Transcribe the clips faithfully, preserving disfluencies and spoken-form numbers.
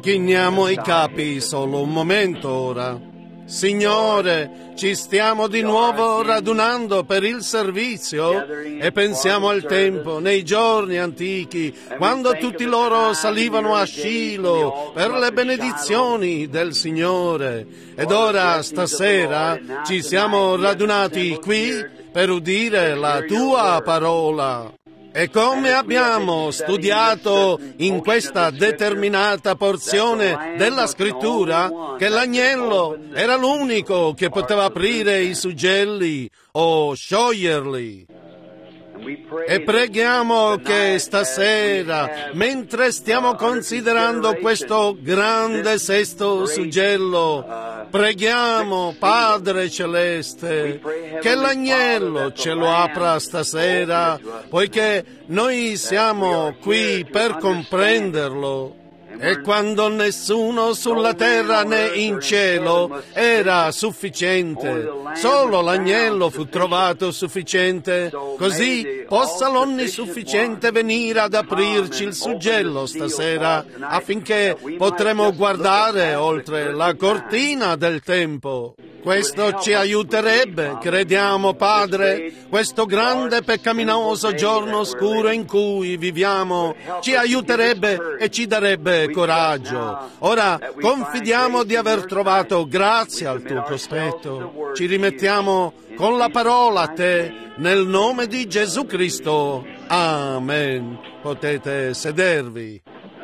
Chiniamo i capi solo un momento ora. Signore, ci stiamo di nuovo radunando per il servizio e pensiamo al tempo, nei giorni antichi, quando tutti loro salivano a Scilo per le benedizioni del Signore. Ed ora, stasera, ci siamo radunati qui per udire la Tua parola. E come abbiamo studiato in questa determinata porzione della Scrittura, che l'agnello era l'unico che poteva aprire i suggelli o scioglierli. E preghiamo che stasera, mentre stiamo considerando questo grande sesto suggello, preghiamo, Padre Celeste, che l'agnello ce lo apra stasera, poiché noi siamo qui per comprenderlo. E quando nessuno sulla terra né in cielo era sufficiente, solo l'agnello fu trovato sufficiente, così possa l'onnisufficiente venire ad aprirci il suggello stasera, affinché potremo guardare oltre la cortina del tempo. Questo ci aiuterebbe, crediamo, Padre, questo grande peccaminoso giorno oscuro in cui viviamo, ci aiuterebbe e ci darebbe coraggio. Ora confidiamo di aver trovato grazia al tuo cospetto. Ci rimettiamo con la parola a te, nel nome di Gesù Cristo. Amen. Potete sedervi.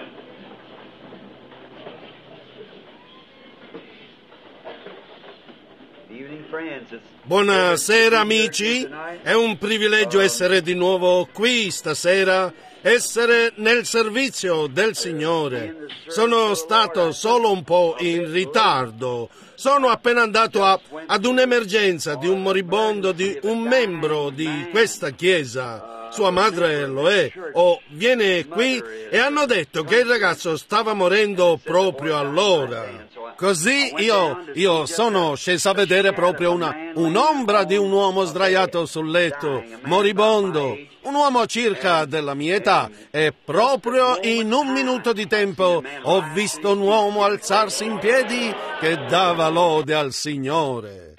Buonasera amici, è un privilegio essere di nuovo qui stasera, essere nel servizio del Signore. Sono stato solo un po' in ritardo, sono appena andato a, ad un'emergenza di un moribondo, di un membro di questa chiesa. Sua madre lo è, o viene qui e hanno detto che il ragazzo stava morendo proprio allora. Così io, io sono sceso a vedere proprio una, un'ombra di un uomo sdraiato sul letto, moribondo, un uomo circa della mia età, e proprio in un minuto di tempo ho visto un uomo alzarsi in piedi che dava lode al Signore.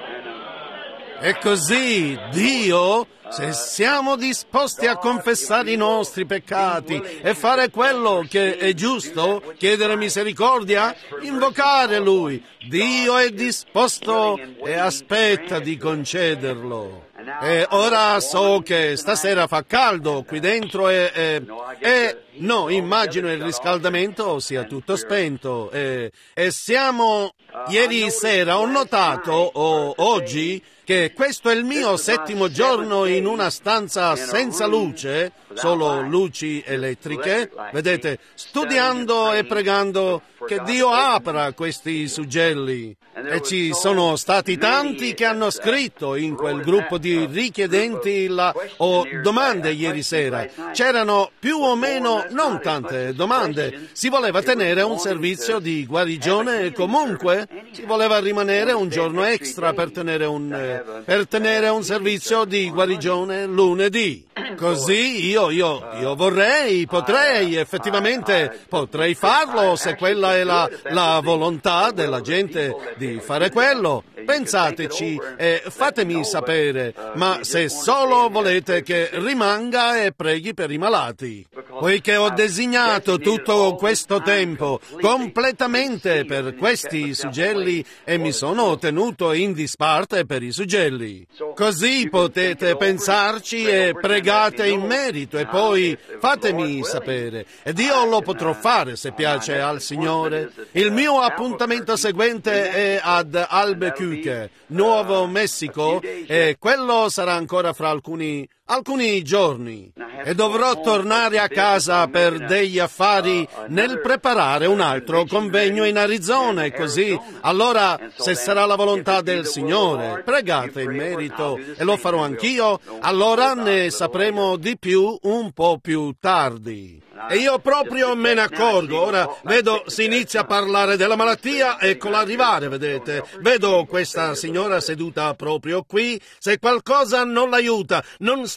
E così Dio, se siamo disposti a confessare i nostri peccati e fare quello che è giusto, chiedere misericordia, invocare Lui, Dio è disposto e aspetta di concederlo. E ora so che stasera fa caldo qui dentro e, e, e no, immagino il riscaldamento sia tutto spento e, e siamo... Ieri sera ho notato, o oggi, che questo è il mio settimo giorno in una stanza senza luce, solo luci elettriche, vedete, studiando e pregando che Dio apra questi suggelli. E ci sono stati tanti che hanno scritto in quel gruppo di richiedenti la, o domande ieri sera. C'erano più o meno, non tante domande. Si voleva tenere un servizio di guarigione e comunque si voleva rimanere un giorno extra per tenere un, per tenere un servizio di guarigione lunedì. Così io, io, io vorrei, potrei, effettivamente potrei farlo se quella è la, la volontà della gente di fare quello. Pensateci e fatemi sapere, ma se solo volete che rimanga e preghi per i malati. Poiché ho designato tutto questo tempo completamente per questi suggelli e mi sono tenuto in disparte per i suggelli. Così potete pensarci e pregate in merito e poi fatemi sapere. Ed io lo potrò fare se piace al Signore. Il mio appuntamento seguente è ad Albuquerque, Nuovo Messico, e quello sarà ancora fra alcuni alcuni giorni e dovrò tornare a casa per degli affari nel preparare un altro convegno in Arizona e così. Allora, se sarà la volontà del Signore, pregate in merito e lo farò anch'io, allora ne sapremo di più un po' più tardi. E io proprio me ne accorgo, ora vedo si inizia a parlare della malattia, eccola arrivare, vedete. Vedo questa signora seduta proprio qui, se qualcosa non l'aiuta, non sta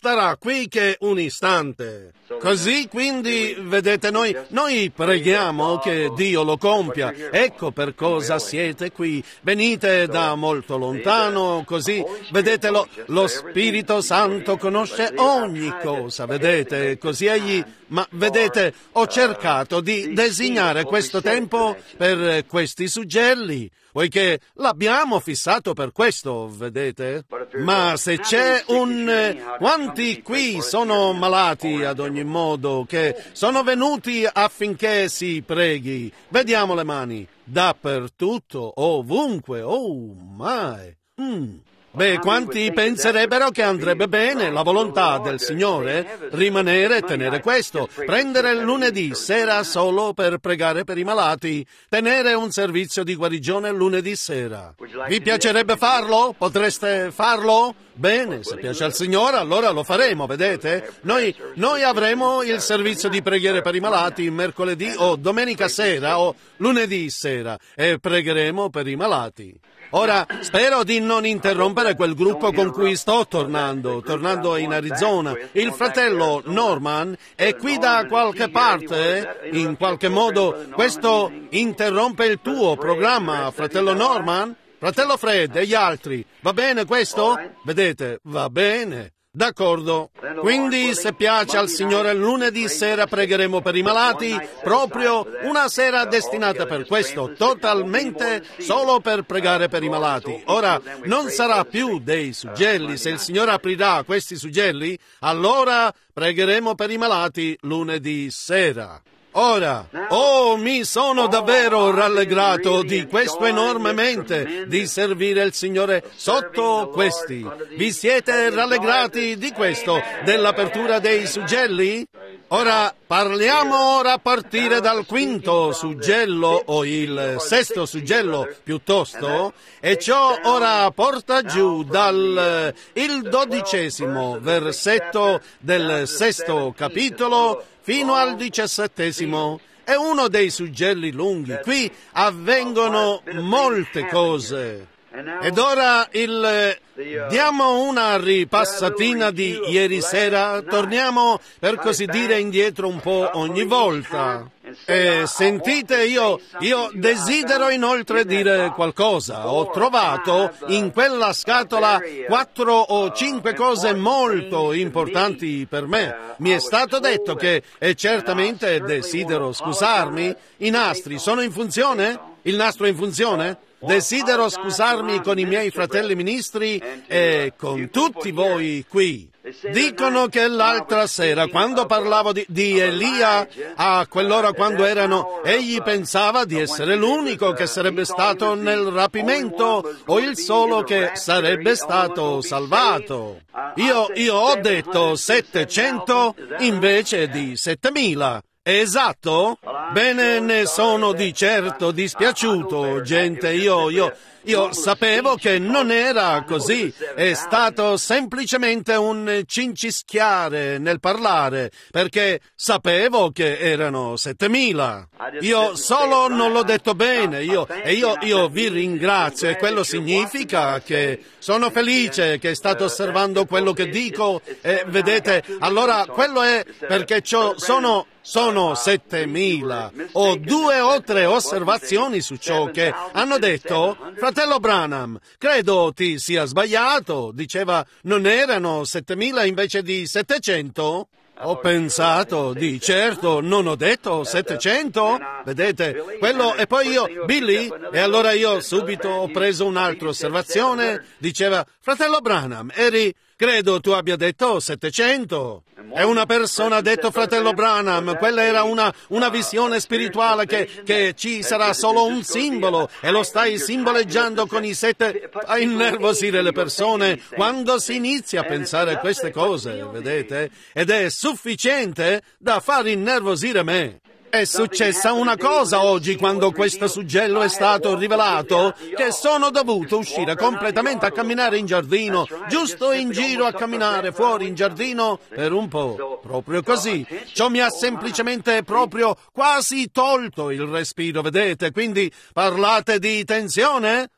starà qui che un istante. Così quindi, vedete, noi, noi preghiamo che Dio lo compia. Ecco per cosa siete qui. Venite da molto lontano, così, vedete, lo, lo Spirito Santo conosce ogni cosa, vedete, così egli... Ma vedete, ho cercato di designare questo tempo per questi suggelli, poiché l'abbiamo fissato per questo, vedete? Ma se c'è un... Quanti qui sono malati ad ogni modo, che sono venuti affinché si preghi? Vediamo le mani. Dappertutto, ovunque, oh my. Mm. Beh, quanti penserebbero che andrebbe bene la volontà del Signore rimanere e tenere questo, prendere il lunedì sera solo per pregare per i malati, tenere un servizio di guarigione lunedì sera. Vi piacerebbe farlo? Potreste farlo? Bene, se piace al Signore, allora lo faremo, vedete? Noi, noi avremo il servizio di preghiere per i malati mercoledì o domenica sera o lunedì sera e pregheremo per i malati. Ora, spero di non interrompere quel gruppo con cui sto tornando, tornando in Arizona. Il fratello Norman è qui da qualche parte? In qualche modo questo interrompe il tuo programma, fratello Norman? Fratello Fred e gli altri, va bene questo? Vedete, va bene. D'accordo. Quindi, se piace al Signore, lunedì sera pregheremo per i malati, proprio una sera destinata per questo, totalmente solo per pregare per i malati. Ora, non sarà più dei suggelli. Se il Signore aprirà questi suggelli, allora pregheremo per i malati lunedì sera. Ora, oh, mi sono davvero rallegrato di questo enormemente, di servire il Signore sotto questi. Vi siete rallegrati di questo, dell'apertura dei suggelli? Ora, parliamo ora a partire dal quinto suggello, o il sesto suggello piuttosto, e ciò ora porta giù dal il dodicesimo versetto del sesto capitolo fino al diciassettesimo. È uno dei suggelli lunghi. Qui avvengono molte cose. Ed ora il... diamo una ripassatina di ieri sera, torniamo per così dire indietro un po' ogni volta. E sentite, io, io desidero inoltre dire qualcosa. Ho trovato in quella scatola quattro o cinque cose molto importanti per me. Mi è stato detto che, e certamente desidero scusarmi, i nastri sono in funzione? Il nastro è in funzione? Desidero scusarmi con i miei fratelli ministri e con tutti voi qui. Dicono che l'altra sera, quando parlavo di, di Elia, a quell'ora quando erano, egli pensava di essere l'unico che sarebbe stato nel rapimento o il solo che sarebbe stato salvato. Io, io ho detto settecento invece di settemila. Esatto? Bene, ne sono di certo dispiaciuto, gente. Io, io, io sapevo che non era così. È stato semplicemente un cincischiare nel parlare, perché sapevo che erano settemila. Io solo non l'ho detto bene, io, e io, io vi ringrazio, e quello significa che sono felice che state osservando quello che dico, e vedete, allora quello è perché ciò sono... Sono settemila. Ho due o tre osservazioni su ciò che hanno detto. Fratello Branham, credo ti sia sbagliato. Diceva, non erano settemila invece di settecento? Ho pensato, di certo, non ho detto settecento. Vedete, quello, e poi io, Billy, e allora io subito ho preso un'altra osservazione. Diceva, fratello Branham, eri... Credo tu abbia detto settecento. E una persona ha detto, fratello Branham, quella era una, una visione spirituale che, che ci sarà solo un simbolo e lo stai simboleggiando con i sette a innervosire le persone quando si inizia a pensare a queste cose, vedete? Ed è sufficiente da far innervosire me. È successa una cosa oggi quando questo suggello è stato rivelato, che sono dovuto uscire completamente a camminare in giardino, giusto in giro a camminare fuori in giardino per un po', proprio così. Ciò mi ha semplicemente proprio quasi tolto il respiro, vedete? Quindi parlate di tensione?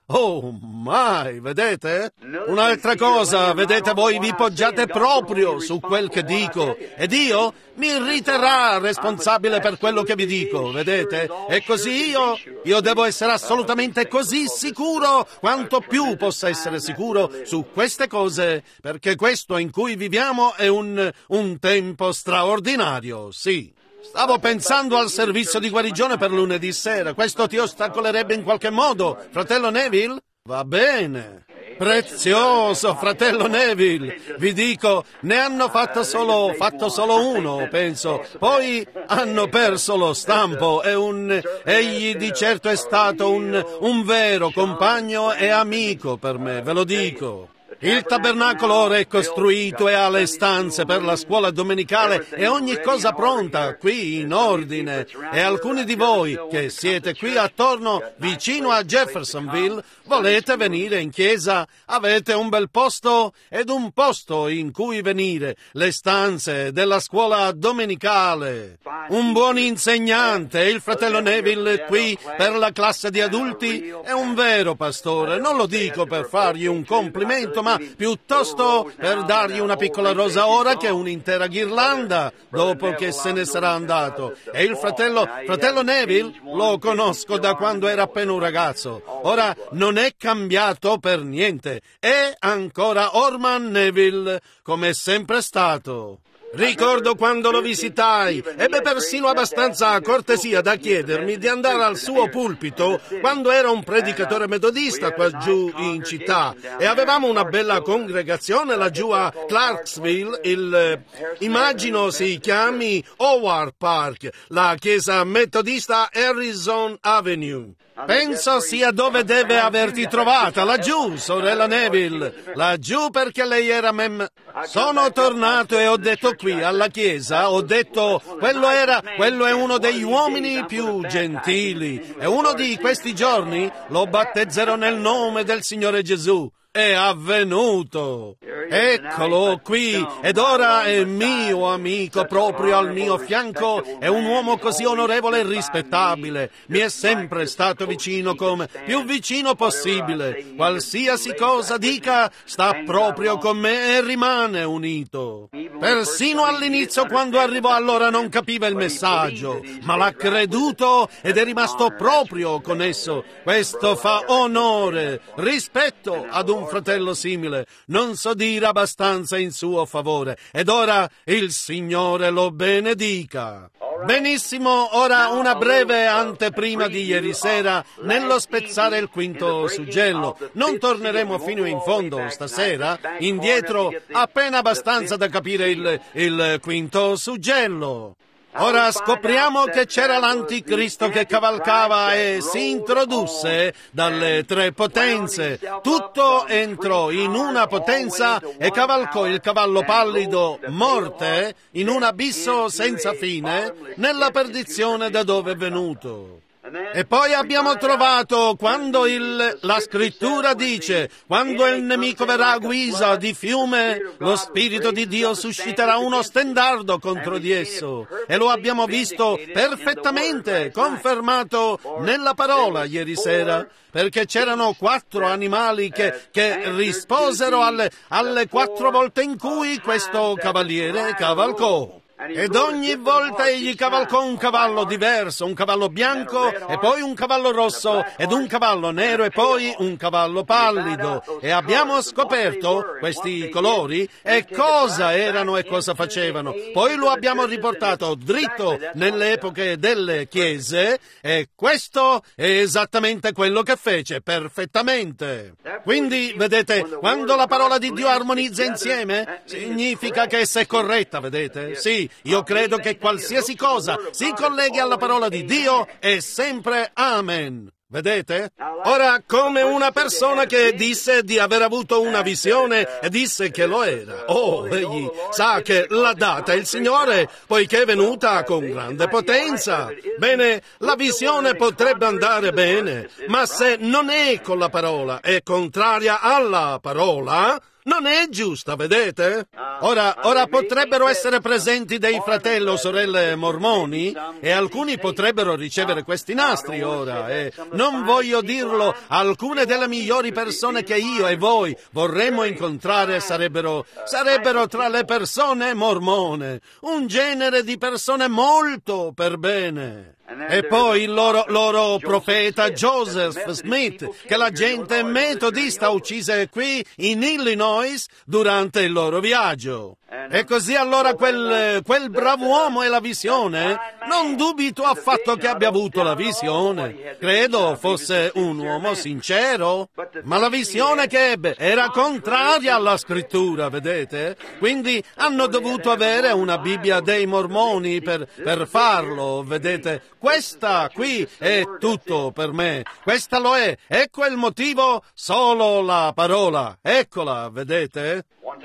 Oh, mai, vedete? Un'altra cosa, vedete, voi vi poggiate proprio su quel che dico ed io mi riterrà responsabile per quello che vi dico, vedete? E così io, io devo essere assolutamente così sicuro quanto più possa essere sicuro su queste cose, perché questo in cui viviamo è un, un tempo straordinario, sì. Stavo pensando al servizio di guarigione per lunedì sera. Questo ti ostacolerebbe in qualche modo, fratello Neville? Va bene. Prezioso, fratello Neville. Vi dico, ne hanno fatto solo, fatto solo uno, penso. Poi hanno perso lo stampo e un... Egli di certo è stato un, un vero compagno e amico per me, ve lo dico. Il tabernacolo ora è costruito e ha le stanze per la scuola domenicale e ogni cosa pronta, qui in ordine. E alcuni di voi che siete qui attorno, vicino a Jeffersonville, volete venire in chiesa? Avete un bel posto ed un posto in cui venire, le stanze della scuola domenicale. Un buon insegnante, il fratello Neville qui per la classe di adulti, è un vero pastore. Non lo dico per fargli un complimento, ma piuttosto per dargli una piccola rosa ora che un'intera ghirlanda dopo che se ne sarà andato. E il fratello, fratello Neville lo conosco da quando era appena un ragazzo. Ora non è cambiato per niente, è ancora Orman Neville come è sempre stato. Ricordo quando lo visitai, ebbe persino abbastanza cortesia da chiedermi di andare al suo pulpito quando era un predicatore metodista qua giù in città e avevamo una bella congregazione laggiù a Clarksville, il, immagino si chiami Howard Park, la chiesa metodista Harrison Avenue. Penso sia dove deve averti trovata, laggiù, sorella Neville, laggiù perché lei era mem... Sono tornato e ho detto qui alla chiesa, ho detto, quello era, quello è uno degli uomini più gentili e uno di questi giorni lo battezzerò nel nome del Signore Gesù. È avvenuto. Eccolo qui, ed ora è mio amico proprio al mio fianco, è un uomo così onorevole e rispettabile, mi è sempre stato vicino come più vicino possibile, qualsiasi cosa dica sta proprio con me e rimane unito. Persino all'inizio quando arrivò allora non capiva il messaggio, ma l'ha creduto ed è rimasto proprio con esso. Questo fa onore, rispetto ad un fratello simile, non so dire abbastanza in suo favore, ed ora il Signore lo benedica. Benissimo, ora una breve anteprima di ieri sera nello spezzare il quinto suggello. Non torneremo fino in fondo stasera, indietro, appena abbastanza da capire il, il quinto suggello. Ora scopriamo che c'era l'anticristo che cavalcava e si introdusse dalle tre potenze. Tutto entrò in una potenza e cavalcò il cavallo pallido, morte, in un abisso senza fine, nella perdizione da dove è venuto. E poi abbiamo trovato quando il, la scrittura dice, quando il nemico verrà a guisa di fiume, lo Spirito di Dio susciterà uno stendardo contro di esso. E lo abbiamo visto perfettamente confermato nella parola ieri sera, perché c'erano quattro animali che, che risposero alle, alle quattro volte in cui questo cavaliere cavalcò. Ed ogni volta egli cavalcò un cavallo diverso, un cavallo bianco e poi un cavallo rosso ed un cavallo nero e poi un cavallo pallido. E abbiamo scoperto questi colori e cosa erano e cosa facevano. Poi lo abbiamo riportato dritto nelle epoche delle chiese e questo è esattamente quello che fece, perfettamente. Quindi, vedete, quando la parola di Dio armonizza insieme, significa che essa è corretta, vedete? Sì. Io credo che qualsiasi cosa si colleghi alla parola di Dio è sempre amen. Vedete? Ora, come una persona che disse di aver avuto una visione e disse che lo era. Oh, egli sa che l'ha data il Signore, poiché è venuta con grande potenza. Bene, la visione potrebbe andare bene, ma se non è con la parola, è contraria alla parola, non è giusta, vedete? Ora, ora potrebbero essere presenti dei fratelli o sorelle mormoni e alcuni potrebbero ricevere questi nastri ora e non voglio dirlo, alcune delle migliori persone che io e voi vorremmo incontrare sarebbero, sarebbero tra le persone mormone, un genere di persone molto per bene. E poi il loro, loro profeta Joseph Smith, che la gente metodista uccise qui in Illinois durante il loro viaggio. E così allora quel, quel brav'uomo e la visione, non dubito affatto che abbia avuto la visione. Credo fosse un uomo sincero, ma la visione che ebbe era contraria alla scrittura, vedete? Quindi hanno dovuto avere una Bibbia dei mormoni per, per farlo, vedete? Questa qui è tutto per me, questa lo è, ecco il motivo, solo la parola, eccola, vedete?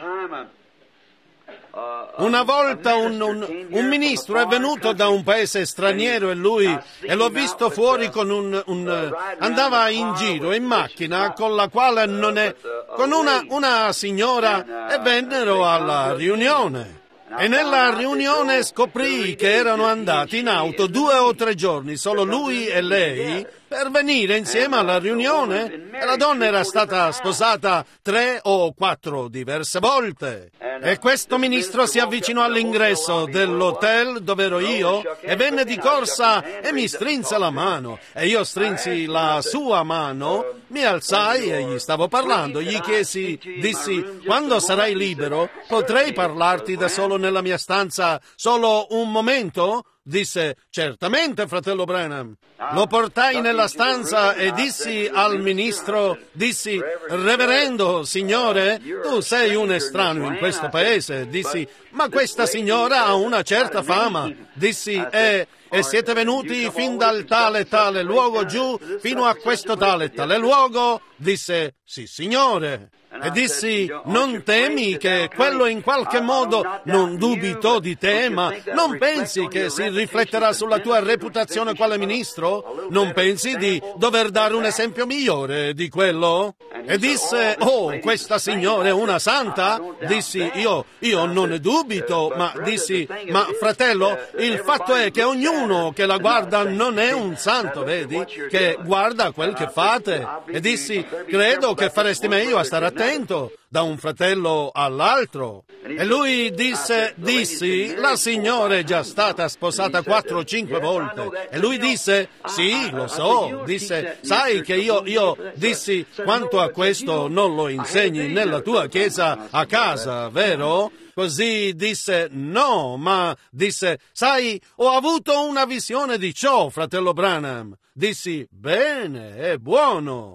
Una volta un, un, un ministro è venuto da un paese straniero e lui, e l'ho visto fuori con un, un andava in giro in macchina con la quale non è, con una, una signora e vennero alla riunione. E nella riunione scoprì che erano andati in auto due o tre giorni, solo lui e lei, per venire insieme alla riunione. E la donna era stata sposata tre o quattro diverse volte. E questo ministro si avvicinò all'ingresso dell'hotel dove ero io e venne di corsa e mi strinse la mano. E io strinsi la sua mano, mi alzai e gli stavo parlando. Gli chiesi, dissi, quando sarai libero potrei parlarti da solo nella mia stanza solo un momento? Disse, certamente, fratello Branham. Lo portai nella stanza e dissi al ministro, dissi, reverendo, signore, tu sei un estraneo in questo paese. Dissi, ma questa signora ha una certa fama. Dissi, e... E siete venuti fin dal tale e tale luogo giù fino a questo tale e tale luogo? Disse, sì, signore. E dissi, non temi che quello in qualche modo, non dubito di te, ma non pensi che si rifletterà sulla tua reputazione quale ministro? Non pensi di dover dare un esempio migliore di quello? E disse, oh, questa signora è una santa? Dissi, io, io non ne dubito, ma dissi, ma fratello, il fatto è che ognuno che la guarda non è un santo, vedi? Che guarda quel che fate. E dissi, credo che faresti meglio a stare attento da un fratello all'altro. E lui disse, dissi, la signora è già stata sposata quattro o cinque volte. E lui disse, sì, lo so, disse, sai che io, io, dissi, quanto a questo non lo insegni nella tua chiesa a casa, vero? Così disse, no, ma disse, sai, ho avuto una visione di ciò, fratello Branham. Dissi, bene, è buono.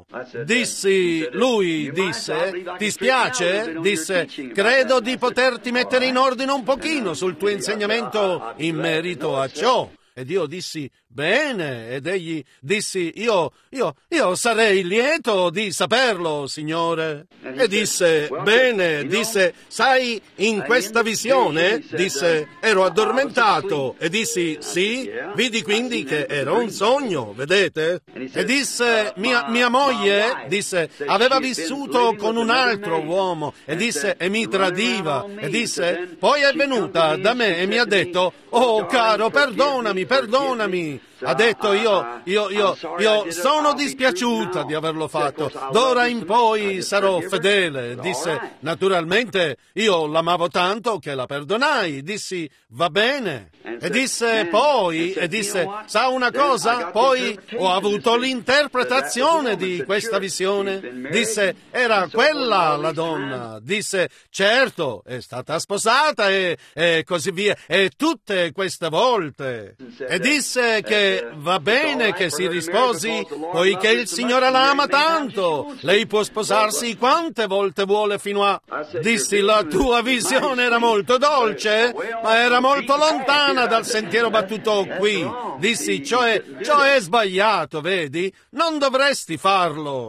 Dissi, lui disse, ti spiace? Disse, credo di poterti mettere in ordine un pochino sul tuo insegnamento in merito a ciò. Ed io dissi, bene, ed egli dissi, io, io, io sarei lieto di saperlo, signore. E disse, bene, disse, sai, in questa visione, disse, ero addormentato. E dissi, sì, vidi quindi che era un sogno, vedete? E disse, mia, mia moglie, disse, aveva vissuto con un altro uomo, e disse, e mi tradiva, e disse, poi è venuta da me e mi ha detto, oh caro, perdonami, perdonami. Ha detto, io, io, io, io sono dispiaciuta di averlo fatto, d'ora in poi sarò fedele. Disse, naturalmente, io l'amavo tanto che la perdonai. Dissi, va bene. E disse, poi, e disse, sa una cosa? Poi ho avuto l'interpretazione di questa visione. Disse, era quella la donna. Disse, certo, è stata sposata e, e così via, e tutte queste volte. E disse che va bene che si risposi, poiché il Signore la ama tanto. Lei può sposarsi quante volte vuole fino a... Dissi, la tua visione era molto dolce, ma era molto lontana dal sentiero battuto qui. Dissi, ciò è, ciò è sbagliato, vedi? Non dovresti farlo.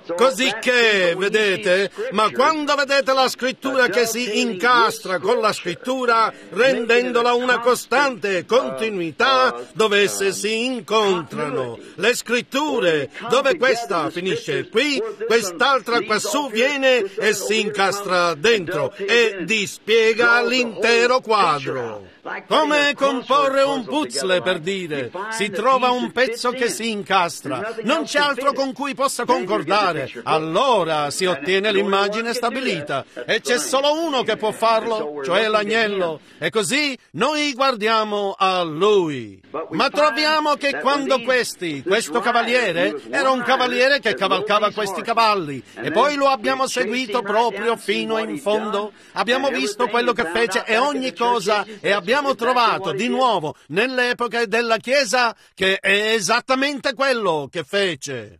Così che, vedete, ma quando vedete la scrittura che si incastra con la scrittura, rendendola una costante continuità dove esse si incontrano, le scritture, dove questa finisce qui, quest'altra quassù viene e si incastra dentro e dispiega l'intero quadro. Come comporre un puzzle, per dire. Si trova un pezzo che si incastra, non c'è altro con cui possa concordare, allora si ottiene l'immagine stabilita e c'è solo uno che può farlo, cioè l'agnello, e così noi guardiamo a lui. Ma troviamo che quando questi, questo cavaliere, era un cavaliere che cavalcava questi cavalli, e poi lo abbiamo seguito proprio fino in fondo, abbiamo visto quello che fece e ogni cosa, e abbiamo trovato di nuovo nell'epoca della Chiesa che è esattamente quello che fece.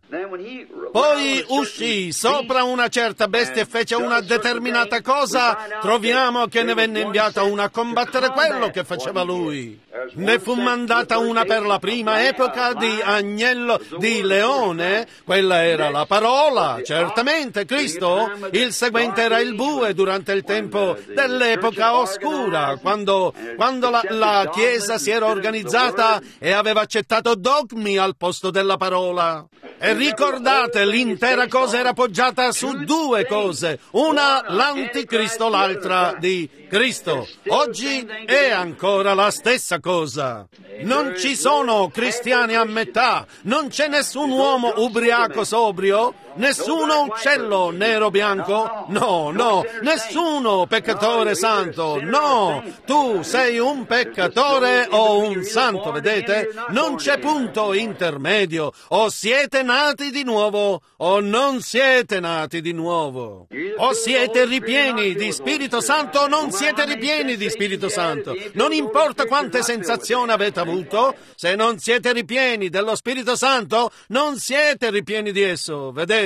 Poi uscì sopra una certa bestia e fece una determinata cosa, troviamo che ne venne inviata una a combattere quello che faceva lui. Ne fu mandata una per la prima epoca di agnello, di leone, quella era la parola, certamente Cristo, il seguente era il bue durante il tempo dell'epoca oscura, quando, quando la, la Chiesa si era organizzata e aveva accettato dogmi al posto della parola. E ricordate, l'intera cosa era poggiata su due cose, una l'anticristo, l'altra di Cristo. Oggi è ancora la stessa cosa. Non ci sono cristiani a metà, non c'è nessun uomo ubriaco sobrio, nessuno uccello nero bianco, no, no, nessuno peccatore santo, no, tu sei un peccatore o un santo, vedete? Non c'è punto intermedio, o siete nati di nuovo o non siete nati di nuovo, o siete ripieni di Spirito Santo o non siete ripieni di Spirito Santo, non importa quante sensazioni avete avuto, se non siete ripieni dello Spirito Santo non siete ripieni di esso, vedete?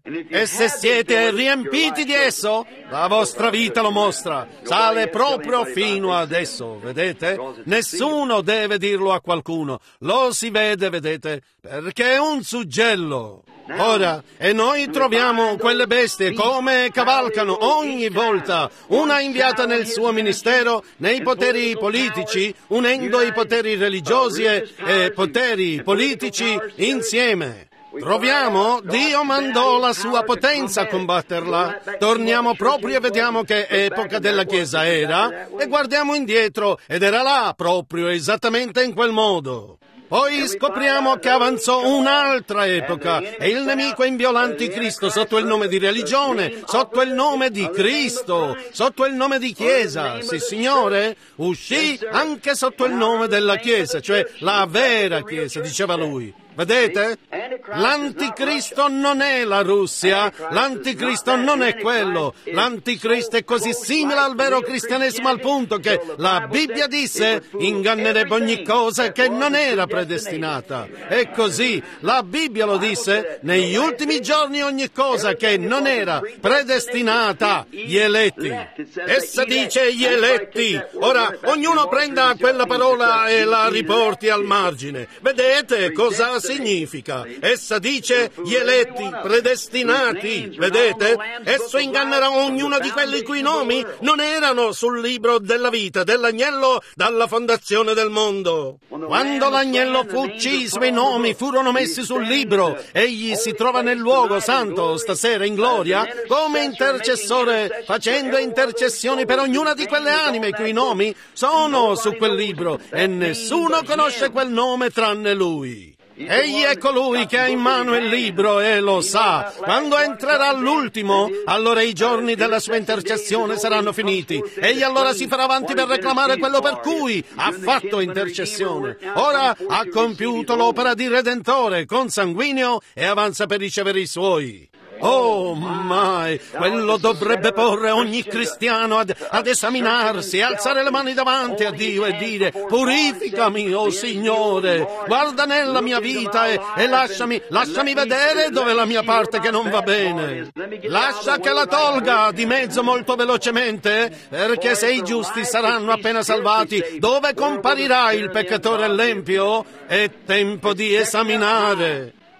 E se siete riempiti di esso, la vostra vita lo mostra, sale proprio fino ad esso, vedete? Nessuno deve dirlo a qualcuno, lo si vede, vedete, perché è un suggello. Ora, e noi troviamo quelle bestie come cavalcano ogni volta, una inviata nel suo ministero, nei poteri politici, unendo i poteri religiosi e, e poteri politici insieme. Troviamo, Dio mandò la sua potenza a combatterla. Torniamo proprio e vediamo che epoca della Chiesa era e guardiamo indietro ed era là proprio esattamente in quel modo. Poi scopriamo che avanzò un'altra epoca e il nemico inviò l'anticristo sotto il nome di religione, sotto il nome di Cristo, sotto il nome di Chiesa. Sì, Signore, uscì anche sotto il nome della Chiesa, cioè la vera Chiesa, diceva lui. Vedete? L'anticristo non è la Russia, l'anticristo non è quello, l'anticristo è così simile al vero cristianesimo al punto che la Bibbia disse ingannerebbe ogni cosa che non era predestinata. E così la Bibbia lo disse, negli ultimi giorni ogni cosa che non era predestinata, gli eletti. Essa dice gli eletti. Ora, ognuno prenda quella parola e la riporti al margine. Vedete cosa significa? Essa dice gli eletti, predestinati, vedete? Esso ingannerà ognuno di quelli cui nomi non erano sul libro della vita dell'agnello dalla fondazione del mondo. Quando l'agnello fu ucciso, i nomi furono messi sul libro. Egli si trova nel luogo santo stasera in gloria come intercessore, facendo intercessioni per ognuna di quelle anime i cui nomi sono su quel libro e nessuno conosce quel nome tranne lui. Egli è colui che ha in mano il libro e lo sa. Quando entrerà all'ultimo, allora i giorni della sua intercessione saranno finiti. Egli allora si farà avanti per reclamare quello per cui ha fatto intercessione. Ora ha compiuto l'opera di Redentore, consanguineo, e avanza per ricevere i suoi. Oh, mai! Quello dovrebbe porre ogni cristiano ad, ad esaminarsi, alzare le mani davanti a Dio e dire: purificami, oh Signore, guarda nella mia vita e, e lasciami, lasciami vedere dove è la mia parte che non va bene. Lascia che la tolga di mezzo molto velocemente, perché se i giusti saranno appena salvati, dove comparirà il peccatore e l'empio? È tempo di esaminare.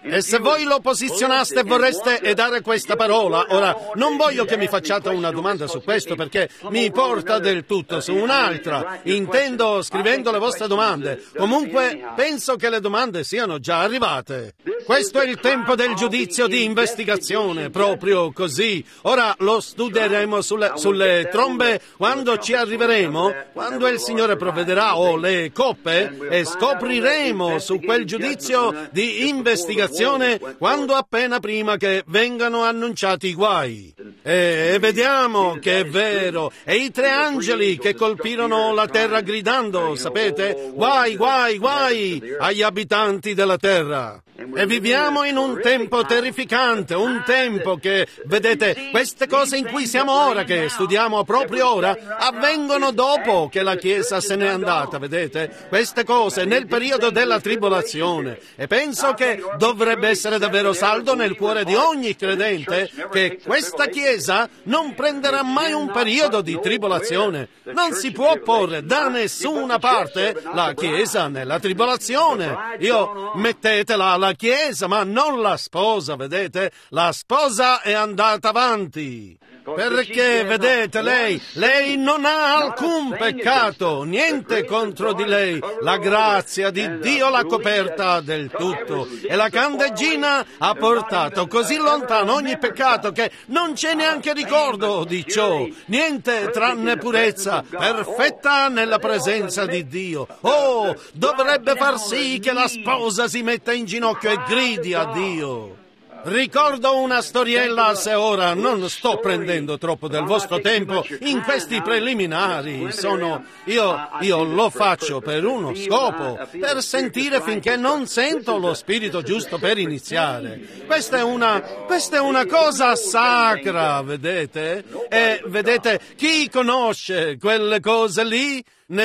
E se voi lo posizionaste e vorreste e dare questa parola, ora non voglio che mi facciate una domanda su questo perché mi porta del tutto su un'altra. Intendo scrivendo le vostre domande. Comunque penso che le domande siano già arrivate. Questo è il tempo del giudizio di investigazione, proprio così. Ora lo studieremo sulle, sulle trombe quando ci arriveremo, quando il Signore provvederà, o le coppe, e scopriremo su quel giudizio di investigazione quando appena prima che vengano annunciati i guai. E, e vediamo che è vero. E i tre angeli che colpirono la terra gridando, sapete? Guai, guai, guai agli abitanti della terra. E viviamo in un tempo terrificante, un tempo che, vedete, queste cose in cui siamo ora, che studiamo proprio ora, avvengono dopo che la Chiesa se n'è andata, vedete? Queste cose nel periodo della tribolazione. E penso che dovrebbe essere davvero saldo nel cuore di ogni credente che questa Chiesa non prenderà mai un periodo di tribolazione. Non si può porre da nessuna parte la Chiesa nella tribolazione. Io mettetela la Chiesa, ma non la sposa, vedete? La sposa è andata avanti. Perché, vedete, lei, lei non ha alcun peccato, niente contro di lei. La grazia di Dio l'ha coperta del tutto. E la candeggina ha portato così lontano ogni peccato che non c'è neanche ricordo di ciò. Niente tranne purezza, perfetta nella presenza di Dio. Oh, dovrebbe far sì che la sposa si metta in ginocchio e gridi a Dio. Ricordo una storiella, se ora non sto prendendo troppo del vostro tempo in questi preliminari. Sono... Io, io lo faccio per uno scopo, per sentire finché non sento lo spirito giusto per iniziare. Questa è una... questa è una cosa sacra, vedete? E, vedete, chi conosce quelle cose lì?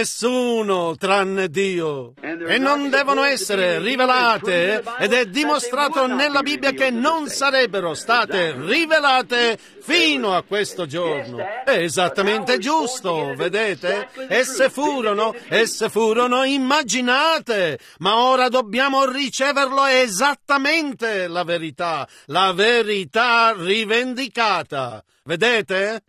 Nessuno tranne Dio. E non devono essere rivelate, ed è dimostrato nella Bibbia che non sarebbero state rivelate fino a questo giorno. È esattamente giusto, vedete? Esse furono, esse furono immaginate, ma ora dobbiamo riceverlo esattamente la verità, la verità rivendicata. Vedete?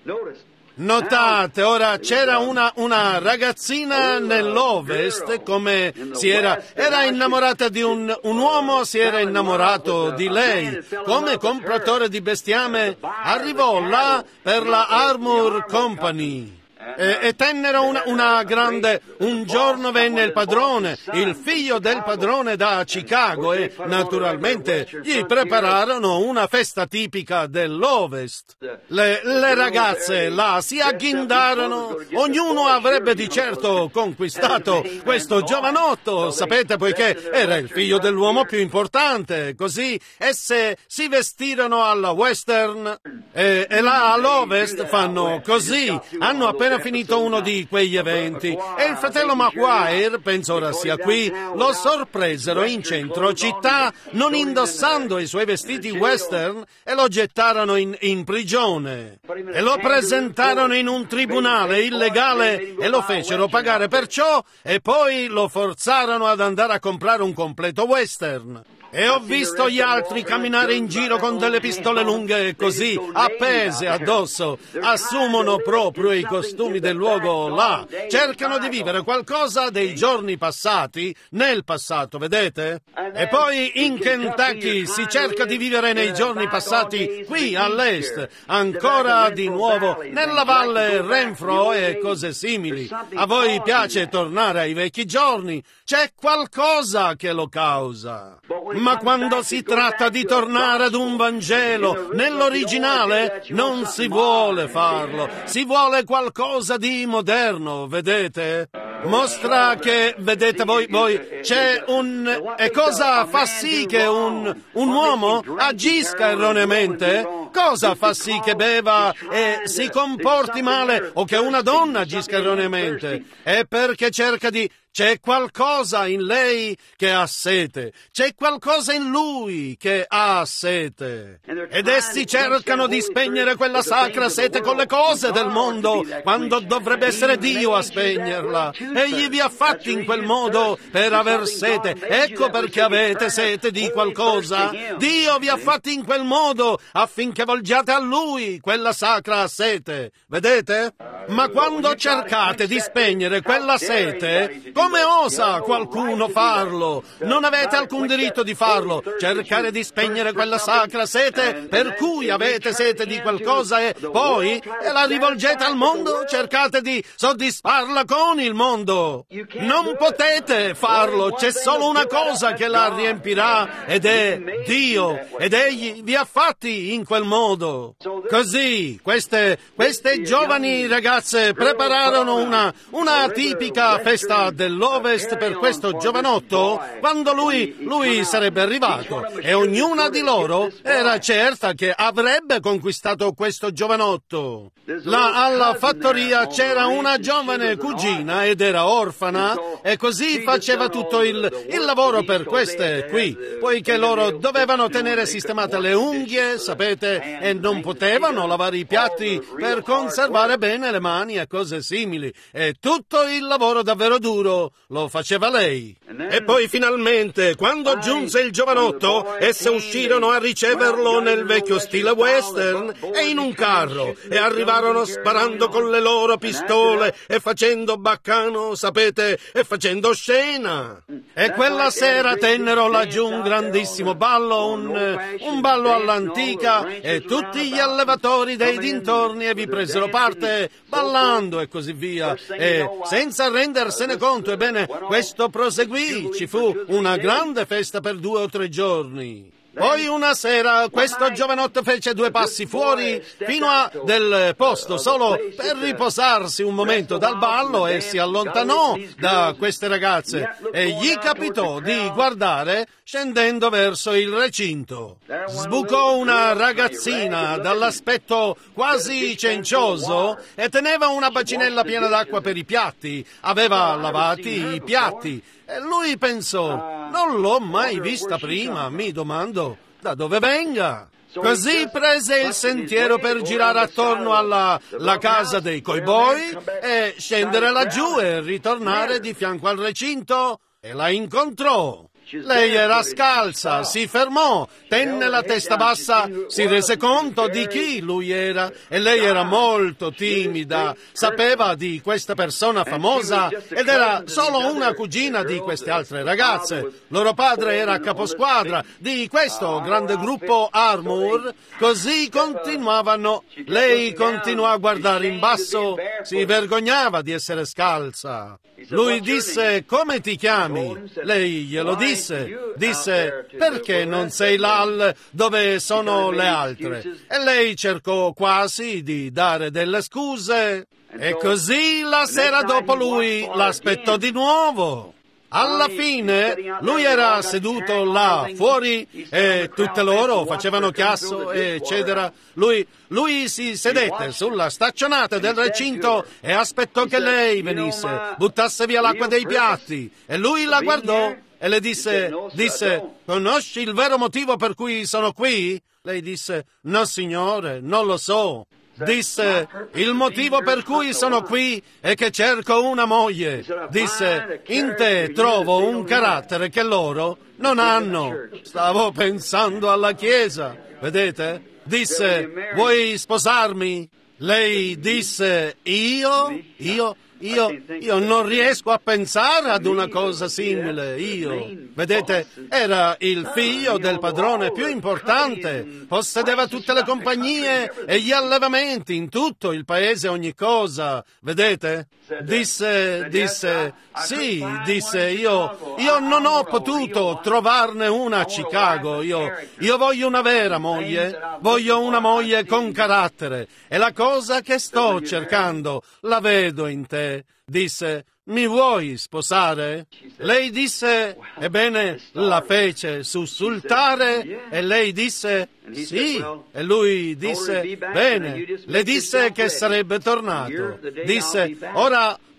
Notate, ora c'era una, una ragazzina nell'Ovest, come si era, era innamorata di un, un uomo, si era innamorato di lei. Come compratore di bestiame arrivò là per la Armour Company. E, e tennero una, una grande... Un giorno venne il padrone, il figlio del padrone da Chicago, e naturalmente gli prepararono una festa tipica dell'Ovest. Le, le ragazze là si agghindarono, ognuno avrebbe di certo conquistato questo giovanotto, sapete, poiché era il figlio dell'uomo più importante. Così esse si vestirono alla western e, e là all'Ovest fanno così. Hanno appena finito uno di quegli eventi e il fratello Maguire, penso ora sia qui, lo sorpresero in centro città non indossando i suoi vestiti western e lo gettarono in, in prigione e lo presentarono in un tribunale illegale e lo fecero pagare per ciò e poi lo forzarono ad andare a comprare un completo western. E ho visto gli altri camminare in giro con delle pistole lunghe così, appese addosso. Assumono proprio i costumi del luogo là. Cercano di vivere qualcosa dei giorni passati nel passato, vedete? E poi in Kentucky si cerca di vivere nei giorni passati qui all'est, ancora di nuovo nella valle Renfro e cose simili. A voi piace tornare ai vecchi giorni? C'è qualcosa che lo causa. Ma quando si tratta di tornare ad un Vangelo nell'originale, non si vuole farlo. Si vuole qualcosa di moderno, vedete? Mostra che, vedete voi, voi c'è un... E cosa fa sì che un, un uomo agisca erroneamente? Cosa fa sì che beva e si comporti male o che una donna agisca erroneamente? È perché cerca di... C'è qualcosa in lei che ha sete, c'è qualcosa in lui che ha sete. Ed essi cercano di spegnere quella sacra sete con le cose del mondo, quando dovrebbe essere Dio a spegnerla. Egli vi ha fatti in quel modo per aver sete. Ecco perché avete sete di qualcosa. Dio vi ha fatti in quel modo affinché volgiate a Lui quella sacra sete. Vedete? Ma quando cercate di spegnere quella sete, come osa qualcuno farlo? Non avete alcun diritto di farlo. Cercare di spegnere quella sacra sete per cui avete sete di qualcosa e poi e la rivolgete al mondo, cercate di soddisfarla con il mondo. Non potete farlo, c'è solo una cosa che la riempirà ed è Dio, ed Egli vi ha fatti in quel modo. Così queste, queste giovani ragazze prepararono una, una tipica festa dell'Ovest per questo giovanotto quando lui, lui sarebbe arrivato, e ognuna di loro era certa che avrebbe conquistato questo giovanotto. Là alla fattoria c'era una giovane cugina ed era orfana, e così faceva tutto il, il lavoro per queste qui, poiché loro dovevano tenere sistemate le unghie, sapete, e non potevano lavare i piatti per conservare bene le mani e cose simili, e tutto il lavoro davvero duro lo faceva lei. E poi finalmente, quando giunse il giovanotto, esse uscirono a riceverlo nel vecchio stile western e in un carro, e arrivarono sparando con le loro pistole e facendo baccano, sapete, e facendo scena. E quella sera tennero laggiù un grandissimo ballo, un, un ballo all'antica, e tutti gli allevatori dei dintorni vi presero parte ballando e così via, e senza rendersene conto. Ebbene, questo proseguì, ci fu una grande festa per due o tre giorni. Poi una sera questo giovanotto fece due passi fuori fino a del posto solo per riposarsi un momento dal ballo, e si allontanò da queste ragazze e gli capitò di guardare scendendo verso il recinto. Sbucò una ragazzina dall'aspetto quasi cencioso e teneva una bacinella piena d'acqua per i piatti. Aveva lavati i piatti. E lui pensò, non l'ho mai vista prima, mi domando da dove venga. Così prese il sentiero per girare attorno alla la casa dei cowboy e scendere laggiù e ritornare di fianco al recinto, e la incontrò. Lei era scalza, si fermò, tenne la testa bassa, si rese conto di chi lui era, e lei era molto timida, sapeva di questa persona famosa ed era solo una cugina di queste altre ragazze. Loro padre era caposquadra di questo grande gruppo Armour. Così continuavano. Lei continuò a guardare in basso, si vergognava di essere scalza. Lui disse, come ti chiami? Lei glielo disse, disse, perché non sei là dove sono le altre? E lei cercò quasi di dare delle scuse, e così la sera dopo lui l'aspettò di nuovo. Alla fine lui era seduto là fuori e tutte loro facevano chiasso, eccetera. Lui, lui si sedette sulla staccionata del recinto e aspettò che lei venisse, buttasse via l'acqua dei piatti, e lui la guardò e le disse, disse, conosci il vero motivo per cui sono qui? Lei disse, no signore, non lo so. Disse, il motivo per cui sono qui è che cerco una moglie. Disse, in te trovo un carattere che loro non hanno. Stavo pensando alla Chiesa, vedete? Disse, vuoi sposarmi? Lei disse, io? Io? Io, io non riesco a pensare ad una cosa simile, io. Vedete, era il figlio del padrone più importante, possedeva tutte le compagnie e gli allevamenti in tutto il paese, ogni cosa, vedete? Disse, disse, sì, disse, io, io non ho potuto trovarne una a Chicago, io, io voglio una vera moglie, voglio una moglie con carattere, e la cosa che sto cercando la vedo in te. Disse, mi vuoi sposare? Lei disse, ebbene, la fece sussultare, e lei disse, sì, e lui disse, bene, le disse che sarebbe tornato. Disse, ora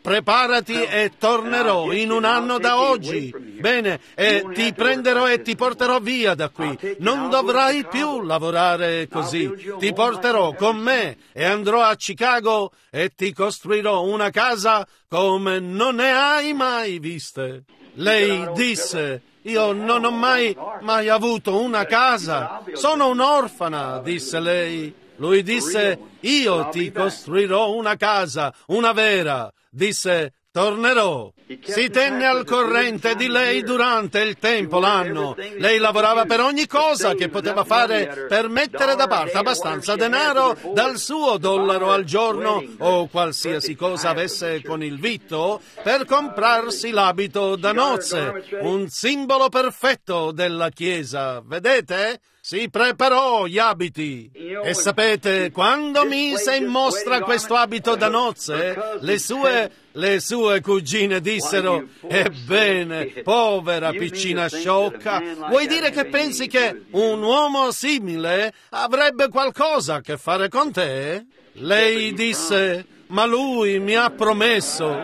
preparati e tornerò in un anno da oggi. Bene, e ti prenderò e ti porterò via da qui. Non dovrai più lavorare così. Ti porterò con me e andrò a Chicago e ti costruirò una casa come non ne hai mai viste. Lei disse: io non ho mai, mai avuto una casa. Sono un'orfana, disse lei. Lui disse: io ti costruirò una casa, una vera. Disse: tornerò. Si tenne al corrente di lei durante il tempo, l'anno. Lei lavorava per ogni cosa che poteva fare per mettere da parte abbastanza denaro dal suo dollaro al giorno o qualsiasi cosa avesse con il vitto per comprarsi l'abito da nozze, un simbolo perfetto della Chiesa, vedete? Si preparò gli abiti. E sapete, quando mise in mostra questo abito da nozze, le sue, le sue cugine dissero: ebbene, povera piccina sciocca, vuoi dire che pensi che un uomo simile avrebbe qualcosa a che fare con te? Lei disse: ma lui mi ha promesso.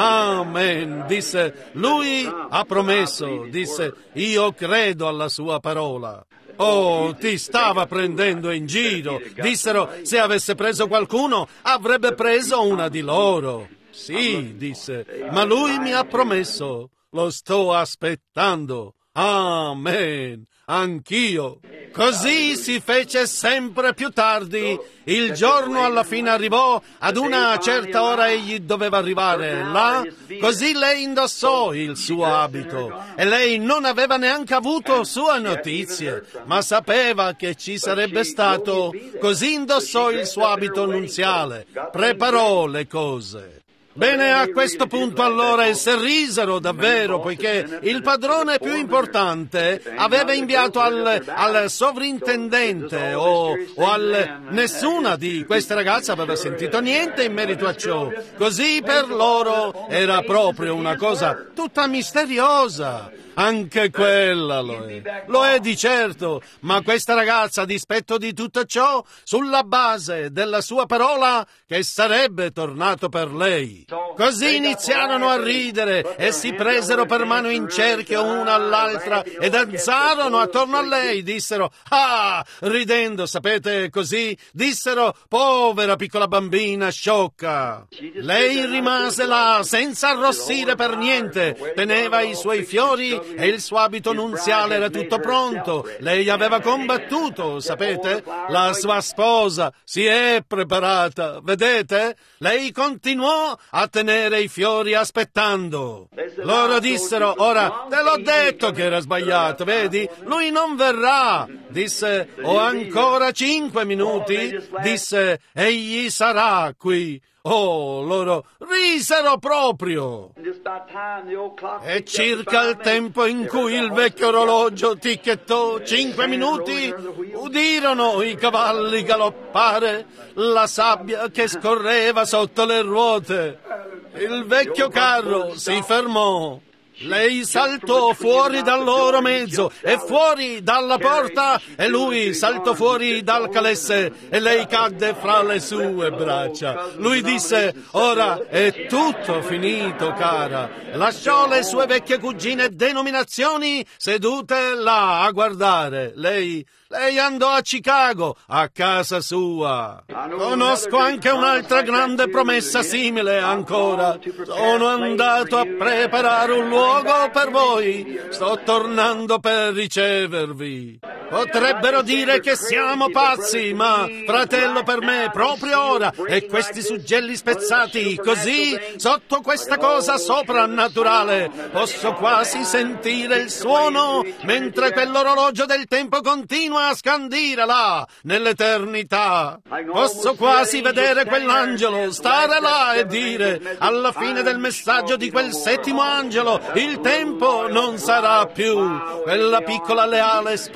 Amen, disse. Lui ha promesso, disse. Io credo alla sua parola. Oh, ti stava prendendo in giro. Dissero: se avesse preso qualcuno, avrebbe preso una di loro. Sì, disse, ma lui mi ha promesso. Lo sto aspettando. Amen. Anch'io. Così si fece sempre più tardi. Il giorno alla fine arrivò, ad una certa ora egli doveva arrivare là, così lei indossò il suo abito e lei non aveva neanche avuto sue notizie, ma sapeva che ci sarebbe stato, così indossò il suo abito nunziale, preparò le cose. Bene, a questo punto allora esse risero davvero, poiché il padrone più importante aveva inviato al, al sovrintendente o, o al... Nessuna di queste ragazze aveva sentito niente in merito a ciò. Così per loro era proprio una cosa tutta misteriosa. Anche quella lo è, lo è di certo, ma questa ragazza, a dispetto di tutto ciò, sulla base della sua parola, che sarebbe tornato per lei. Così iniziarono a ridere e si presero per mano in cerchio una all'altra e danzarono attorno a lei, dissero: ah, ridendo, sapete, così, dissero: povera piccola bambina sciocca. Lei rimase là senza arrossire per niente, teneva i suoi fiori e il suo abito nunziale era tutto pronto. Lei aveva combattuto, sapete? La sua sposa si è preparata, vedete? Lei continuò a tenere i fiori aspettando. Loro dissero: ora, te l'ho detto che era sbagliato, vedi? Lui non verrà. Disse: ho ancora cinque minuti. Disse: egli sarà qui. Oh, loro risero proprio. E circa il tempo in cui il vecchio orologio ticchettò cinque minuti, udirono i cavalli galoppare, la sabbia che scorreva sotto le ruote. Il vecchio carro si fermò. Lei saltò fuori dal loro mezzo e fuori dalla porta e lui saltò fuori dal calesse e lei cadde fra le sue braccia. Lui disse: ora è tutto finito, cara. Lasciò le sue vecchie cugine denominazioni sedute là a guardare. Lei... Lei andò a Chicago, a casa sua. Conosco anche un'altra grande promessa simile ancora. Sono andato a preparare un luogo per voi. Sto tornando per ricevervi. Potrebbero dire che siamo pazzi, ma, fratello, per me, proprio ora, e questi suggelli spezzati, così, sotto questa cosa soprannaturale, posso quasi sentire il suono mentre quell'orologio del tempo continua a scandire là, nell'eternità. Posso quasi vedere quell'angelo stare là e dire, alla fine del messaggio di quel settimo angelo, il tempo non sarà più. Quella piccola leale sposa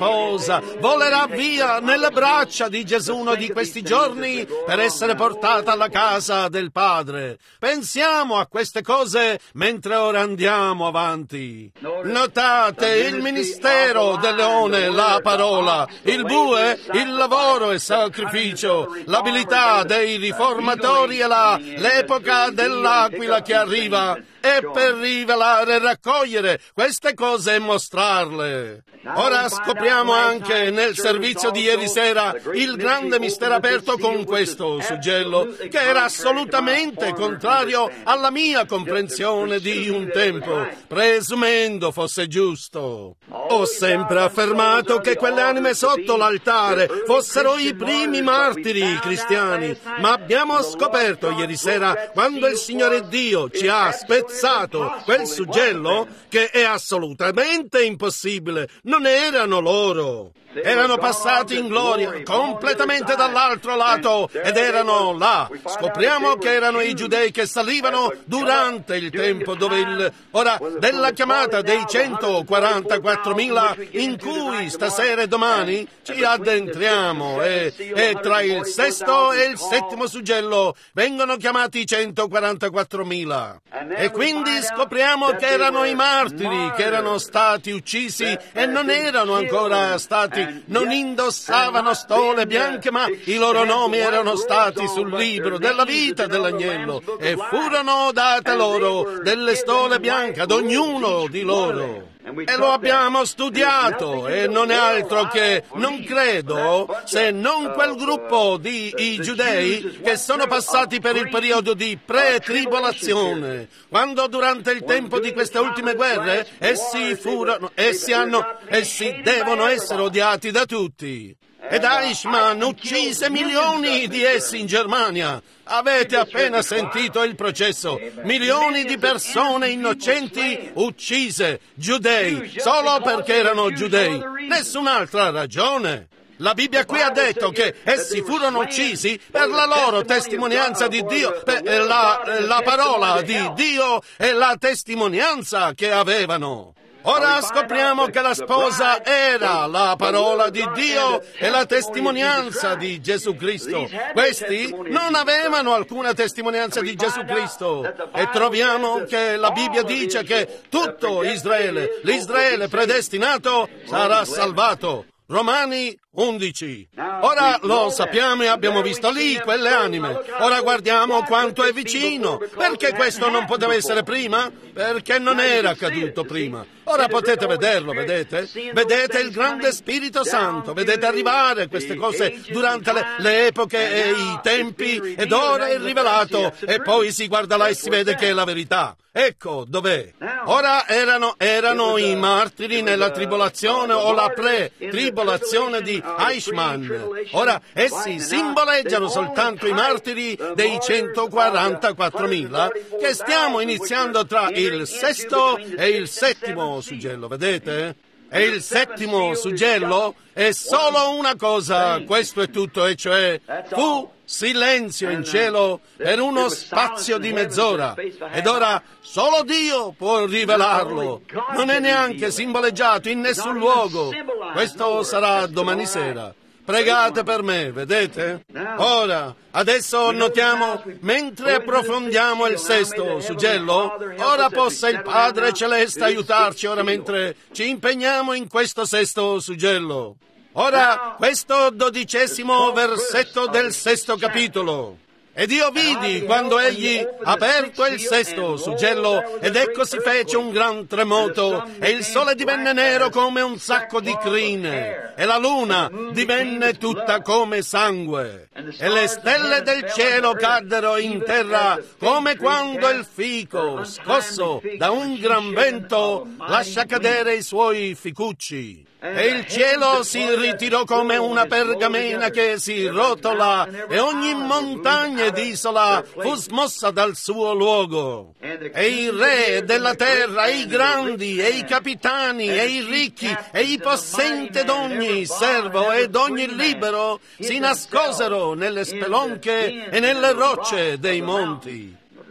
sposa volerà via nelle braccia di Gesù uno di questi giorni per essere portata alla casa del Padre. Pensiamo a queste cose mentre ora andiamo avanti. Notate il ministero del leone, la parola, il bue, il lavoro e sacrificio, l'abilità dei riformatori e la, l'epoca dell'aquila che arriva. E per rivelare e raccogliere queste cose e mostrarle. Ora scopriamo anche nel servizio di ieri sera il grande mistero aperto con questo suggello, che era assolutamente contrario alla mia comprensione di un tempo, presumendo fosse giusto. Ho sempre affermato che quelle anime sotto l'altare fossero i primi martiri cristiani, ma abbiamo scoperto ieri sera, quando il Signore Dio ci ha spezzato quel suggello, che è assolutamente impossibile. Non erano loro. Erano passati in gloria completamente dall'altro lato ed erano là. Scopriamo che erano i giudei che salivano durante il tempo dove il ora della chiamata dei centoquarantaquattromila in cui stasera e domani ci addentriamo e, e tra il sesto e il settimo suggello vengono chiamati centoquarantaquattromila. E quindi scopriamo che erano i martiri che erano stati uccisi e non erano ancora stati non indossavano stole bianche, ma i loro nomi erano stati sul libro della vita dell'agnello e furono date loro delle stole bianche ad ognuno di loro. E lo abbiamo studiato e non è altro che, non credo, se non quel gruppo di i giudei che sono passati per il periodo di pre-tribolazione, quando durante il tempo di queste ultime guerre essi furono, essi hanno, essi devono essere odiati da tutti. Ed Eichmann uccise milioni di essi in Germania. Avete appena sentito il processo. Milioni di persone innocenti uccise, giudei, solo perché erano giudei. Nessun'altra ragione. La Bibbia qui ha detto che essi furono uccisi per la loro testimonianza di Dio, per la, la parola di Dio e la testimonianza che avevano. Ora scopriamo che la sposa era la parola di Dio e la testimonianza di Gesù Cristo. Questi non avevano alcuna testimonianza di Gesù Cristo e troviamo che la Bibbia dice che tutto Israele, l'Israele predestinato, sarà salvato. Romani undici. Ora lo sappiamo e abbiamo visto lì quelle anime. Ora guardiamo quanto è vicino. Perché questo non poteva essere prima? Perché non era accaduto prima. Ora potete vederlo, vedete? Vedete il grande Spirito Santo, vedete arrivare queste cose durante le, le epoche e i tempi, ed ora è rivelato, e poi si guarda là e si vede che è la verità. Ecco dov'è. Ora erano, erano i martiri nella tribolazione o la pre-tribolazione di Eichmann. Ora essi simboleggiano soltanto i martiri dei centoquarantaquattromila che stiamo iniziando tra il sesto e il settimo suggello, vedete? E il settimo suggello è solo una cosa, questo è tutto, e cioè fu silenzio in cielo per uno spazio di mezz'ora, ed ora solo Dio può rivelarlo. Non è neanche simboleggiato in nessun luogo. Questo sarà domani sera. Pregate per me, vedete? Ora, adesso notiamo, mentre approfondiamo il sesto suggello, ora possa il Padre Celeste aiutarci ora mentre ci impegniamo in questo sesto suggello. Ora, questo dodicesimo versetto del sesto capitolo. Ed io vidi quando egli aperto il sesto suggello, ed ecco si fece un gran tremoto, e il sole divenne nero come un sacco di crine, e la luna divenne tutta come sangue, e le stelle del cielo caddero in terra come quando il fico, scosso da un gran vento, lascia cadere i suoi ficucci. E il cielo si ritirò come una pergamena che si rotola, e ogni montagna ed isola fu smossa dal suo luogo. E i re della terra, e i grandi, e i capitani, e i ricchi, e i possenti d'ogni servo ed ogni libero si nascosero nelle spelonche e nelle rocce dei monti.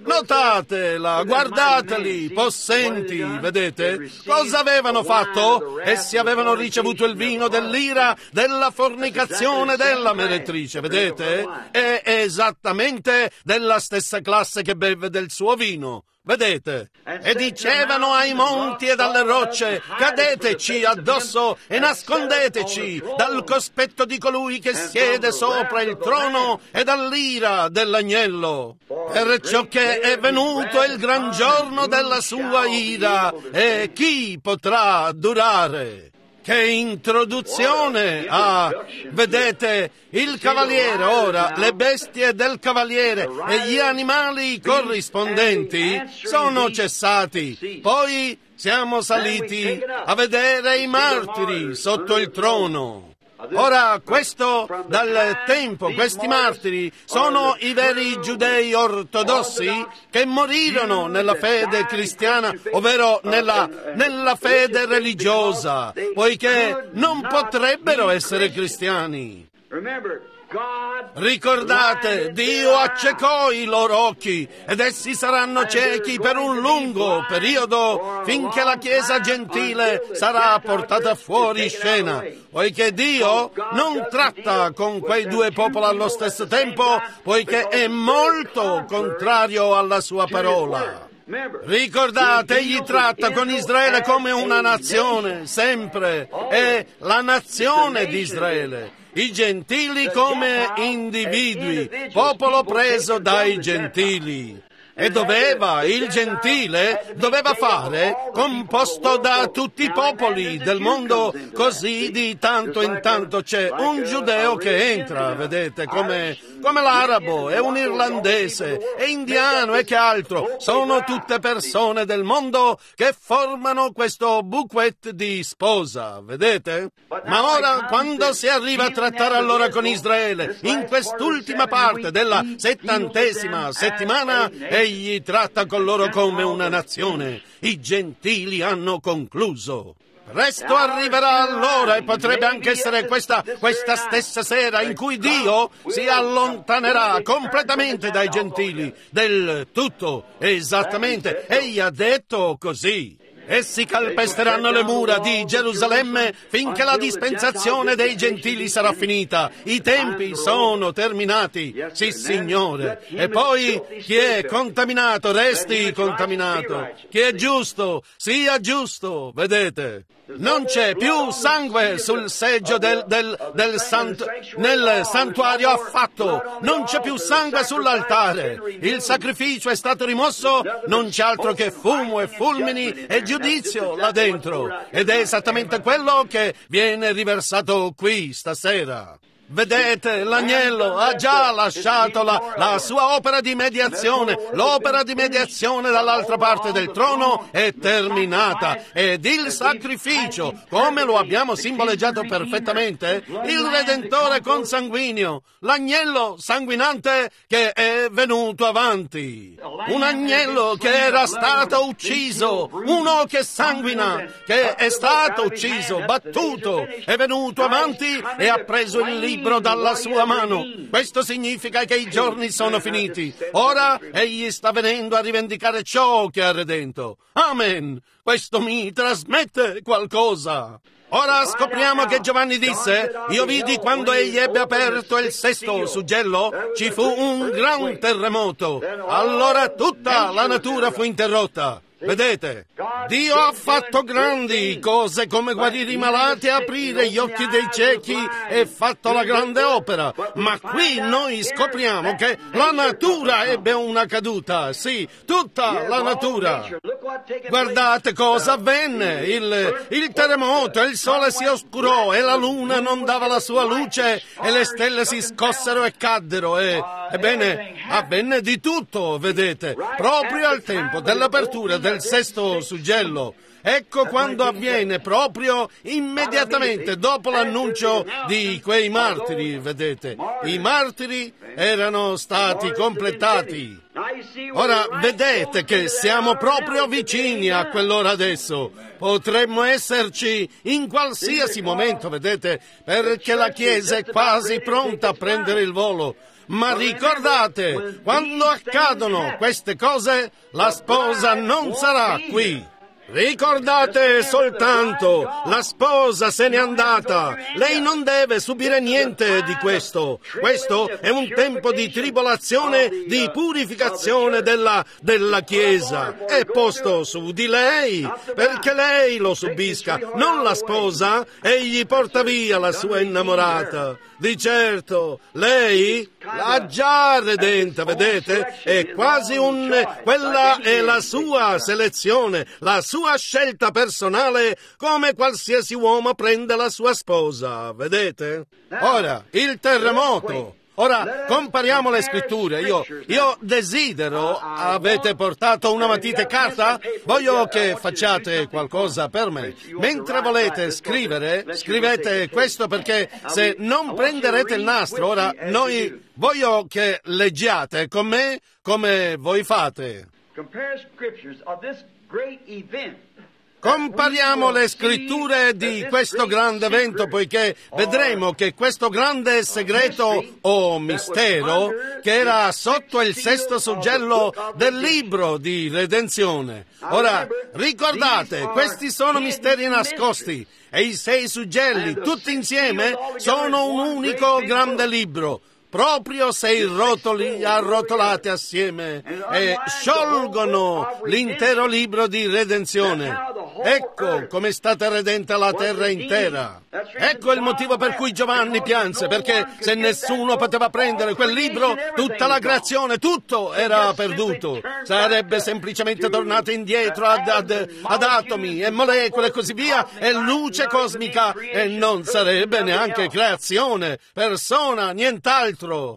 Notatela, guardateli, possenti, vedete? Cosa avevano fatto? Essi avevano ricevuto il vino dell'ira, della fornicazione, della meretrice, vedete? È esattamente della stessa classe che beve del suo vino. Vedete? E dicevano ai monti e alle rocce, cadeteci addosso e nascondeteci dal cospetto di colui che siede sopra il trono e dall'ira dell'agnello. Perciò che è venuto il gran giorno della sua ira, e chi potrà durare? Che introduzione! Ah, vedete, il cavaliere ora, le bestie del cavaliere e gli animali corrispondenti sono cessati. Poi siamo saliti a vedere i martiri sotto il trono. Ora, questo dal tempo, questi martiri sono i veri giudei ortodossi che morirono nella fede cristiana, ovvero nella, nella fede religiosa, poiché non potrebbero essere cristiani. Ricordate, Dio accecò i loro occhi ed essi saranno ciechi per un lungo periodo finché la Chiesa gentile sarà portata fuori scena, poiché Dio non tratta con quei due popoli allo stesso tempo, poiché è molto contrario alla sua parola. Ricordate, egli tratta con Israele come una nazione, sempre, è la nazione di Israele. I gentili come individui, popolo preso dai gentili. E doveva, il gentile, doveva fare composto da tutti i popoli del mondo, così di tanto in tanto c'è un giudeo che entra, vedete, come, come l'arabo, e un irlandese, e indiano, e che altro. Sono tutte persone del mondo che formano questo bouquet di sposa, vedete? Ma ora, quando si arriva a trattare allora con Israele, in quest'ultima parte della settantesima settimana, egli tratta con loro come una nazione. I gentili hanno concluso. Presto arriverà allora, e potrebbe anche essere questa, questa stessa sera, in cui Dio si allontanerà completamente dai gentili, del tutto, esattamente. Egli ha detto così. Essi calpesteranno le mura di Gerusalemme finché la dispensazione dei gentili sarà finita. I tempi sono terminati. Sì, Signore. E poi chi è contaminato resti contaminato. Chi è giusto sia giusto. Vedete? Non c'è più sangue sul seggio del, del, del sant, nel santuario affatto. Non c'è più sangue sull'altare. Il sacrificio è stato rimosso. Non c'è altro che fumo e fulmini e giudizio là dentro. Ed è esattamente quello che viene riversato qui stasera. Vedete, l'agnello ha già lasciato la, la sua opera di mediazione. L'opera di mediazione dall'altra parte del trono è terminata. Ed il sacrificio, come lo abbiamo simboleggiato perfettamente, il Redentore consanguineo, l'agnello sanguinante che è venuto avanti. Un agnello che era stato ucciso, uno che sanguina, che è stato ucciso, battuto, è venuto avanti e ha preso il libro dalla sua mano. Questo significa che i giorni sono finiti. Ora egli sta venendo a rivendicare ciò che ha redento. Amen. Questo mi trasmette qualcosa. Ora scopriamo che Giovanni disse: io vidi quando egli ebbe aperto il sesto suggello, ci fu un gran terremoto. Allora tutta la natura fu interrotta. Vedete, Dio ha fatto grandi cose come guarire i malati e aprire gli occhi dei ciechi e fatto la grande opera, ma qui noi scopriamo che la natura ebbe una caduta, sì, tutta la natura. Guardate cosa avvenne, il, il terremoto, il sole si oscurò e la luna non dava la sua luce e le stelle si scossero e caddero e, ebbene, avvenne di tutto, vedete, proprio al tempo dell'apertura del sesto suggello. Ecco quando avviene, proprio immediatamente dopo l'annuncio di quei martiri, vedete. I martiri erano stati completati. Ora vedete che siamo proprio vicini a quell'ora adesso. Potremmo esserci in qualsiasi momento, vedete, perché la Chiesa è quasi pronta a prendere il volo. Ma ricordate, quando accadono queste cose, la sposa non sarà qui. Ricordate soltanto, la sposa se n'è andata, lei non deve subire niente di questo. Questo è un tempo di tribolazione, di purificazione della, della Chiesa. È posto su di lei, perché lei lo subisca, non la sposa. Egli porta via la sua innamorata. Di certo, lei l'ha già redenta, vedete? È quasi un... quella è la sua selezione, la sua scelta personale, come qualsiasi uomo prende la sua sposa, vedete? Ora, il terremoto. Ora, compariamo le scritture. Io, io desidero... Avete portato una matita e carta? Voglio che facciate qualcosa per me. Mentre volete scrivere, scrivete questo, perché se non prenderete il nastro, ora noi... Voglio che leggiate con me come voi fate. Compariamo le scritture di questo grande evento, poiché vedremo che questo grande segreto o mistero, che era sotto il sesto suggello del libro di redenzione. Ora, ricordate, questi sono misteri nascosti, e i sei suggelli, tutti insieme, sono un unico grande libro. Proprio sei rotoli arrotolati assieme e sciolgono l'intero libro di redenzione. Ecco come è stata redenta la terra intera. Ecco il motivo per cui Giovanni pianse, perché se nessuno poteva prendere quel libro, tutta la creazione, tutto era perduto. Sarebbe semplicemente tornato indietro ad, ad, ad atomi e molecole e così via, e luce cosmica, e non sarebbe neanche creazione, persona, nient'altro.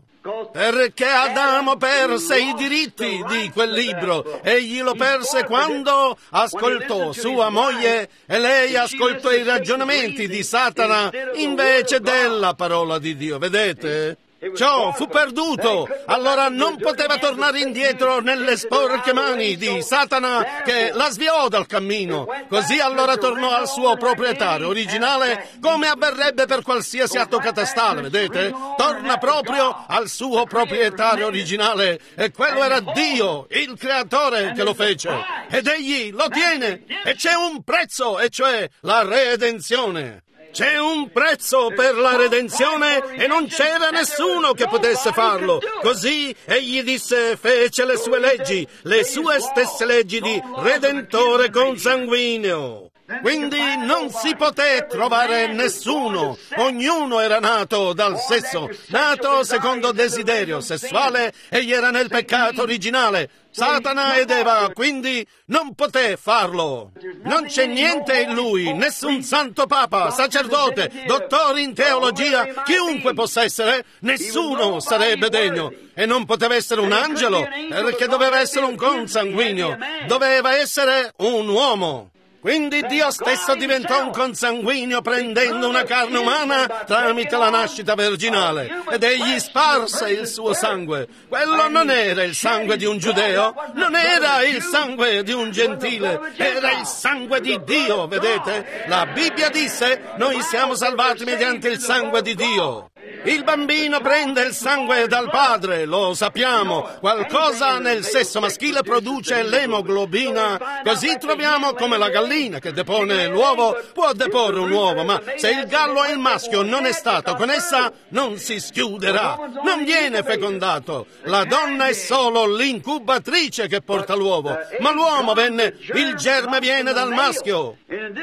Perché Adamo perse i diritti di quel libro. Egli lo perse quando ascoltò sua moglie e lei ascoltò i ragionamenti di Satana invece della parola di Dio. Vedete? Ciò fu perduto, allora non poteva tornare indietro nelle sporche mani di Satana che la sviò dal cammino. Così allora tornò al suo proprietario originale, come avverrebbe per qualsiasi atto catastale, vedete? Torna proprio al suo proprietario originale, e quello era Dio, il creatore, che lo fece. Ed egli lo tiene, e c'è un prezzo, e cioè la redenzione. C'è un prezzo per la redenzione e non c'era nessuno che potesse farlo. Così egli disse, fece le sue leggi, le sue stesse leggi di Redentore consanguineo. Quindi non si poté trovare nessuno, ognuno era nato dal sesso, nato secondo desiderio sessuale, egli era nel peccato originale. Satana ed Eva, quindi non poté farlo. Non c'è niente in lui, nessun santo papa, sacerdote, dottore in teologia, chiunque possa essere, nessuno sarebbe degno. E non poteva essere un angelo, perché doveva essere un consanguineo, doveva essere un uomo. Quindi Dio stesso diventò un consanguineo prendendo una carne umana tramite la nascita virginale, ed egli sparse il suo sangue. Quello non era il sangue di un giudeo, non era il sangue di un gentile, era il sangue di Dio, vedete? La Bibbia disse, noi siamo salvati mediante il sangue di Dio. Il bambino prende il sangue dal padre, lo sappiamo. Qualcosa nel sesso maschile produce l'emoglobina. Così troviamo come la gallina che depone l'uovo può deporre un uovo, ma se il gallo e il maschio non è stato con essa, non si schiuderà, non viene fecondato. La donna è solo l'incubatrice che porta l'uovo, ma l'uomo venne, il germe viene dal maschio.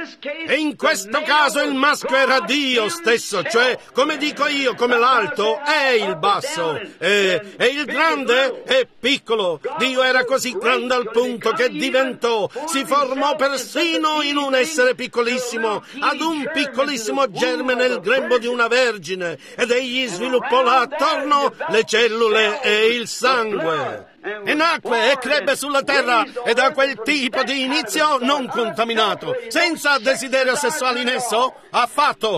E in questo caso il maschio era Dio stesso, cioè, come dico io, come l'alto è il basso e, e il grande è piccolo. Dio era così grande al punto che diventò, si formò persino in un essere piccolissimo, ad un piccolissimo germe nel grembo di una vergine, ed egli sviluppò là attorno le cellule e il sangue. E nacque e crebbe sulla terra, e da quel tipo di inizio non contaminato, senza desiderio sessuale in esso, affatto.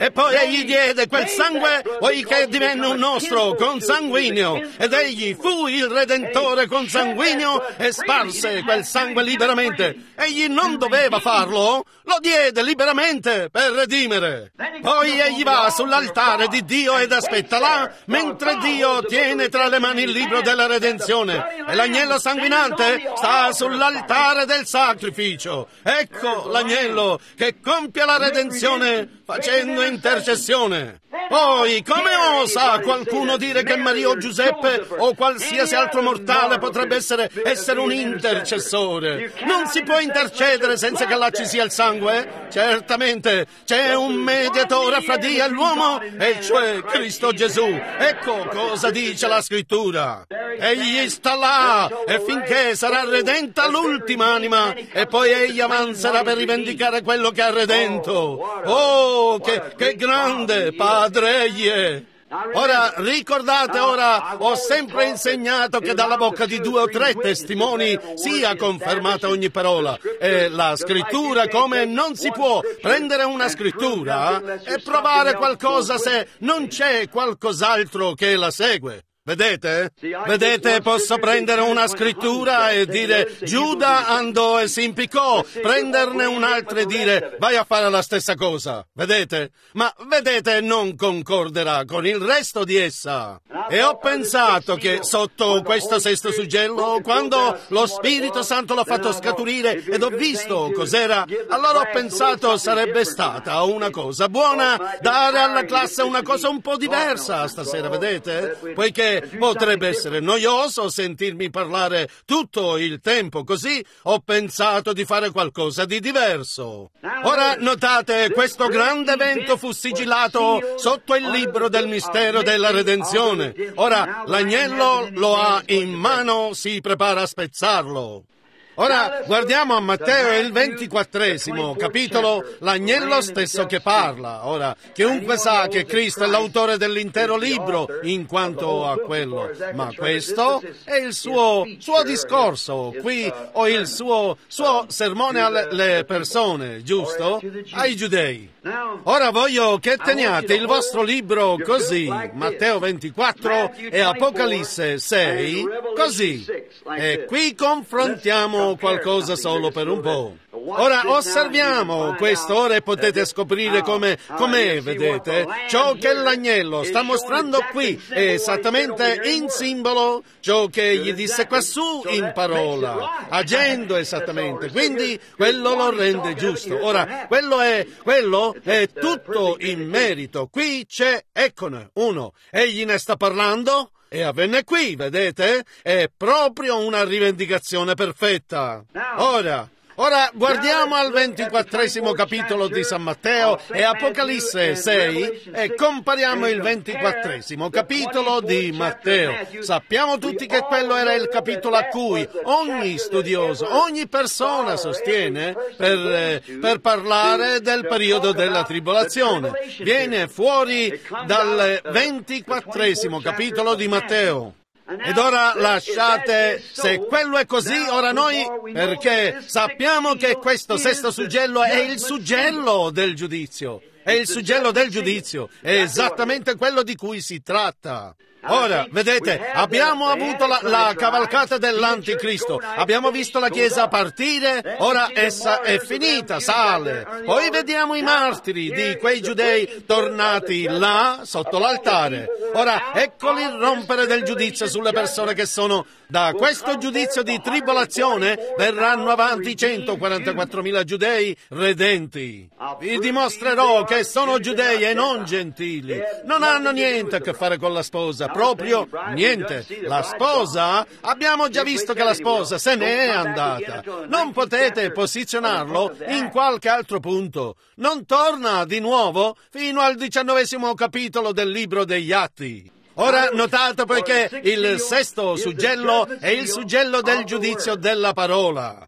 E poi egli diede quel sangue, poiché divenne un nostro consanguineo, ed egli fu il Redentore consanguineo e sparse quel sangue liberamente. Egli non doveva farlo, lo diede liberamente per redimere. Poi egli va sull'altare di Dio ed aspetta là, mentre Dio tiene tra le mani il libro della redenzione, e l'agnello sanguinante sta sull'altare del sacrificio. Ecco l'agnello che compie la redenzione facendo intercessione. Poi, come osa qualcuno dire che Maria o Giuseppe o qualsiasi altro mortale potrebbe essere, essere un intercessore? Non si può intercedere senza che là ci sia il sangue? Certamente c'è un mediatore fra Dio e l'uomo, e cioè Cristo Gesù. Ecco cosa dice la Scrittura. Egli sta là, e finché sarà redenta l'ultima anima, e poi egli avanzerà per rivendicare quello che ha redento. Oh, che, che grande Padre egli è! Ora, ricordate, ora ho sempre insegnato che dalla bocca di due o tre testimoni sia confermata ogni parola. E la scrittura, come non si può prendere una scrittura e provare qualcosa se non c'è qualcos'altro che la segue. Vedete? Vedete, posso prendere una scrittura e dire Giuda andò e si impiccò, prenderne un'altra e dire vai a fare la stessa cosa. Vedete? Ma vedete, non concorderà con il resto di essa. E ho pensato che sotto questo sesto suggello, quando lo Spirito Santo l'ha fatto scaturire ed ho visto cos'era, allora ho pensato sarebbe stata una cosa buona dare alla classe una cosa un po' diversa stasera, vedete? Poiché potrebbe essere noioso sentirmi parlare tutto il tempo così, ho pensato di fare qualcosa di diverso. Ora notate, questo grande evento fu sigillato sotto il libro del mistero della redenzione. Ora l'agnello lo ha in mano, si prepara a spezzarlo. Ora guardiamo a Matteo, il ventiquattresimo capitolo, l'agnello stesso che parla. Ora, chiunque sa che Cristo è l'autore dell'intero libro in quanto a quello, ma questo è il suo, suo discorso, qui, o il suo, suo sermone alle persone, giusto? Ai giudei. Ora voglio che teniate il vostro libro così, Matteo ventiquattro e Apocalisse sei, così. E qui confrontiamo qualcosa solo per un po'. Ora osserviamo quest'ora e potete scoprire come, com'è, vedete, ciò che l'agnello sta mostrando qui è esattamente in simbolo ciò che gli disse quassù in parola, agendo esattamente, quindi quello lo rende giusto. Ora, quello è, quello è tutto in merito, qui c'è, eccone, uno, egli ne sta parlando, e avvenne qui, vedete? È proprio una rivendicazione perfetta. Ora, ora guardiamo al ventiquattresimo capitolo di San Matteo e Apocalisse sei e compariamo il ventiquattresimo capitolo di Matteo. Sappiamo tutti che quello era il capitolo a cui ogni studioso, ogni persona sostiene per, eh, per parlare del periodo della tribolazione. Viene fuori dal ventiquattresimo capitolo di Matteo. Ed ora lasciate, se quello è così, ora noi, perché sappiamo che questo sesto suggello è il suggello del giudizio. È il suggello del giudizio, è esattamente quello di cui si tratta. Ora, vedete, abbiamo avuto la, la cavalcata dell'Anticristo, abbiamo visto la Chiesa partire, ora essa è finita, sale. Poi vediamo i martiri di quei giudei tornati là, sotto l'altare. Ora, eccoli il rompere del giudizio sulle persone che sono, da questo giudizio di tribolazione, verranno avanti centoquarantaquattromila giudei redenti. Vi dimostrerò che sono giudei e non gentili. Non hanno niente a che fare con la sposa. Proprio niente. La sposa, abbiamo già visto che la sposa se ne è andata. Non potete posizionarlo in qualche altro punto. Non torna di nuovo fino al diciannovesimo capitolo del libro degli Atti. Ora notate poiché il sesto suggello è il suggello del giudizio della parola.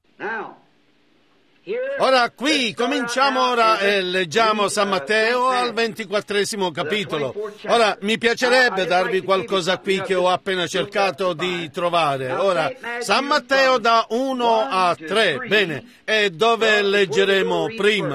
Ora qui cominciamo ora e leggiamo San Matteo al ventiquattresimo capitolo. Ora mi piacerebbe darvi qualcosa qui che ho appena cercato di trovare. Ora San Matteo da uno a tre, bene, e dove leggeremo prima?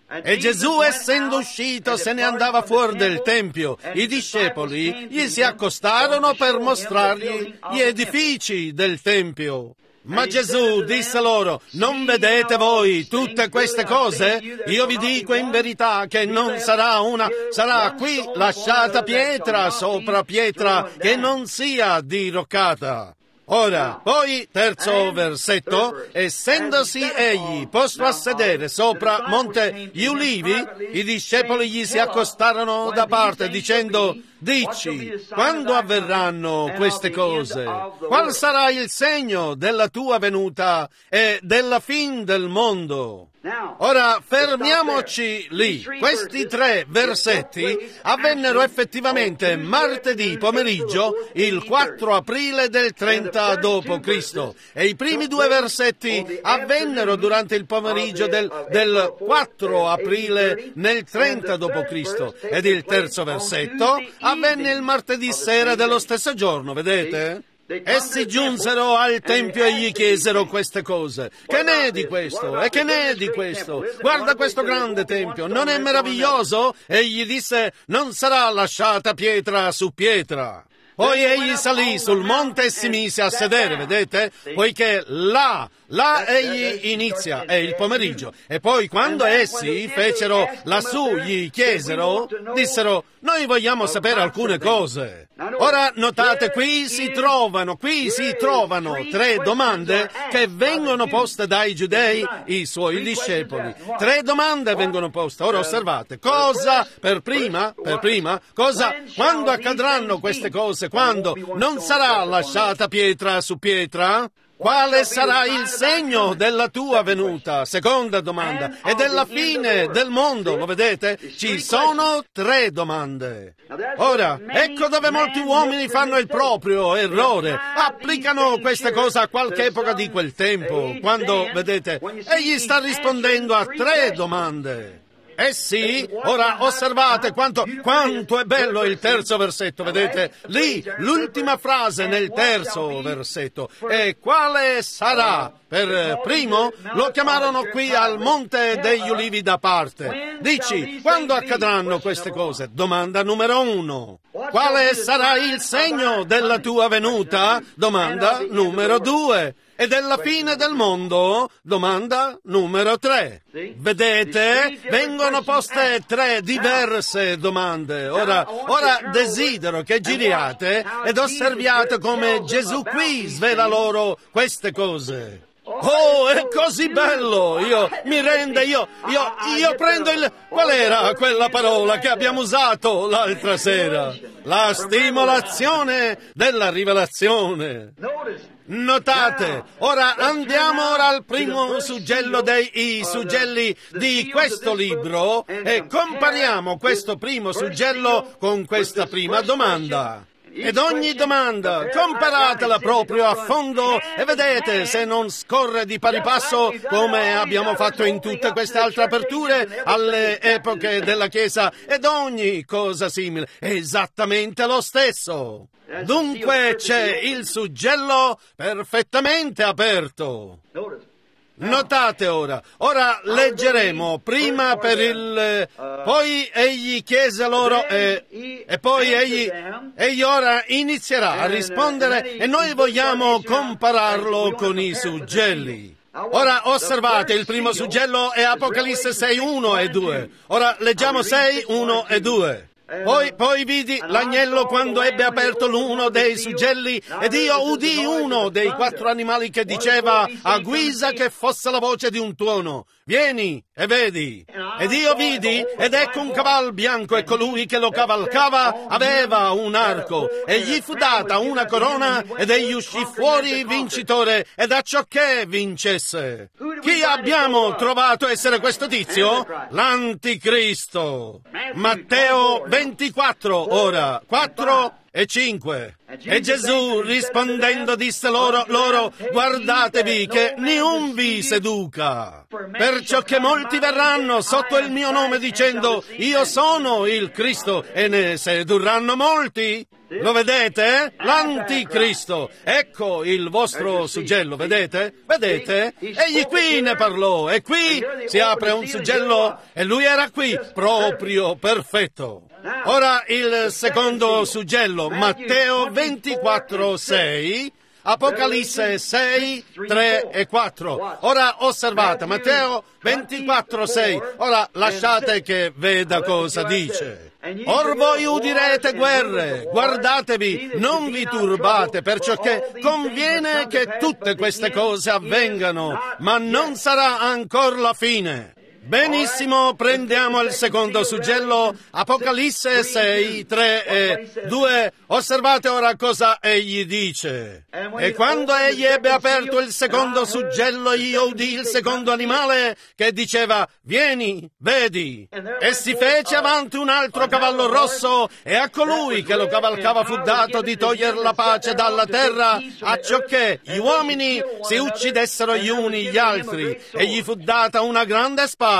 E Gesù, essendo uscito, se ne andava fuori del Tempio. I discepoli gli si accostarono per mostrargli gli edifici del Tempio. Ma Gesù disse loro: non vedete voi tutte queste cose? Io vi dico in verità che non sarà una, sarà qui lasciata pietra sopra pietra che non sia diroccata. Ora, poi, terzo versetto, essendosi egli posto a sedere sopra Monte gli Ulivi, i discepoli gli si accostarono da parte dicendo: dici, quando avverranno queste cose? Qual sarà il segno della tua venuta e della fin del mondo? Ora, fermiamoci lì. Questi tre versetti avvennero effettivamente martedì pomeriggio, il quattro aprile del trenta dopo Cristo, e i primi due versetti avvennero durante il pomeriggio del, del quattro aprile nel trenta dopo Cristo, ed il terzo versetto avvenne il martedì sera dello stesso giorno, vedete? Essi giunsero al Tempio e gli chiesero queste cose. Che ne è di questo? E che ne è di questo? Guarda questo grande Tempio, non è meraviglioso? Egli disse: non sarà lasciata pietra su pietra. Poi egli salì sul monte e si mise a sedere, vedete? Poiché là, là egli inizia, è il pomeriggio. E poi quando essi fecero lassù, gli chiesero, dissero: noi vogliamo sapere alcune cose. Ora notate, qui si trovano, qui si trovano tre domande che vengono poste dai giudei, i suoi discepoli. Tre domande vengono poste. Ora osservate, cosa per prima, per prima, cosa, quando accadranno queste cose? Quando non sarà lasciata pietra su pietra? Quale sarà il segno della tua venuta? Seconda domanda. E della fine del mondo, lo vedete? Ci sono tre domande. Ora, ecco dove molti uomini fanno il proprio errore. Applicano queste cose a qualche epoca di quel tempo, quando, vedete, egli sta rispondendo a tre domande. Eh sì, ora osservate quanto, quanto è bello il terzo versetto, vedete? Lì, l'ultima frase nel terzo versetto. E quale sarà? Per primo, lo chiamarono qui al Monte degli Ulivi da parte. Dici, quando accadranno queste cose? Domanda numero uno. Quale sarà il segno della tua venuta? Domanda numero due. E della fine del mondo? Domanda numero tre. Vedete? Vengono poste tre diverse domande. Ora, ora desidero che giriate ed osserviate come Gesù qui svela loro queste cose. Oh, è così bello! Io mi rende, io, io, io prendo il... Qual era quella parola che abbiamo usato l'altra sera? La stimolazione della rivelazione. Notate, ora andiamo ora al primo suggello dei i suggelli di questo libro e compariamo questo primo suggello con questa prima domanda. Ed ogni domanda, comparatela proprio a fondo e vedete se non scorre di pari passo come abbiamo fatto in tutte queste altre aperture alle epoche della Chiesa ed ogni cosa simile. È esattamente lo stesso. Dunque c'è il suggello perfettamente aperto. Notate ora, ora leggeremo prima per il... Poi egli chiese loro e, e poi egli, egli ora inizierà a rispondere e noi vogliamo compararlo con i suggelli. Ora osservate, il primo suggello è Apocalisse sei, uno e due. Ora leggiamo sei, uno e due. Poi, poi vidi l'agnello quando ebbe aperto l'uno dei suggelli ed io udii uno dei quattro animali che diceva a guisa che fosse la voce di un tuono: vieni e vedi. Ed io vidi ed ecco un cavallo bianco e colui che lo cavalcava aveva un arco e gli fu data una corona ed egli uscì fuori vincitore ed acciò che vincesse. Chi abbiamo trovato essere questo tizio? L'Anticristo. Matteo ventiquattro, ora, quattro e cinque. E Gesù rispondendo disse loro, loro, guardatevi che niun vi seduca, perciò che molti verranno sotto il mio nome dicendo, io sono il Cristo, e ne sedurranno molti. Lo vedete? L'Anticristo. Ecco il vostro suggello, vedete? Vedete? Egli qui ne parlò, e qui si apre un suggello, e lui era qui, proprio perfetto. Ora il secondo suggello, Matteo ventiquattro sei, Apocalisse sei, tre e quattro. Ora osservate, Matteo ventiquattro sei. Ora lasciate che veda cosa dice. Or voi udirete guerre, guardatevi, non vi turbate, perciò che conviene che tutte queste cose avvengano, ma non sarà ancora la fine. Benissimo, prendiamo il secondo suggello, Apocalisse sei, tre e due. Osservate ora cosa egli dice. E quando egli ebbe aperto il secondo suggello, io udì il secondo animale che diceva, vieni, vedi. E si fece avanti un altro cavallo rosso, e a colui che lo cavalcava fu dato di togliere la pace dalla terra, acciò che gli uomini si uccidessero gli uni gli altri, e gli fu data una grande spada.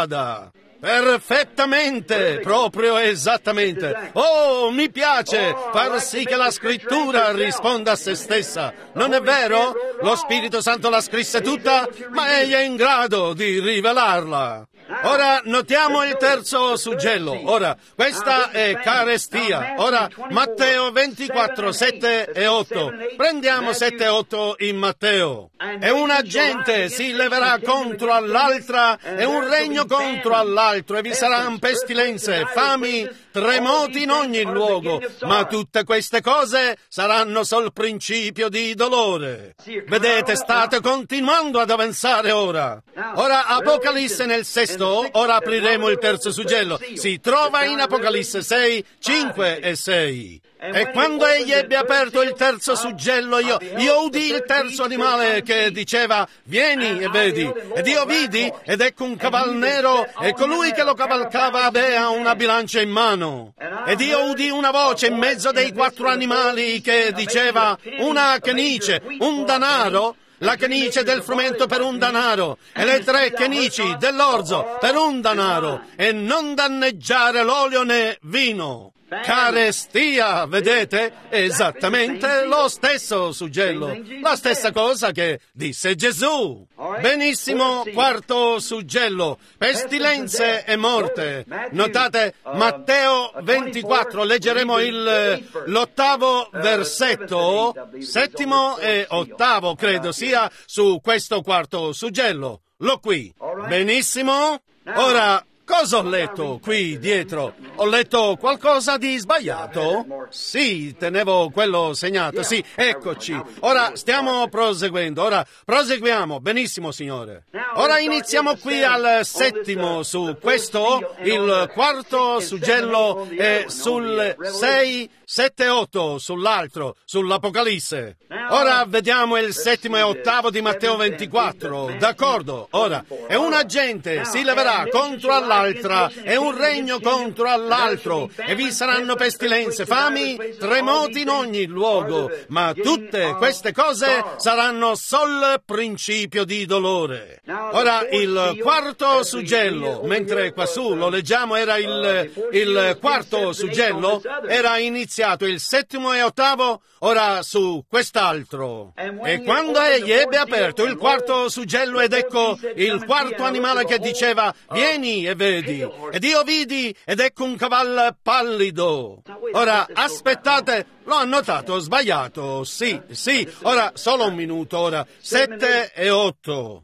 Perfettamente, proprio esattamente. Oh, mi piace far sì che la scrittura risponda a se stessa. Non è vero? Lo Spirito Santo la scrisse tutta, ma egli è in grado di rivelarla. Ora notiamo il terzo suggello. Ora, questa è carestia. Ora, Matteo ventiquattro, sette e otto. Prendiamo sette e otto in Matteo. E una gente si leverà contro all'altra, e un regno contro all'altro, e vi saranno pestilenze, fami, tremoti in ogni luogo. Ma tutte queste cose saranno sol principio di dolore. Vedete, state continuando ad avanzare ora. Ora, Apocalisse nel sesto. Ora apriremo il terzo suggello. Si trova in Apocalisse sei, cinque e sei. E quando egli ebbe aperto il terzo suggello, io, io udì il terzo animale che diceva, vieni e vedi. Ed io vidi, ed ecco un cavallo nero, e colui che lo cavalcava aveva una bilancia in mano. Ed io udì una voce in mezzo dei quattro animali che diceva, una chenice, un danaro, la chenice del frumento per un danaro, e le tre chenici dell'orzo per un danaro, e non danneggiare l'olio né vino. Carestia, vedete? Esattamente lo stesso suggello, la stessa cosa che disse Gesù. Benissimo, quarto suggello, pestilenze e morte. Notate Matteo ventiquattro, leggeremo il, l'ottavo versetto, settimo e ottavo, credo sia su questo quarto suggello. L'ho qui. Benissimo. Ora, cosa ho letto qui dietro? Ho letto qualcosa di sbagliato? Sì, tenevo quello segnato, sì, eccoci. Ora stiamo proseguendo, ora proseguiamo. Benissimo, signore. Ora iniziamo qui al settimo su questo, il quarto suggello è sul sei, sette e otto, sull'altro, sull'Apocalisse. Ora vediamo il settimo e ottavo di Matteo ventiquattro, d'accordo? Ora, e una gente si leverà contro all'altra, e un regno contro all'altro, e vi saranno pestilenze, fami, tremoti in ogni luogo, ma tutte queste cose saranno sol principio di dolore. Ora, il quarto suggello, mentre quassù lo leggiamo, era il, il quarto suggello, era iniziato il settimo e ottavo, ora su quest'altro. E quando egli ebbe aperto il quarto suggello, ed ecco il quarto animale che diceva, vieni e vedi. Ed io vidi, ed ecco un cavallo pallido. Ora, aspettate, l'ho annotato sbagliato, sì, sì. Ora, solo un minuto, ora, sette e otto.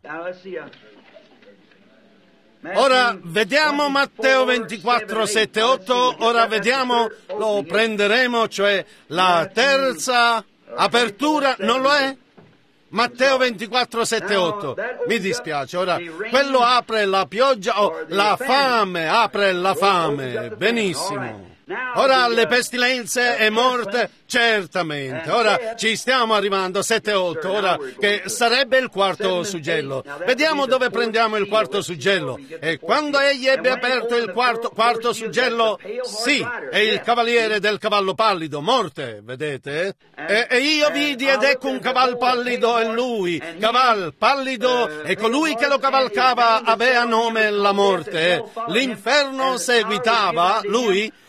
Ora vediamo Matteo ventiquattro, sette e otto, ora vediamo, lo prenderemo, cioè la terza apertura, non lo è? Matteo ventiquattro, sette e otto. Mi dispiace, ora, quello apre la pioggia, o oh, la fame, apre la fame, benissimo. Ora le pestilenze e morte, certamente. Ora ci stiamo arrivando, sette e otto, ora che sarebbe il quarto suggello. Vediamo dove prendiamo il quarto suggello. E quando egli ebbe aperto il quarto, quarto suggello, sì, è il cavaliere del cavallo pallido, morte, vedete? E, e io vidi, ed ecco un cavallo pallido, e lui, cavallo pallido, e colui che lo cavalcava aveva nome la morte. L'inferno seguitava lui,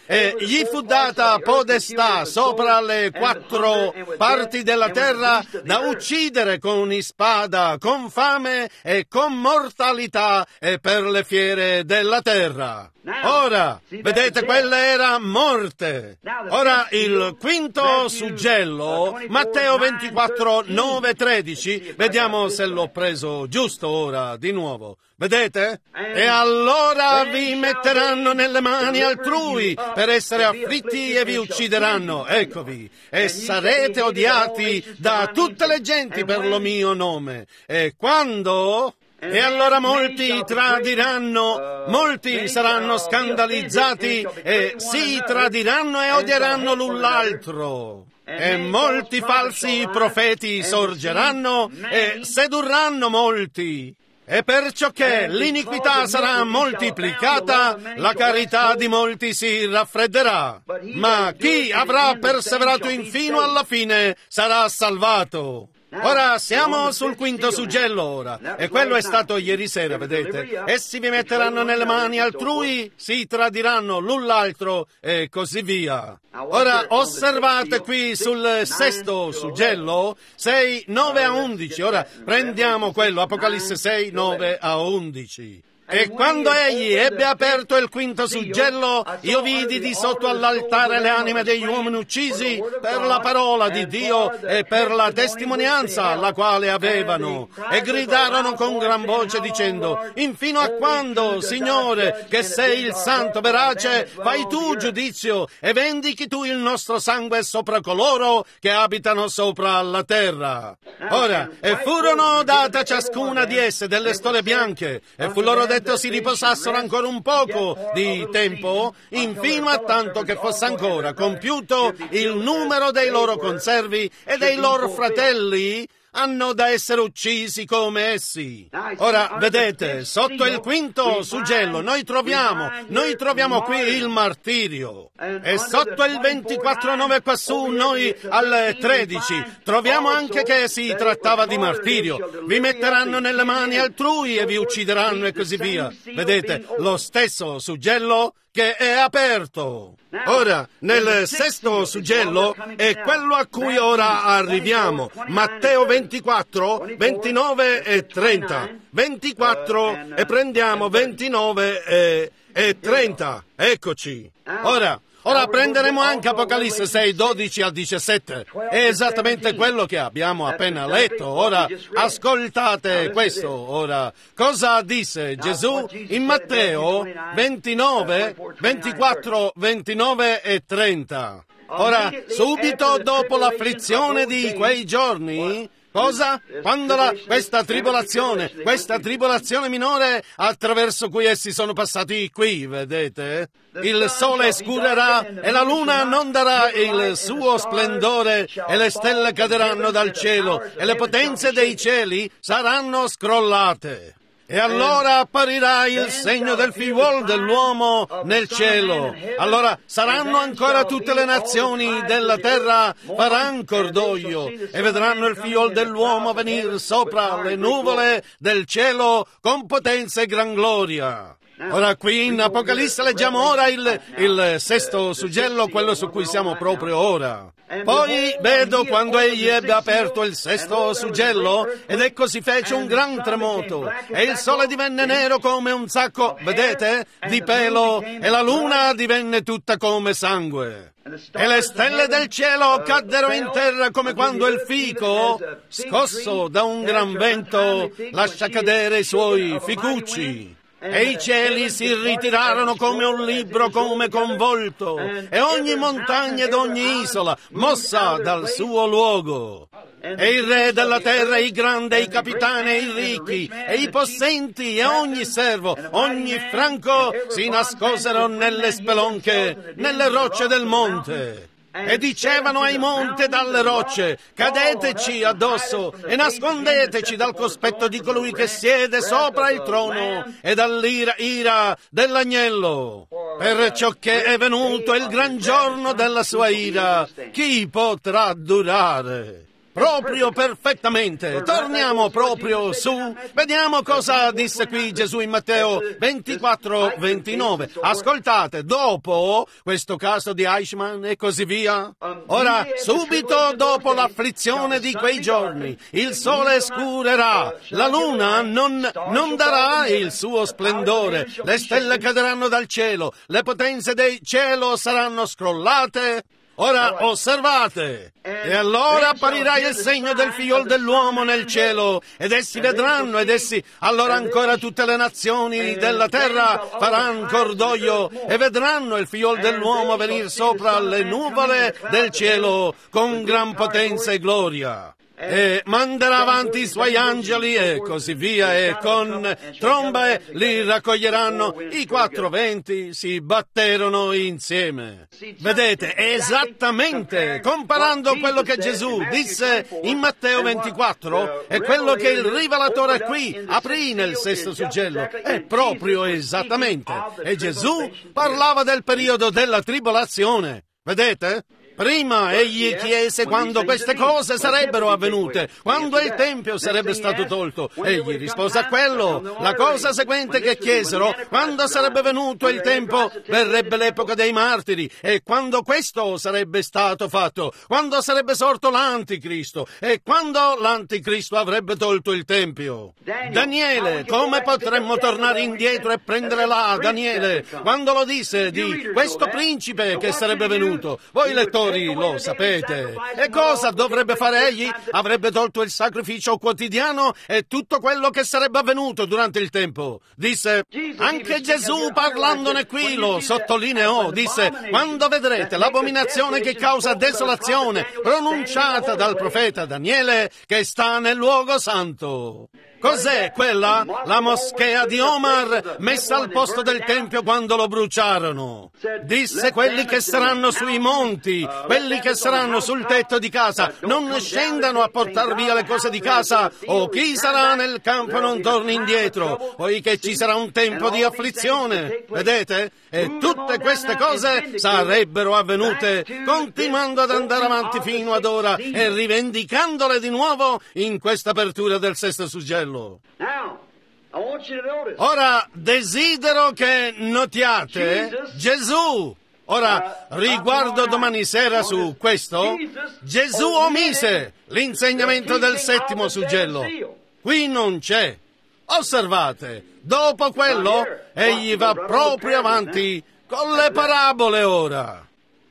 E gli fu data podestà sopra le quattro parti della terra da uccidere con spada, con fame e con mortalità e per le fiere della terra. Ora, vedete, quella era morte. Ora il quinto suggello, Matteo ventiquattro, nove, tredici, vediamo se l'ho preso giusto ora di nuovo. Vedete? E allora vi metteranno nelle mani altrui per essere afflitti e vi uccideranno, eccovi, e sarete odiati da tutte le genti per lo mio nome. E quando... E allora molti tradiranno, molti saranno scandalizzati e si tradiranno e odieranno l'un l'altro. E molti falsi profeti sorgeranno e sedurranno molti. E perciò che l'iniquità sarà moltiplicata, la carità di molti si raffredderà. Ma chi avrà perseverato infino alla fine sarà salvato. Ora siamo sul quinto suggello ora, e quello è stato ieri sera, vedete? Essi vi metteranno nelle mani altrui, si tradiranno l'un l'altro e così via. Ora osservate qui sul sesto suggello, sei, nove a undici. Ora prendiamo quello, Apocalisse sei, nove a undici. E quando egli ebbe aperto il quinto suggello, io vidi di sotto all'altare le anime degli uomini uccisi per la parola di Dio e per la testimonianza la quale avevano, e gridarono con gran voce dicendo: infino a quando, Signore, che sei il santo verace, fai tu giudizio e vendichi tu il nostro sangue sopra coloro che abitano sopra la terra. Ora, e furono date a ciascuna di esse delle stole bianche, e fu loro detto si riposassero ancora un poco di tempo, infino a tanto che fosse ancora compiuto il numero dei loro conservi e dei loro fratelli hanno da essere uccisi come essi. Ora, vedete, sotto il quinto suggello noi troviamo, noi troviamo qui il martirio. E sotto il ventiquattro nove quassù, noi al tredici, troviamo anche che si trattava di martirio. Vi metteranno nelle mani altrui e vi uccideranno e così via. Vedete, lo stesso suggello che è aperto. Ora, nel sesto suggello è quello a cui ora arriviamo, Matteo ventiquattro, ventinove e trenta. ventiquattro e prendiamo ventinove e, e trenta. Eccoci. Ora, Ora prenderemo anche Apocalisse sei, dodici al diciassette. È esattamente quello che abbiamo appena letto. Ora ascoltate questo. Ora, cosa disse Gesù in Matteo ventinove, ventiquattro, ventinove e trenta? Ora, subito dopo l'afflizione di quei giorni, cosa? Quando la, questa tribolazione, questa tribolazione minore attraverso cui essi sono passati qui, vedete? Il sole scurerà e la luna non darà il suo splendore e le stelle caderanno dal cielo e le potenze dei cieli saranno scrollate. E allora apparirà il segno del figliuolo dell'uomo nel cielo. Allora saranno ancora tutte le nazioni della terra, faranno cordoglio e vedranno il figliuolo dell'uomo venire sopra le nuvole del cielo con potenza e gran gloria. Ora qui in Apocalisse leggiamo ora il, il sesto suggello, quello su cui siamo proprio ora. Poi vedo quando egli ebbe aperto il sesto suggello, ed ecco si fece un gran tremoto, e il sole divenne nero come un sacco, vedete, di pelo, e la luna divenne tutta come sangue. E le stelle del cielo caddero in terra come quando il fico, scosso da un gran vento, lascia cadere i suoi ficucci. E i cieli si ritirarono come un libro, come convolto, e ogni montagna ed ogni isola mossa dal suo luogo. E il re della terra, i grandi, i capitani, e i ricchi, e i possenti, e ogni servo, ogni franco si nascosero nelle spelonche, nelle rocce del monte. E dicevano ai monti e dalle rocce: cadeteci addosso e nascondeteci dal cospetto di colui che siede sopra il trono e dall'ira ira dell'agnello, perciò che è venuto il gran giorno della sua ira. Chi potrà durare? proprio perfettamente. Torniamo proprio su. Vediamo cosa disse qui Gesù in Matteo ventiquattro ventinove. Ascoltate, dopo questo caso di Eichmann e così via. Ora, subito dopo l'afflizione di quei giorni, il sole scurerà, la luna non, non darà il suo splendore, le stelle cadranno dal cielo, le potenze del cielo saranno scrollate. Ora osservate, e allora apparirà il segno del figliol dell'uomo nel cielo, ed essi vedranno, ed essi, allora ancora tutte le nazioni della terra faranno cordoglio, e vedranno il figliol dell'uomo venire sopra le nuvole del cielo con gran potenza e gloria. E manderà avanti i suoi angeli e così via, e con trombe li raccoglieranno. I quattro venti si batterono insieme. Vedete, esattamente, comparando quello che Gesù disse in Matteo ventiquattro e quello che il rivelatore qui aprì nel sesto suggello, è proprio esattamente. E Gesù parlava del periodo della tribolazione. Vedete? Prima egli chiese quando queste cose sarebbero avvenute, quando il Tempio sarebbe stato tolto. Egli rispose a quello. La cosa seguente che chiesero, quando sarebbe venuto il tempo, verrebbe l'epoca dei martiri, e quando questo sarebbe stato fatto, quando sarebbe sorto l'Anticristo, e quando l'Anticristo avrebbe tolto il Tempio. Daniele, come potremmo tornare indietro e prendere là Daniele, quando lo disse di questo principe che sarebbe venuto? Voi lettori lo sapete. E cosa dovrebbe fare egli? Avrebbe tolto il sacrificio quotidiano e tutto quello che sarebbe avvenuto durante il tempo. Disse, anche Gesù parlandone qui lo sottolineò, disse, quando vedrete l'abominazione che causa desolazione pronunciata dal profeta Daniele che sta nel luogo santo. Cos'è quella? La moschea di Omar messa al posto del Tempio quando lo bruciarono. Disse quelli che saranno sui monti, quelli che saranno sul tetto di casa, non scendano a portar via le cose di casa, o chi sarà nel campo non torni indietro, poiché ci sarà un tempo di afflizione. Vedete? E tutte queste cose sarebbero avvenute, continuando ad andare avanti fino ad ora e rivendicandole di nuovo in questa apertura del sesto suggello. Ora desidero che notiate Gesù. Ora, riguardo domani sera su questo, Gesù omise l'insegnamento del settimo suggello. Qui non c'è. Osservate, dopo quello, egli va proprio avanti con le parabole ora.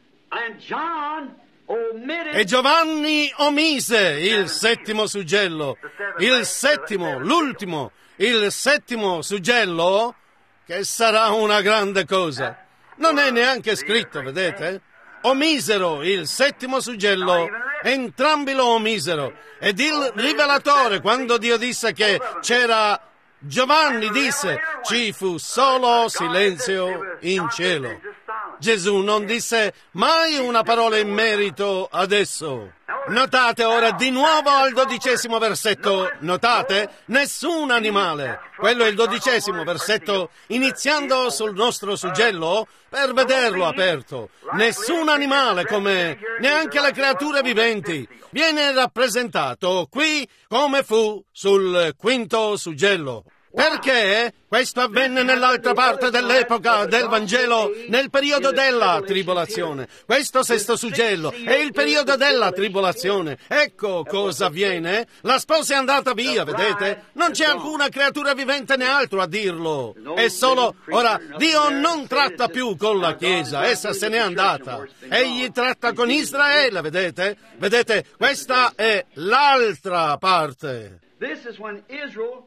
E Giovanni omise il settimo suggello, il settimo, l'ultimo, il settimo suggello, che sarà una grande cosa. Non è neanche scritto, vedete? Omisero il settimo suggello, entrambi lo omisero. Ed il rivelatore, quando Dio disse che c'era, Giovanni disse, ci fu solo silenzio in cielo. Gesù non disse mai una parola in merito ad esso. Notate ora di nuovo al dodicesimo versetto, notate, nessun animale. Quello è il dodicesimo versetto, iniziando sul nostro suggello, per vederlo aperto. Nessun animale, come neanche le creature viventi, viene rappresentato qui come fu sul quinto suggello. Perché questo avvenne nell'altra parte dell'epoca del Vangelo, nel periodo della tribolazione. Questo sesto suggello è il periodo della tribolazione. Ecco cosa avviene. La sposa è andata via, vedete? Non c'è alcuna creatura vivente né altro a dirlo. È solo, ora, Dio non tratta più con la Chiesa, essa se n'è andata. Egli tratta con Israele, vedete? Vedete, questa è l'altra parte. This is when Israel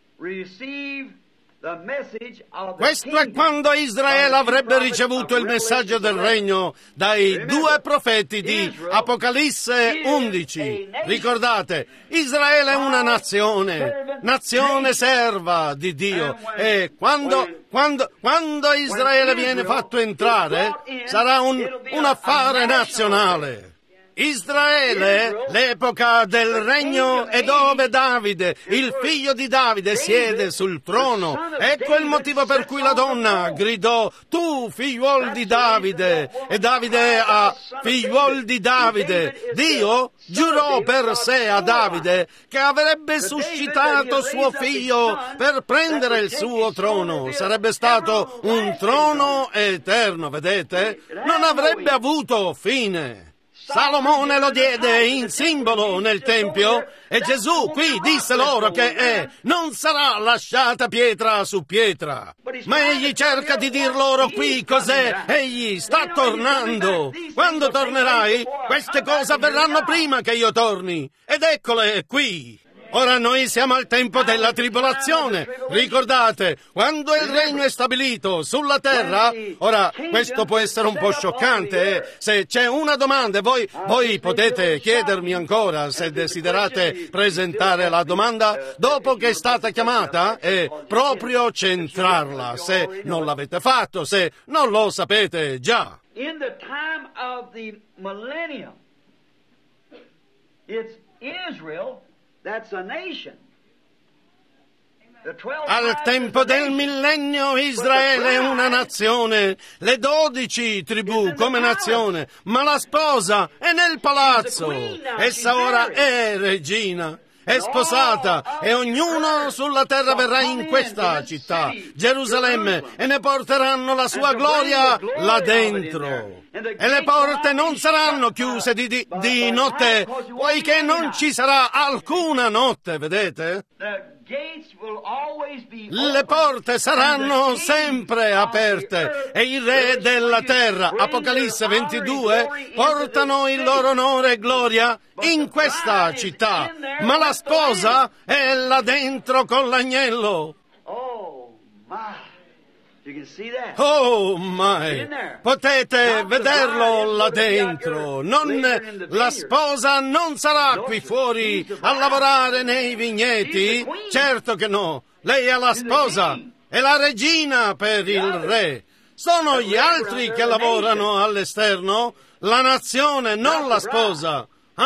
Questo è quando Israele avrebbe ricevuto il messaggio del regno dai due profeti di Apocalisse undici. Ricordate, Israele è una nazione, nazione serva di Dio, e quando, quando, quando Israele viene fatto entrare sarà un, un affare nazionale. Israele, l'epoca del regno, è dove Davide, il figlio di Davide, siede sul trono. Ecco il motivo per cui la donna gridò: tu, figliuol di Davide. E Davide ha figliuol di Davide. Dio giurò per sé a Davide che avrebbe suscitato suo figlio per prendere il suo trono. Sarebbe stato un trono eterno, vedete? Non avrebbe avuto fine. Salomone lo diede in simbolo nel Tempio e Gesù qui disse loro che è, non sarà lasciata pietra su pietra. Ma egli cerca di dir loro qui cos'è. Egli sta tornando. Quando tornerai, queste cose avverranno prima che io torni. Ed eccole qui. Ora noi siamo al tempo della tribolazione. Ricordate, quando il regno è stabilito sulla terra, ora questo può essere un po' scioccante, eh? Se c'è una domanda, voi, voi potete chiedermi ancora se desiderate presentare la domanda dopo che è stata chiamata e proprio centrarla, se non l'avete fatto, se non lo sapete già. In the time of the millennium, it's Israel. That's a nation. Al tempo del millennio Israele è una nazione, le dodici tribù come nazione, ma la sposa è nel palazzo. Essa ora è regina, è sposata e ognuno sulla terra verrà in questa città, Gerusalemme, e ne porteranno la sua gloria là dentro. E le porte non saranno chiuse di, di, di notte, poiché non ci sarà alcuna notte, vedete? Le porte saranno sempre aperte e i re della terra, Apocalisse ventidue, portano il loro onore e gloria in questa città, ma la sposa è là dentro con l'agnello. Oh, my. You can see that. Oh, my! Potete vederlo là dentro. Non, la sposa non sarà qui fuori a lavorare nei vigneti. Certo che no. Lei è la sposa, è la regina per il re. Sono gli altri che lavorano all'esterno, la nazione, non la sposa.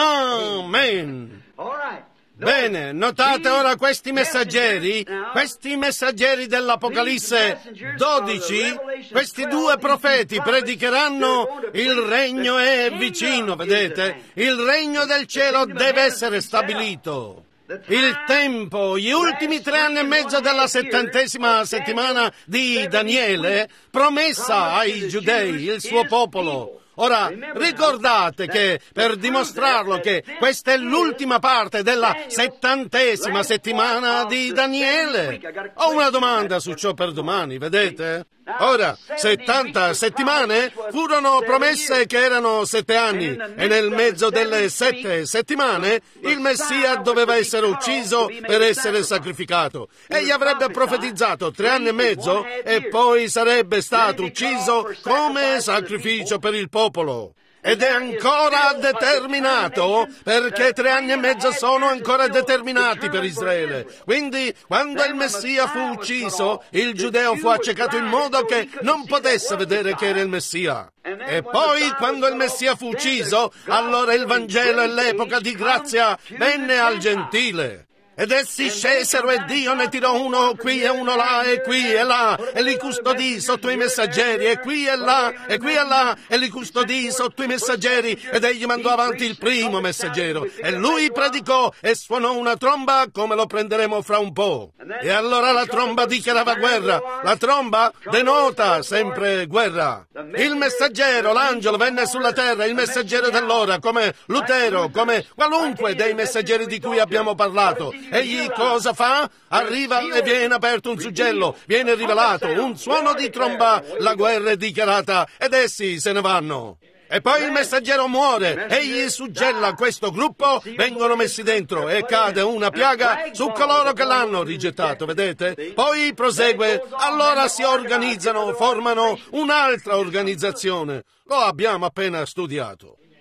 Amen. All right. Bene, notate ora questi messaggeri, questi messaggeri dell'Apocalisse dodici, questi due profeti predicheranno il regno è vicino, vedete? Il regno del cielo deve essere stabilito. Il tempo, gli ultimi tre anni e mezzo della settantesima settimana di Daniele, promessa ai giudei, il suo popolo. Ora, ricordate che per dimostrarlo che questa è l'ultima parte della settantesima settimana di Daniele. Ho una domanda su ciò per domani, vedete? Ora, settanta settimane furono promesse che erano sette anni e nel mezzo delle sette settimane il Messia doveva essere ucciso per essere sacrificato. Egli avrebbe profetizzato tre anni e mezzo e poi sarebbe stato ucciso come sacrificio per il popolo. Ed è ancora determinato perché tre anni e mezzo sono ancora determinati per Israele. Quindi, quando il Messia fu ucciso, il giudeo fu accecato in modo che non potesse vedere che era il Messia. E poi, quando il Messia fu ucciso, allora il Vangelo e l'epoca di grazia venne al gentile. Ed essi scesero e Dio ne tirò uno qui e uno là e qui e là e li custodì sotto i messaggeri e qui e là e qui e là e li custodì sotto i messaggeri ed egli mandò avanti il primo messaggero e lui predicò e suonò una tromba come lo prenderemo fra un po'. E allora la tromba dichiarava guerra, la tromba denota sempre guerra. Il messaggero, l'angelo, venne sulla terra, il messaggero dell'ora, come Lutero, come qualunque dei messaggeri di cui abbiamo parlato. Egli cosa fa? Arriva e viene aperto un suggello, viene rivelato un suono di tromba, la guerra è dichiarata ed essi se ne vanno. E poi il messaggero muore, egli suggella questo gruppo, vengono messi dentro e cade una piaga su coloro che l'hanno rigettato, vedete? Poi prosegue, allora si organizzano, formano un'altra organizzazione. Lo abbiamo appena studiato.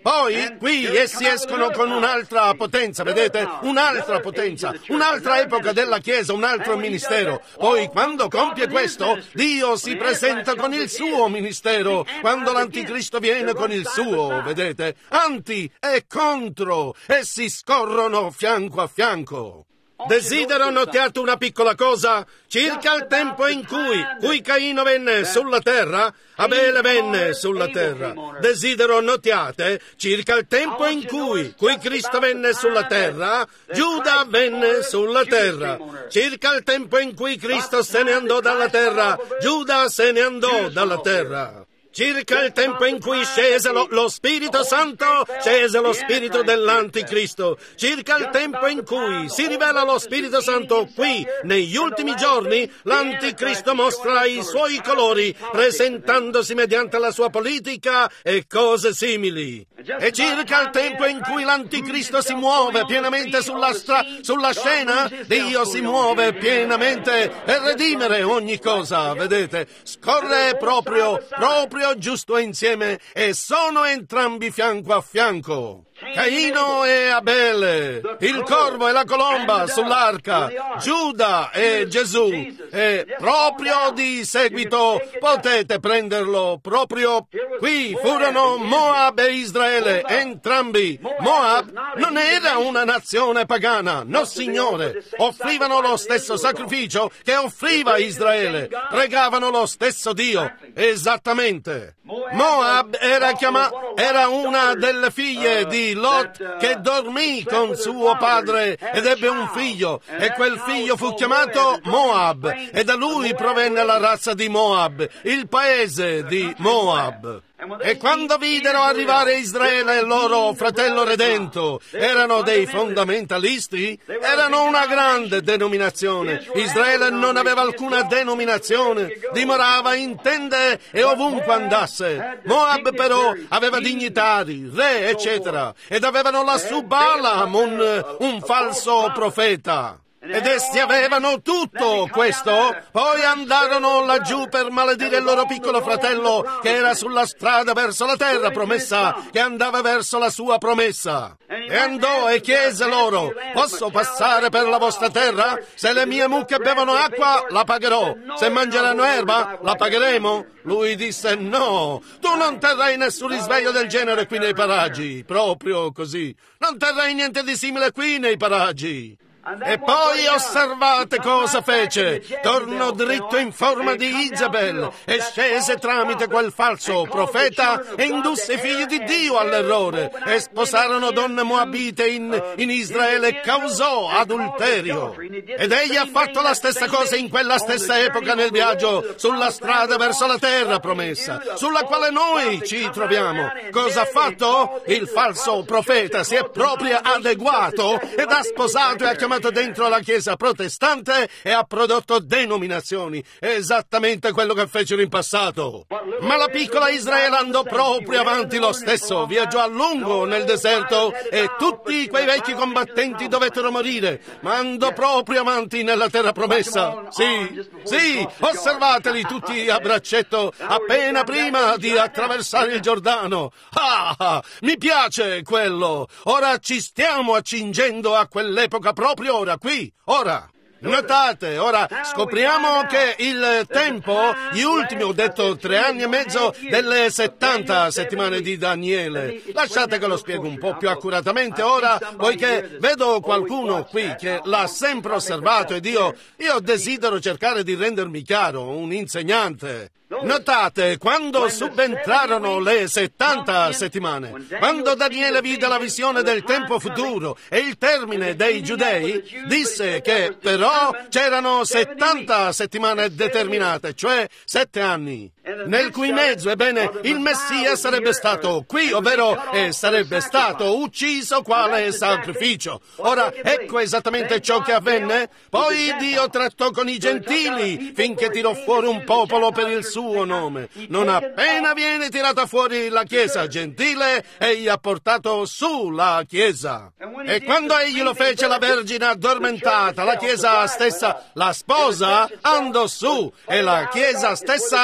Poi qui essi escono con un'altra potenza, vedete? Un'altra potenza, un'altra epoca della Chiesa, un altro ministero. Poi quando compie questo, Dio si presenta con il suo ministero. Quando l'anticristo viene con il suo, vedete? Anti e contro, essi scorrono fianco a fianco. Desidero notarti una piccola cosa. Circa il tempo in cui, cui Caino venne sulla terra, Abele venne sulla terra. Desidero notiate, circa il tempo in cui, cui Cristo venne sulla terra, Giuda venne sulla terra. Circa il tempo in cui Cristo se ne andò dalla terra, Giuda se ne andò dalla terra. Circa il tempo in cui scese lo, lo Spirito Santo, scese lo Spirito dell'Anticristo. Circa il tempo in cui si rivela lo Spirito Santo qui, negli ultimi giorni, l'Anticristo mostra i suoi colori, presentandosi mediante la sua politica e cose simili. E circa il tempo in cui l'Anticristo si muove pienamente sulla, stra- sulla scena, Dio si muove pienamente per redimere ogni cosa, vedete? Scorre proprio, proprio giusto insieme e sono entrambi fianco a fianco. Caino e Abele, il corvo e la colomba sull'arca, Giuda e Gesù, e proprio di seguito potete prenderlo, proprio qui furono Moab e Israele, entrambi. Moab non era una nazione pagana, no signore, offrivano lo stesso sacrificio che offriva Israele, pregavano lo stesso Dio, esattamente. Moab era chiama, era una delle figlie di Lot che dormì con suo padre ed ebbe un figlio, e quel figlio fu chiamato Moab, e da lui provenne la razza di Moab, il paese di Moab. E quando videro arrivare Israele e il loro fratello redento, erano dei fondamentalisti? Erano una grande denominazione. Israele non aveva alcuna denominazione, dimorava in tende e ovunque andasse. Moab però aveva dignitari, re, eccetera, ed avevano lassù Balaam, un, un falso profeta. Ed essi avevano tutto questo, poi andarono laggiù per maledire il loro piccolo fratello che era sulla strada verso la terra promessa, che andava verso la sua promessa. E andò e chiese loro: posso passare per la vostra terra? Se le mie mucche bevono acqua, la pagherò. Se mangeranno erba, la pagheremo? Lui disse: no, tu non terrai nessun risveglio del genere qui nei paraggi. Proprio così. Non terrai niente di simile qui nei paraggi. E poi osservate cosa fece. Tornò dritto in forma di Isabel e scese tramite quel falso profeta e indusse i figli di Dio all'errore. E sposarono donne moabite in, in Israele e causò adulterio. Ed egli ha fatto la stessa cosa in quella stessa epoca nel viaggio sulla strada verso la terra promessa, sulla quale noi ci troviamo. Cosa ha fatto? Il falso profeta si è proprio adeguato ed ha sposato e ha chiamato dentro la Chiesa protestante e ha prodotto denominazioni, esattamente quello che fecero in passato. Ma la piccola Israele andò proprio avanti lo stesso, viaggiò a lungo nel deserto e tutti quei vecchi combattenti dovettero morire, ma andò proprio avanti nella terra promessa. Sì, sì, osservateli tutti a braccetto appena prima di attraversare il Giordano. Ah, ah, mi piace quello. Ora ci stiamo accingendo a quell'epoca proprio ora, qui, ora. Notate, ora scopriamo che il tempo, gli ultimi, ho detto tre anni e mezzo, delle settanta settimane di Daniele. Lasciate che lo spiego un po' più accuratamente ora, poiché vedo qualcuno qui che l'ha sempre osservato ed io, io desidero cercare di rendermi chiaro, un insegnante. Notate, quando subentrarono le settanta settimane, quando Daniele vide la visione del tempo futuro e il termine dei giudei, disse che però c'erano settanta settimane determinate, cioè sette anni, nel cui mezzo, ebbene, il Messia sarebbe stato qui, ovvero e sarebbe stato ucciso quale sacrificio. Ora, ecco esattamente ciò che avvenne. Poi Dio trattò con i gentili finché tirò fuori un popolo per il suo nome. Non appena viene tirata fuori la Chiesa gentile, egli ha portato su la Chiesa. E quando egli lo fece, la Vergine addormentata, la Chiesa stessa, la sposa, andò su, e la Chiesa stessa fu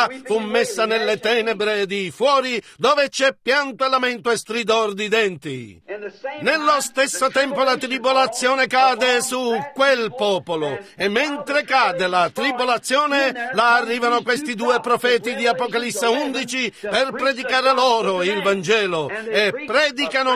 messa nelle tenebre di fuori, dove c'è pianto e lamento e stridor di denti. Nello stesso tempo la tribolazione cade su quel popolo, e mentre cade la tribolazione, là arrivano questi due profeti di Apocalisse undici per predicare loro il Vangelo, e predicano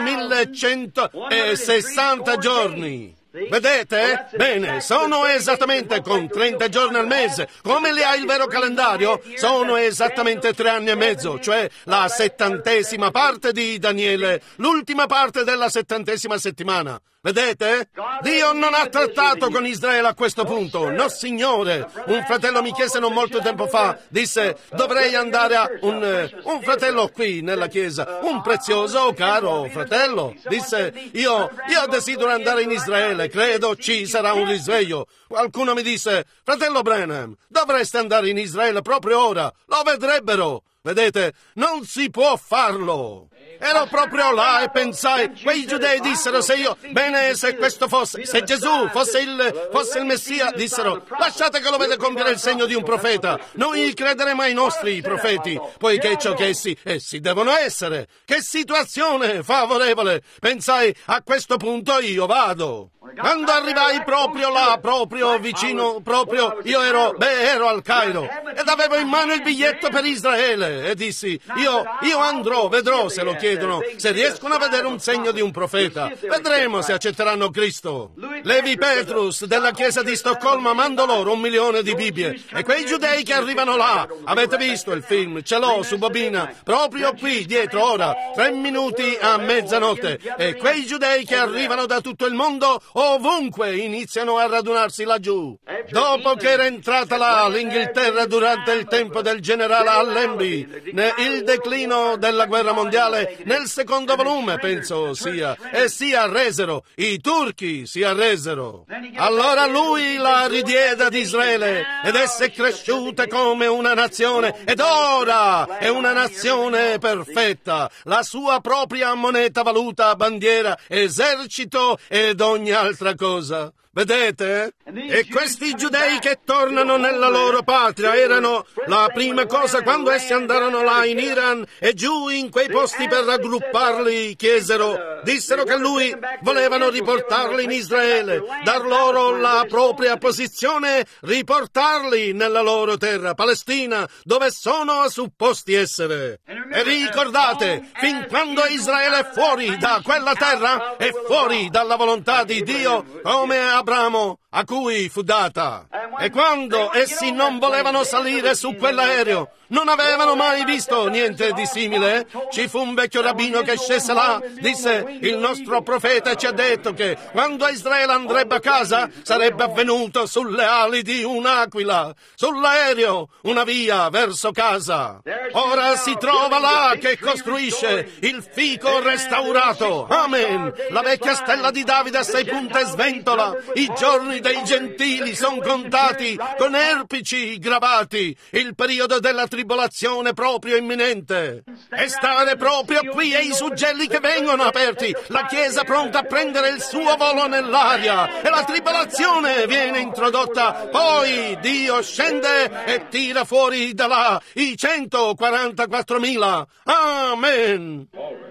millecentosessanta giorni. Vedete? Bene, sono esattamente con trenta giorni al mese. Come li ha il vero calendario? Sono esattamente tre anni e mezzo, cioè la settantesima parte di Daniele, l'ultima parte della settantesima settimana. Vedete? Dio non ha trattato con Israele a questo punto. No, signore. Un fratello mi chiese non molto tempo fa, disse, dovrei andare a un, un fratello qui nella chiesa, un prezioso, caro fratello. Disse, io, io desidero andare in Israele, credo ci sarà un risveglio. Qualcuno mi disse, fratello Branham, dovreste andare in Israele proprio ora, lo vedrebbero. Vedete, non si può farlo. Ero proprio là e pensai, quei giudei dissero, se io, bene, se questo fosse, se Gesù fosse il, fosse il Messia, dissero, lasciate che lo veda compiere il segno di un profeta. Noi crederemo ai nostri profeti, poiché ciò che essi, essi devono essere. Che situazione favorevole! Pensai, a questo punto io vado. Quando arrivai proprio là, proprio vicino, proprio, io ero, beh, ero al Cairo, ed avevo in mano il biglietto per Israele, e dissi, io, io andrò, vedrò se lo chiedono, se riescono a vedere un segno di un profeta, vedremo se accetteranno Cristo. Levi Petrus della chiesa di Stoccolma mandò loro un milione di Bibbie, e quei giudei che arrivano là, avete visto il film, ce l'ho su bobina, proprio qui dietro ora, tre minuti a mezzanotte, e quei giudei che arrivano da tutto il mondo, ovunque iniziano a radunarsi laggiù. Dopo che era entrata là l'Inghilterra durante il tempo del generale Allenby, il declino della guerra mondiale, nel secondo volume penso sia, e si arresero, i turchi si arresero. Allora lui la ridiede ad Israele, ed essa è cresciuta come una nazione, ed ora è una nazione perfetta, la sua propria moneta, valuta, bandiera, esercito ed ogni altra cosa. Vedete? E questi giudei che tornano nella loro patria erano la prima cosa quando essi andarono là in Iran e giù in quei posti per raggrupparli, chiesero, dissero che lui volevano riportarli in Israele, dar loro la propria posizione, riportarli nella loro terra, Palestina, dove sono supposti essere. E ricordate, fin quando Israele è fuori da quella terra, è fuori dalla volontà di Dio, come Abramo, a cui fu data. E quando essi non volevano salire su quell'aereo, non avevano mai visto niente di simile, ci fu un vecchio rabbino che scese là, disse, il nostro profeta ci ha detto che quando Israele andrebbe a casa sarebbe avvenuto sulle ali di un'aquila, sull'aereo, una via verso casa. Ora si trova là che costruisce il fico restaurato. Amen. La vecchia stella di Davide a sei punte sventola. I giorni dei gentili sono contati con erpici gravati. Il periodo della tribolazione proprio imminente. E stare proprio qui e i suggelli che vengono aperti. La Chiesa pronta a prendere il suo volo nell'aria. E la tribolazione viene introdotta. Poi Dio scende e tira fuori da là i centoquarantaquattromila. Amen.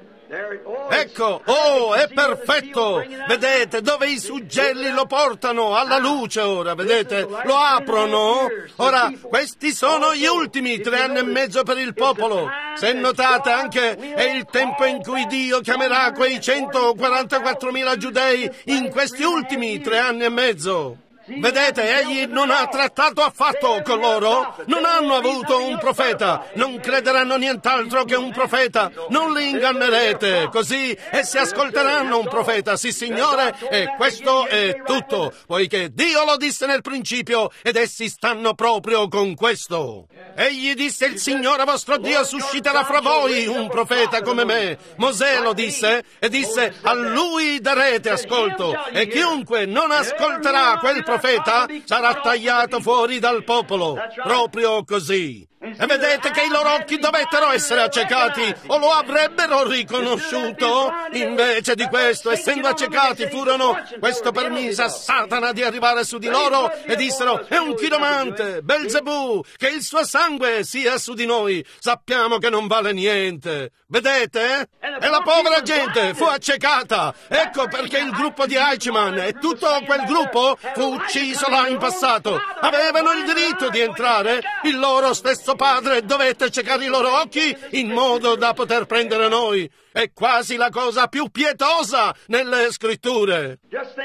Ecco, oh, è perfetto! Vedete dove i suggelli lo portano alla luce ora, vedete? Lo aprono. Ora, questi sono gli ultimi tre anni e mezzo per il popolo. Se notate anche è il tempo in cui Dio chiamerà quei centoquarantaquattromila giudei in questi ultimi tre anni e mezzo. Vedete, egli non ha trattato affatto con loro, non hanno avuto un profeta, non crederanno nient'altro che un profeta, non li ingannerete, così essi ascolteranno un profeta, sì signore, e questo è tutto, poiché Dio lo disse nel principio ed essi stanno proprio con questo. Egli disse, il Signore vostro Dio susciterà fra voi un profeta come me. Mosè lo disse e disse, a lui darete ascolto, e chiunque non ascolterà quel profeta profeta sarà tagliato fuori dal popolo, proprio così. E vedete che i loro occhi dovettero essere accecati o lo avrebbero riconosciuto. Invece di questo, essendo accecati, furono, questo permise a Satana di arrivare su di loro e dissero: è un chiromante, Belzebù, che il suo sangue sia su di noi. Sappiamo che non vale niente. Vedete? E la povera gente fu accecata. Ecco perché il gruppo di Eichmann e tutto quel gruppo fu ucciso là in passato. Avevano il diritto di entrare. Il loro stesso padre dovette accecare i loro occhi in modo da poter prendere noi. È quasi la cosa più pietosa nelle scritture.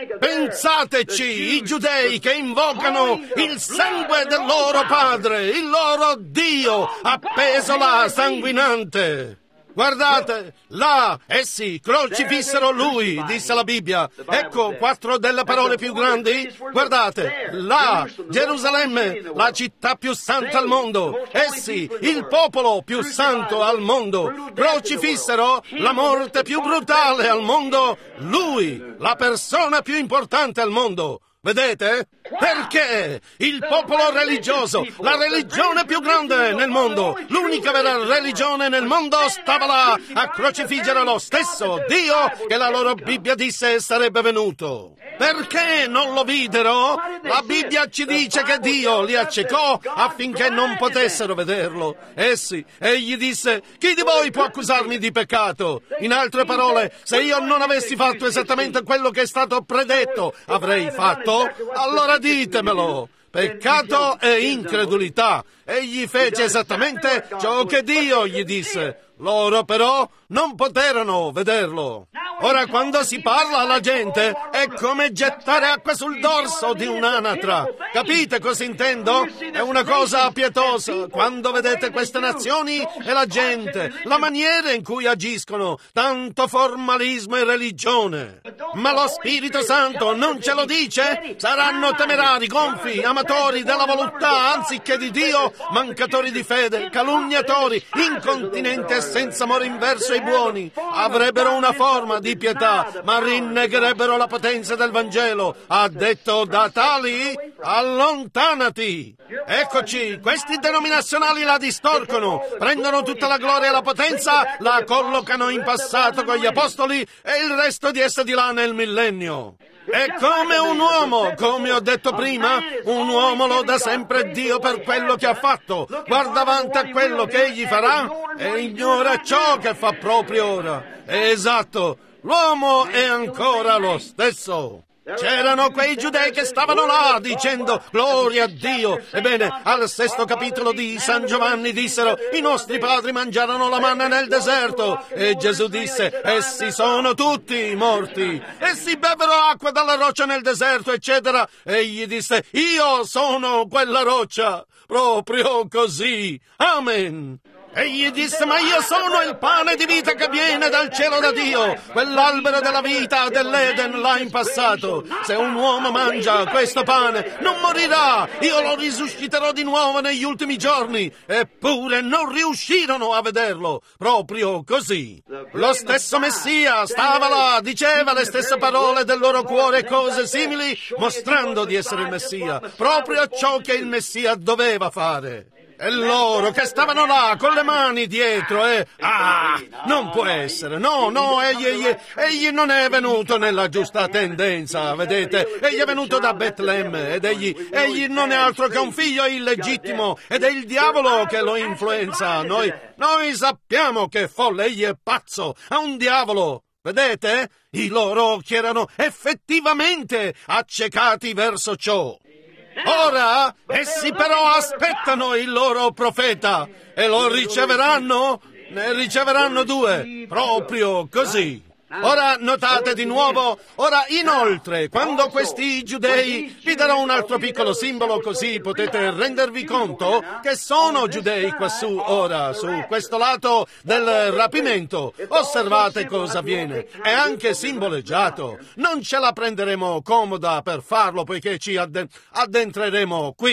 Pensateci, i giudei che invocano il sangue del loro padre, il loro Dio, appeso là sanguinante. Guardate, là, essi crocifissero lui, disse la Bibbia. Ecco quattro delle parole più grandi. Guardate, là, Gerusalemme, la città più santa al mondo. Essi, il popolo più santo al mondo, crocifissero la morte più brutale al mondo, lui, la persona più importante al mondo. Vedete? Perché il popolo religioso, la religione più grande nel mondo, l'unica vera religione nel mondo, stava là a crocifiggere lo stesso Dio che la loro Bibbia disse sarebbe venuto. Perché non lo videro? La Bibbia ci dice che Dio li accecò affinché non potessero vederlo. Essi, egli disse: chi di voi può accusarmi di peccato? In altre parole, se io non avessi fatto esattamente quello che è stato predetto avrei fatto, allora ditemelo. Peccato e incredulità. Egli fece esattamente ciò che Dio gli disse. Loro però non poterono vederlo. Ora, quando si parla alla gente, è come gettare acqua sul dorso di un'anatra. Capite cosa intendo? È una cosa pietosa. Quando vedete queste nazioni e la gente, la maniera in cui agiscono, tanto formalismo e religione. Ma lo Spirito Santo non ce lo dice? Saranno temerari, gonfi, amatori della volontà anziché di Dio, mancatori di fede, calunniatori, incontinenti e senza amore inverso ai buoni. Avrebbero una forma di pietà, ma rinnegherebbero la potenza del Vangelo. Ha detto: da tali allontanati. Eccoci, questi denominazionali la distorcono, prendono tutta la gloria e la potenza, la collocano in passato con gli apostoli e il resto di essa di là nel millennio. È come un uomo, come ho detto prima, un uomo loda sempre Dio per quello che ha fatto, guarda avanti a quello che egli farà e ignora ciò che fa proprio ora. Esatto, l'uomo è ancora lo stesso. C'erano quei giudei che stavano là dicendo gloria a Dio. Ebbene, al sesto capitolo di San Giovanni dissero: i nostri padri mangiarono la manna nel deserto. E Gesù disse: essi sono tutti morti. Essi bevvero acqua dalla roccia nel deserto, eccetera. Egli disse: io sono quella roccia. Proprio così. Amen. Egli disse: ma io sono il pane di vita che viene dal cielo da Dio, quell'albero della vita dell'Eden là in passato. Se un uomo mangia questo pane non morirà, io lo risusciterò di nuovo negli ultimi giorni. Eppure non riuscirono a vederlo. Proprio così. Lo stesso Messia stava là, diceva le stesse parole del loro cuore e cose simili, mostrando di essere il Messia, proprio ciò che il Messia doveva fare. E loro che stavano là con le mani dietro e... Ah, non può essere, no, no, egli, egli, egli non è venuto nella giusta tendenza, vedete? Egli è venuto da Betlemme ed egli, egli non è altro che un figlio illegittimo ed è il diavolo che lo influenza. Noi, noi sappiamo che è folle, egli è pazzo, ha un diavolo. Vedete? I loro occhi erano effettivamente accecati verso ciò. Ora, essi però aspettano il loro profeta e lo riceveranno? Ne riceveranno due, proprio così. Ora notate di nuovo, ora inoltre, quando questi giudei, vi darò un altro piccolo simbolo così potete rendervi conto che sono giudei quassù ora, su questo lato del rapimento. Osservate cosa avviene, è anche simboleggiato. Non ce la prenderemo comoda per farlo poiché ci addentreremo qui.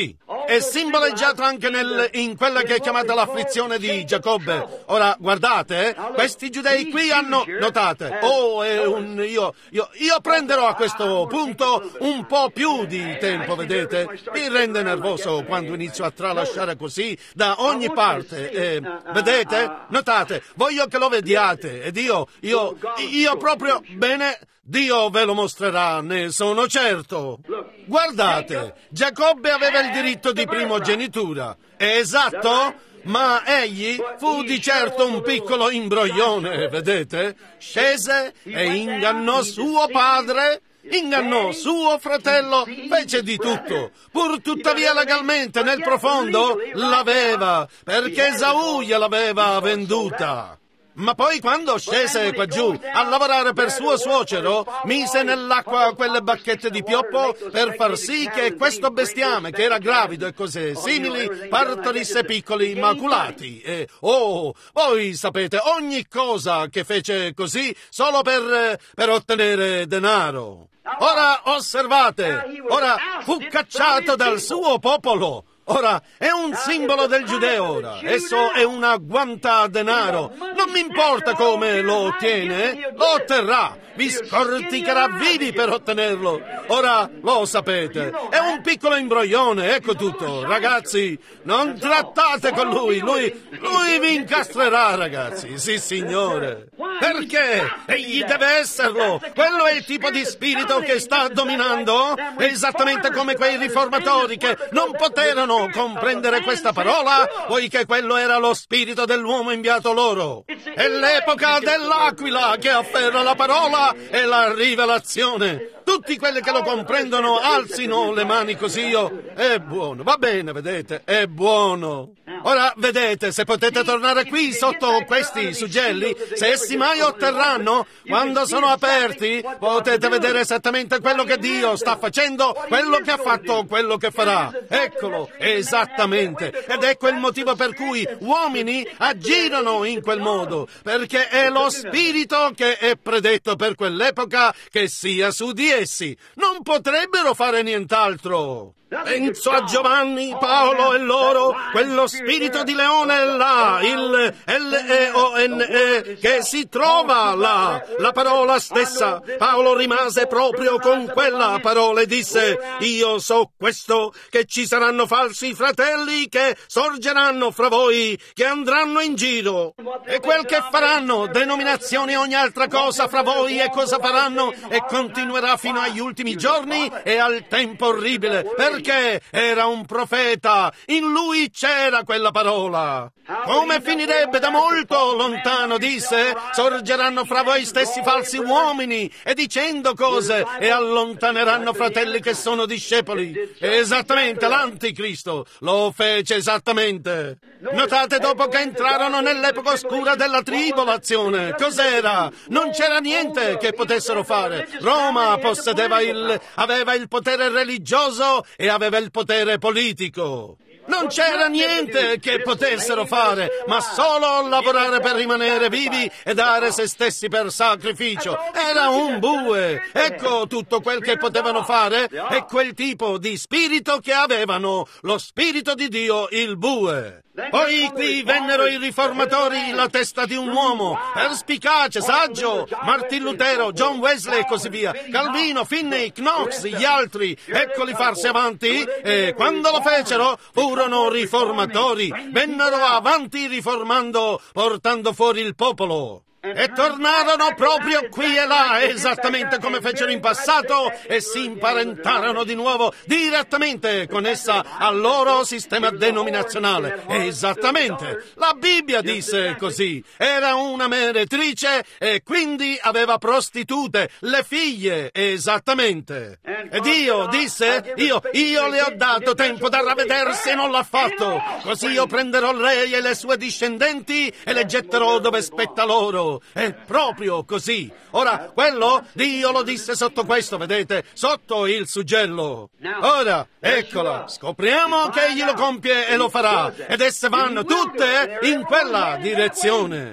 è simboleggiato anche nel, in quella che è chiamata l'afflizione di Giacobbe. Ora, guardate, eh, questi giudei qui hanno, notate, oh, è un, io, io, io prenderò a questo punto un po' più di tempo, vedete? Mi rende nervoso quando inizio a tralasciare così da ogni parte. Eh, vedete? Notate, voglio che lo vediate, ed io, io, io proprio, bene, Dio ve lo mostrerà, ne sono certo. Guardate, Giacobbe aveva il diritto di primogenitura, è esatto? Ma egli fu di certo un piccolo imbroglione, vedete? Scese e ingannò suo padre, ingannò suo fratello, fece di tutto. Pur tuttavia legalmente nel profondo l'aveva, perché Esaù gliel'aveva venduta. Ma poi quando scese qua giù a lavorare per suo suocero, mise nell'acqua quelle bacchette di pioppo per far sì che questo bestiame, che era gravido e cose simili, partorisse piccoli immaculati. E, oh, voi sapete, ogni cosa che fece così solo per, per ottenere denaro. Ora osservate, ora fu cacciato dal suo popolo. Ora, è un simbolo del giudeo ora, esso è una guanta a denaro, non mi importa come lo ottiene, lo otterrà, vi scorticherà vivi per ottenerlo. Ora, lo sapete, è un piccolo imbroglione, ecco tutto. Ragazzi, non trattate con lui, lui, lui vi incastrerà, ragazzi, sì signore. Perché? Egli deve esserlo, quello è il tipo di spirito che sta dominando, è esattamente come quei riformatori che non poterono comprendere questa parola, poiché quello era lo spirito dell'uomo inviato loro. È l'epoca dell'aquila che afferra la parola e la rivelazione. Tutti quelli che lo comprendono alzino le mani così io. È buono, va bene, vedete, è buono. Ora, vedete, se potete tornare qui sotto questi suggelli, se essi mai otterranno, quando sono aperti, potete vedere esattamente quello che Dio sta facendo, quello che ha fatto, quello che farà. Eccolo, esattamente. Ed ecco il motivo per cui uomini agirono in quel modo, perché è lo spirito che è predetto per quell'epoca che sia su di essi. Non potrebbero fare nient'altro. Penso a Giovanni, Paolo e loro, quello spirito di leone è là, il L E O N E che si trova là, la parola stessa. Paolo rimase proprio con quella parola e disse: io so questo, che ci saranno falsi fratelli che sorgeranno fra voi, che andranno in giro, e quel che faranno, denominazioni e ogni altra cosa fra voi, e cosa faranno, e continuerà fino agli ultimi giorni e al tempo orribile, perché era un profeta, in lui c'era quella parola. Come finirebbe? Da molto lontano, disse, sorgeranno fra voi stessi falsi uomini, e dicendo cose, e allontaneranno fratelli che sono discepoli. Esattamente, l'anticristo lo fece esattamente. Notate, dopo che entrarono nell'epoca oscura della tribolazione, cos'era? Non c'era niente che potessero fare. Roma possedeva il, aveva il potere religioso e aveva il potere politico. Non c'era niente che potessero fare, ma solo lavorare per rimanere vivi e dare se stessi per sacrificio. Era un bue. Ecco tutto quel che potevano fare e quel tipo di spirito che avevano, lo spirito di Dio, il bue. Poi qui vennero i riformatori, la testa di un uomo, perspicace, saggio, Martin Lutero, John Wesley e così via, Calvino, Finney, Knox, gli altri, eccoli farsi avanti, e quando lo fecero furono riformatori, vennero avanti riformando, portando fuori il popolo. E tornarono proprio qui e là, esattamente come fecero in passato, e si imparentarono di nuovo direttamente con essa al loro sistema denominazionale. Esattamente, la Bibbia disse così. Era una meretrice e quindi aveva prostitute, le figlie, esattamente. E Dio disse, io, io le ho dato tempo da ravvedersi e non l'ha fatto. Così io prenderò lei e le sue discendenti e le getterò dove spetta loro. È proprio così. Ora, quello, Dio lo disse sotto questo, vedete, sotto il suggello. Ora, eccola, scopriamo che egli lo compie e lo farà, ed esse vanno tutte in quella direzione.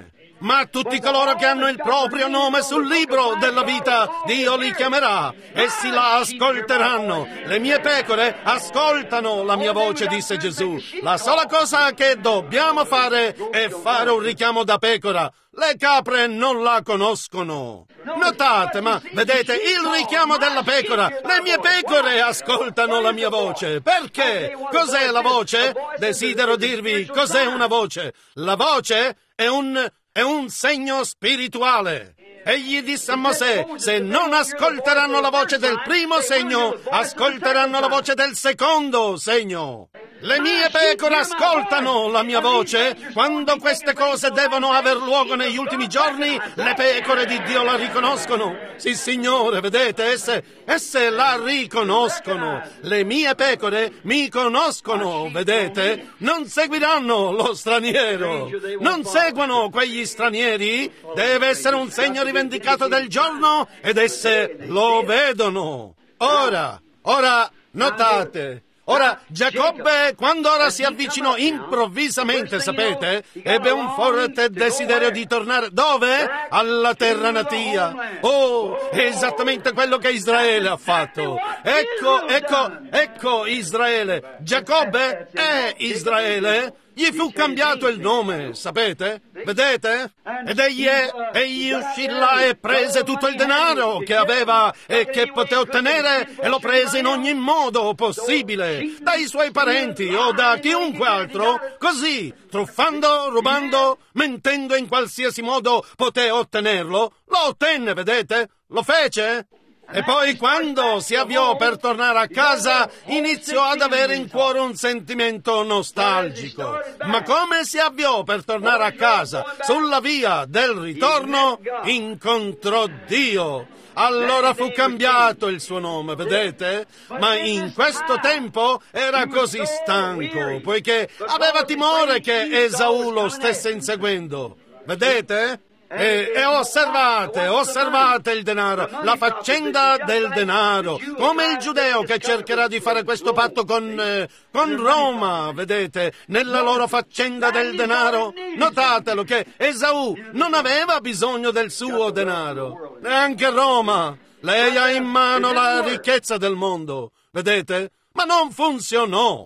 ma tutti coloro che hanno il proprio nome sul libro della vita, Dio li chiamerà. Essi la ascolteranno. Le mie pecore ascoltano la mia voce, disse Gesù. La sola cosa che dobbiamo fare è fare un richiamo da pecora. Le capre non la conoscono. Notate, ma vedete, il richiamo della pecora. Le mie pecore ascoltano la mia voce. Perché? Cos'è la voce? Desidero dirvi cos'è una voce. La voce è un, è un segno spirituale. Egli disse a Mosè, se non ascolteranno la voce del primo segno, ascolteranno la voce del secondo segno. Le mie pecore ascoltano la mia voce. Quando queste cose devono aver luogo negli ultimi giorni, le pecore di Dio la riconoscono. Sì, Signore, vedete, esse, esse la riconoscono. Le mie pecore mi conoscono, vedete? Non seguiranno lo straniero. Non seguono quegli stranieri. Deve essere un segno rivendicato del giorno ed esse lo vedono. Ora, ora, notate. Ora, Giacobbe, quando ora si avvicinò improvvisamente, sapete, ebbe un forte desiderio di tornare. Dove? Alla terra natia. Oh, è esattamente quello che Israele ha fatto. Ecco, ecco, ecco Israele. Giacobbe è Israele. Gli fu cambiato il nome, sapete? Vedete? Ed egli, è, egli uscì là e prese tutto il denaro che aveva e che poté ottenere e lo prese in ogni modo possibile, dai suoi parenti o da chiunque altro, così, truffando, rubando, mentendo in qualsiasi modo poté ottenerlo, lo ottenne, vedete? Lo fece? E poi quando si avviò per tornare a casa iniziò ad avere in cuore un sentimento nostalgico. Ma come si avviò per tornare a casa? Sulla via del ritorno incontrò Dio. Allora fu cambiato il suo nome, vedete? Ma in questo tempo era così stanco, poiché aveva timore che Esaù lo stesse inseguendo. Vedete? E, e osservate, osservate il denaro, la faccenda del denaro, come il giudeo che cercherà di fare questo patto con, eh, con Roma, vedete, nella loro faccenda del denaro. Notatelo che Esaù non aveva bisogno del suo denaro, neanche Roma. Lei ha in mano la ricchezza del mondo, vedete, ma non funzionò.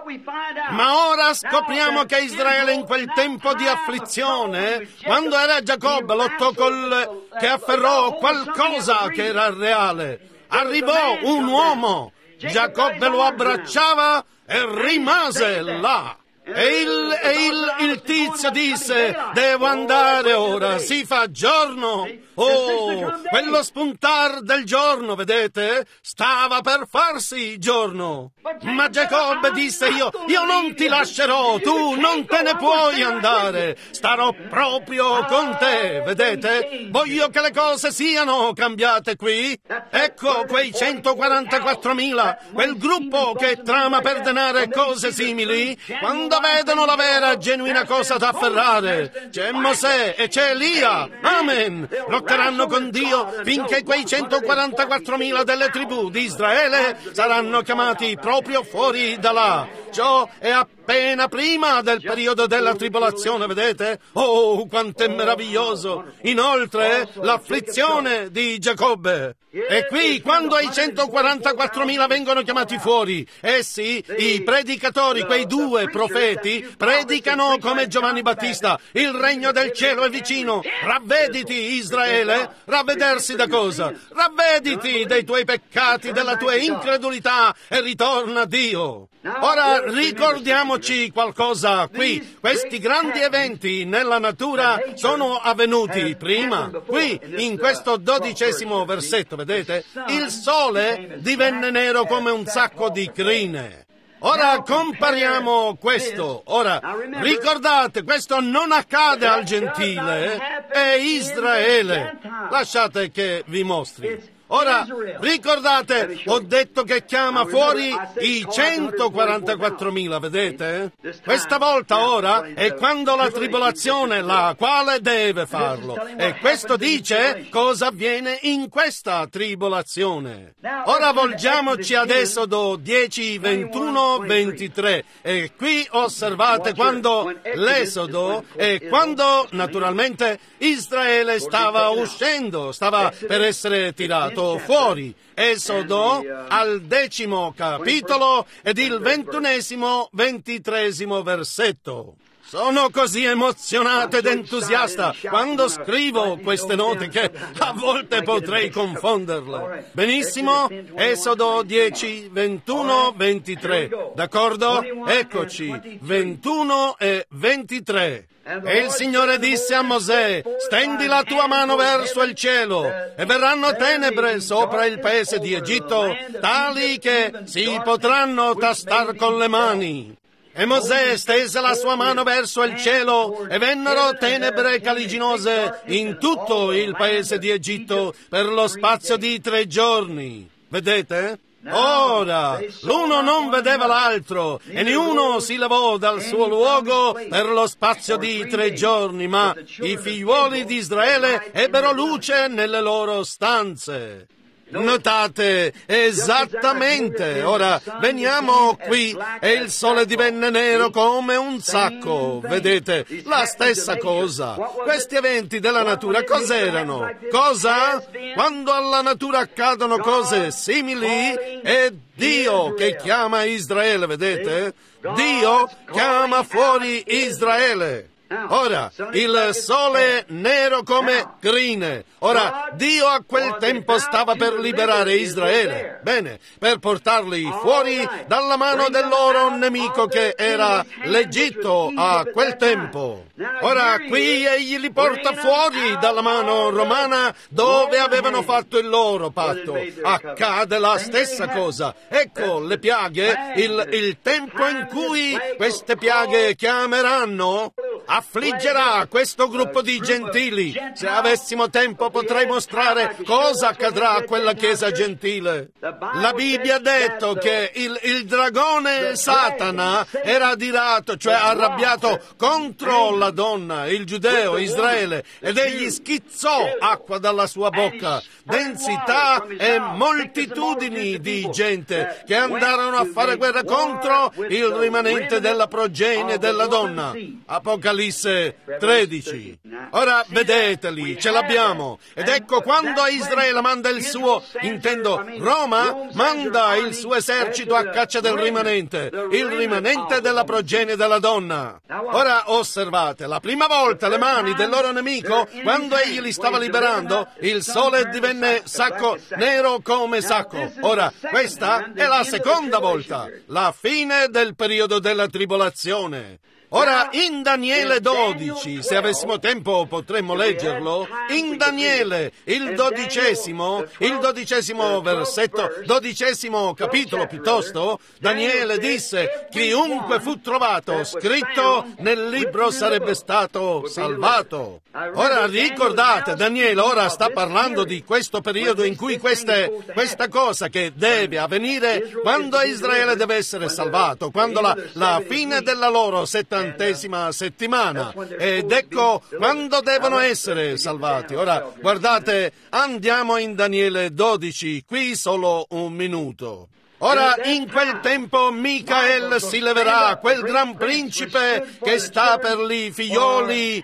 Ma ora scopriamo che Israele in quel tempo di afflizione, quando era Giacobbe, lottò col che afferrò qualcosa che era reale. Arrivò un uomo, Giacobbe lo abbracciava e rimase là. E il, e il, il tizio disse, devo andare ora, si fa giorno. Oh, quello spuntar del giorno, vedete? Stava per farsi giorno. Ma Giacobbe disse, io, io non ti lascerò, tu non te ne puoi andare. Starò proprio con te, vedete? Voglio che le cose siano cambiate qui. Ecco quei centoquarantaquattromila, quel gruppo che trama per denaro cose simili, quando vedono la vera, genuina cosa da afferrare. C'è Mosè e c'è Elia. Amen. Lotteranno con Dio finché quei centoquarantaquattromila delle tribù di Israele saranno chiamati proprio fuori da là. Ciò è appena prima del periodo della tribolazione, vedete? Oh, quanto è meraviglioso! Inoltre, l'afflizione di Giacobbe. E qui, quando i centoquarantaquattromila vengono chiamati fuori, essi, i predicatori, quei due profeti, predicano come Giovanni Battista, il regno del cielo è vicino, ravvediti Israele, ravvedersi da cosa? Ravvediti dei tuoi peccati, della tua incredulità e ritorna a Dio. Ora ricordiamoci qualcosa qui. Questi grandi eventi nella natura sono avvenuti prima. Qui, in questo dodicesimo versetto, vedete? Il sole divenne nero come un sacco di crine. Ora compariamo questo. Ora, ricordate, questo non accade al gentile, è Israele. Lasciate che vi mostri. Ora, ricordate, ho detto che chiama fuori i centoquarantaquattromila, vedete? Questa volta ora è quando la tribolazione, la quale deve farlo. E questo dice cosa avviene in questa tribolazione. Ora volgiamoci ad Esodo dieci, ventuno, ventitré. E qui osservate quando l'Esodo e quando, naturalmente, Israele stava uscendo, stava per essere tirato fuori. Esodo al decimo capitolo ed il ventunesimo, ventitresimo versetto. Sono così emozionato ed entusiasta quando scrivo queste note che a volte potrei confonderle. Benissimo? Esodo dieci, ventuno, ventitré. D'accordo? Eccoci, ventuno e ventitré. E il Signore disse a Mosè: stendi la tua mano verso il cielo, e verranno tenebre sopra il paese di Egitto, tali che si potranno tastar con le mani. E Mosè stese la sua mano verso il cielo, e vennero tenebre caliginose in tutto il paese di Egitto per lo spazio di tre giorni. Vedete? Ora, l'uno non vedeva l'altro, e niuno si levò dal suo luogo per lo spazio di tre giorni, ma i figliuoli di Israele ebbero luce nelle loro stanze. Notate esattamente. Ora veniamo qui e il sole divenne nero come un sacco. Vedete, la stessa cosa. Questi eventi della natura cos'erano? Cosa? Quando alla natura accadono cose simili, è Dio che chiama Israele, vedete? Dio chiama fuori Israele. Ora, il sole nero come crine. Ora, Dio a quel tempo stava per liberare Israele. Bene, per portarli fuori dalla mano del loro nemico che era l'Egitto a quel tempo. Ora, qui egli li porta fuori dalla mano romana dove avevano fatto il loro patto. Accade la stessa cosa. Ecco le piaghe, il, il tempo in cui queste piaghe chiameranno affliggerà questo gruppo di gentili. Se avessimo tempo potrei mostrare cosa accadrà a quella chiesa gentile. La Bibbia ha detto che il, il dragone Satana era adirato, cioè arrabbiato contro la donna, il giudeo, Israele, ed egli schizzò acqua dalla sua bocca, densità e moltitudini di gente che andarono a fare guerra contro il rimanente della progenie della donna. Apocalisse tredici. Ora vedeteli, ce l'abbiamo. Ed ecco quando Israele manda il suo, intendo Roma, manda il suo esercito a caccia del rimanente, il rimanente della progenie della donna. Ora osservate, la prima volta le mani del loro nemico, quando egli li stava liberando, il sole divenne sacco, nero come sacco. Ora, questa è la seconda volta, la fine del periodo della tribolazione. Ora, in Daniele dodici, se avessimo tempo potremmo leggerlo, in Daniele, il dodicesimo, il dodicesimo versetto, dodicesimo capitolo piuttosto, Daniele disse: chiunque fu trovato scritto nel libro sarebbe stato salvato. Ora ricordate, Daniele ora sta parlando di questo periodo in cui queste, questa cosa che deve avvenire quando Israele deve essere salvato, quando la, la fine della loro settantesima settimana, ed ecco quando devono essere salvati. Ora guardate, andiamo in Daniele dodici, qui solo un minuto. Ora, in quel tempo Micael si leverà, quel gran principe che sta per li figlioli,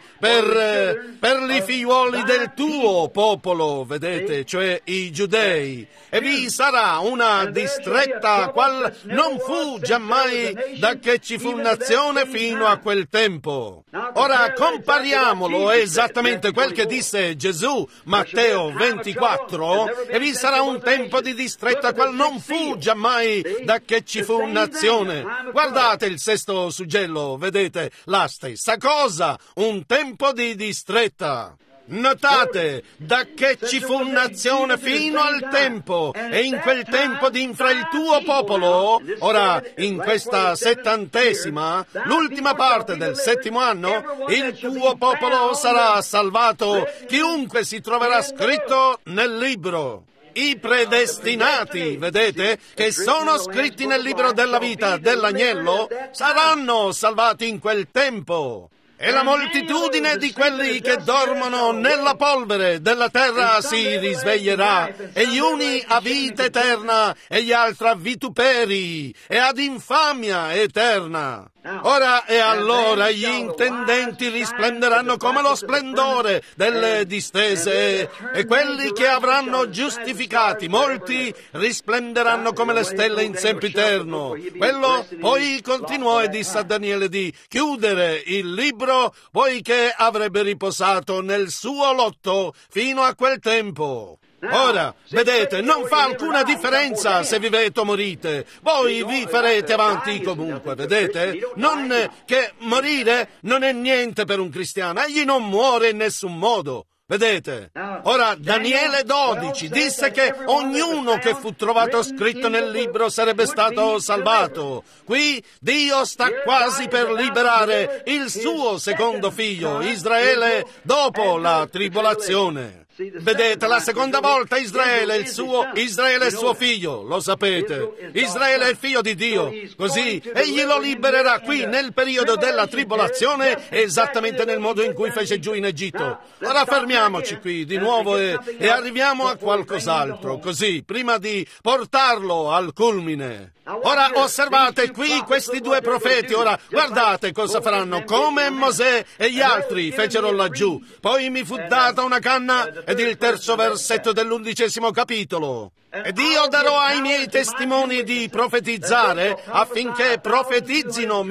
per, per li figlioli del tuo popolo, vedete, cioè i giudei. E vi sarà una distretta qual non fu giammai da che ci fu nazione fino a quel tempo. Ora compariamolo esattamente quel che disse Gesù, Matteo ventiquattro, e vi sarà un tempo di distretta qual non fu giammai da che ci fu nazione. Guardate il sesto suggello, vedete, la stessa cosa, un tempo di distretta. Notate, da che ci fu nazione fino al tempo, e in quel tempo d'infra il tuo popolo, ora in questa settantesima, l'ultima parte del settimo anno, il tuo popolo sarà salvato, chiunque si troverà scritto nel libro. I predestinati, vedete, che sono scritti nel libro della vita dell'agnello, saranno salvati in quel tempo. E la moltitudine di quelli che dormono nella polvere della terra si risveglierà, e gli uni a vita eterna, e gli altri a vituperi, e ad infamia eterna. Ora e allora gli intendenti risplenderanno come lo splendore delle distese, e quelli che avranno giustificati molti risplenderanno come le stelle in sempiterno. Quello poi continuò e disse a Daniele di chiudere il libro, poiché avrebbe riposato nel suo lotto fino a quel tempo. Ora, vedete, non fa alcuna differenza se vivete o morite. Voi vi farete avanti comunque, vedete? Non che morire non è niente per un cristiano. Egli non muore in nessun modo. Vedete? Ora, Daniele dodici disse che ognuno che fu trovato scritto nel libro sarebbe stato salvato. Qui Dio sta quasi per liberare il suo secondo figlio, Israele, dopo la tribolazione. Vedete, la seconda volta Israele, il suo, Israele è suo figlio, lo sapete. Israele è il figlio di Dio, così egli lo libererà qui nel periodo della tribolazione, esattamente nel modo in cui fece giù in Egitto. Ora fermiamoci qui di nuovo e, e arriviamo a qualcos'altro, così, prima di portarlo al culmine. Ora osservate qui questi due profeti, ora guardate cosa faranno, come Mosè e gli altri fecero laggiù. Poi mi fu data una canna ed il terzo versetto dell'undicesimo capitolo. Ed io darò ai miei testimoni di profetizzare affinché profetizzino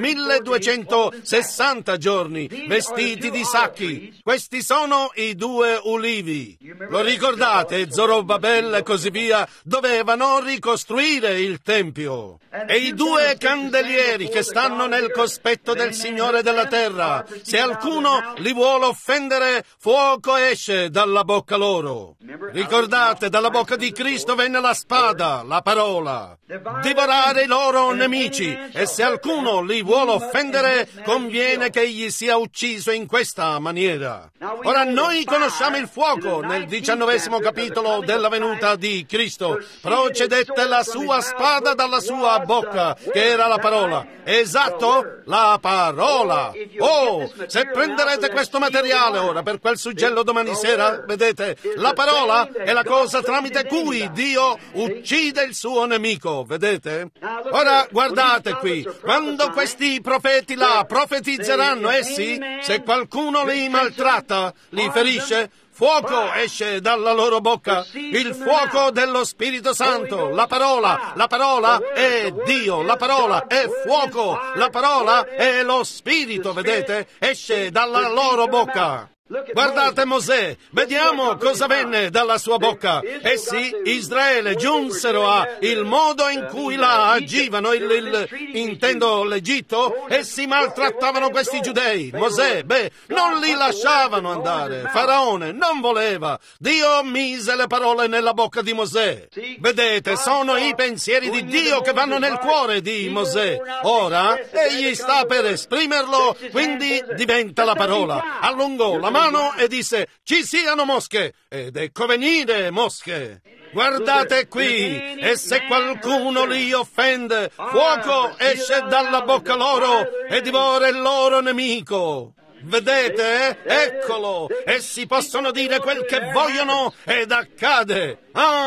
milleduecentosessanta giorni vestiti di sacchi. Questi sono i due ulivi. Lo ricordate? Zorobabel e così via dovevano ricostruire il Tempio. E i due candelieri che stanno nel cospetto del Signore della terra, se alcuno li vuole offendere, fuoco esce dalla bocca loro. Ricordate, dalla bocca di Cristo venne la spada, la parola, divorare i loro nemici, e se alcuno li vuole offendere, conviene che egli sia ucciso in questa maniera. Ora noi conosciamo il fuoco nel diciannovesimo capitolo della venuta di Cristo. Procedette la sua spada dalla sua bocca, che era la parola. Esatto, la parola. Oh, se prenderete questo materiale ora per quel suggello domani sera, vedete, la parola è la cosa tramite cui Dio uccide il suo nemico, vedete? Ora guardate qui, quando questi profeti là profetizzeranno, essi, se qualcuno li maltratta, li ferisce, fuoco esce dalla loro bocca, il fuoco dello Spirito Santo, la parola, la parola è Dio, la parola è fuoco, la parola è lo Spirito, vedete? Esce dalla loro bocca. Guardate Mosè, vediamo cosa venne dalla sua bocca. Essi, Israele, giunsero a il modo in cui là agivano, il, il, intendo l'Egitto, e si maltrattavano questi giudei. Mosè, beh, non li lasciavano andare. Faraone non voleva. Dio mise le parole nella bocca di Mosè. Vedete, sono i pensieri di Dio che vanno nel cuore di Mosè. Ora, egli sta per esprimerlo, quindi diventa la parola. Allungò la mano e disse, ci siano mosche, ed ecco venire mosche. Guardate qui, e se qualcuno li offende, fuoco esce dalla bocca loro e divora il loro nemico. Vedete? Eccolo! Essi possono dire quel che vogliono ed accade.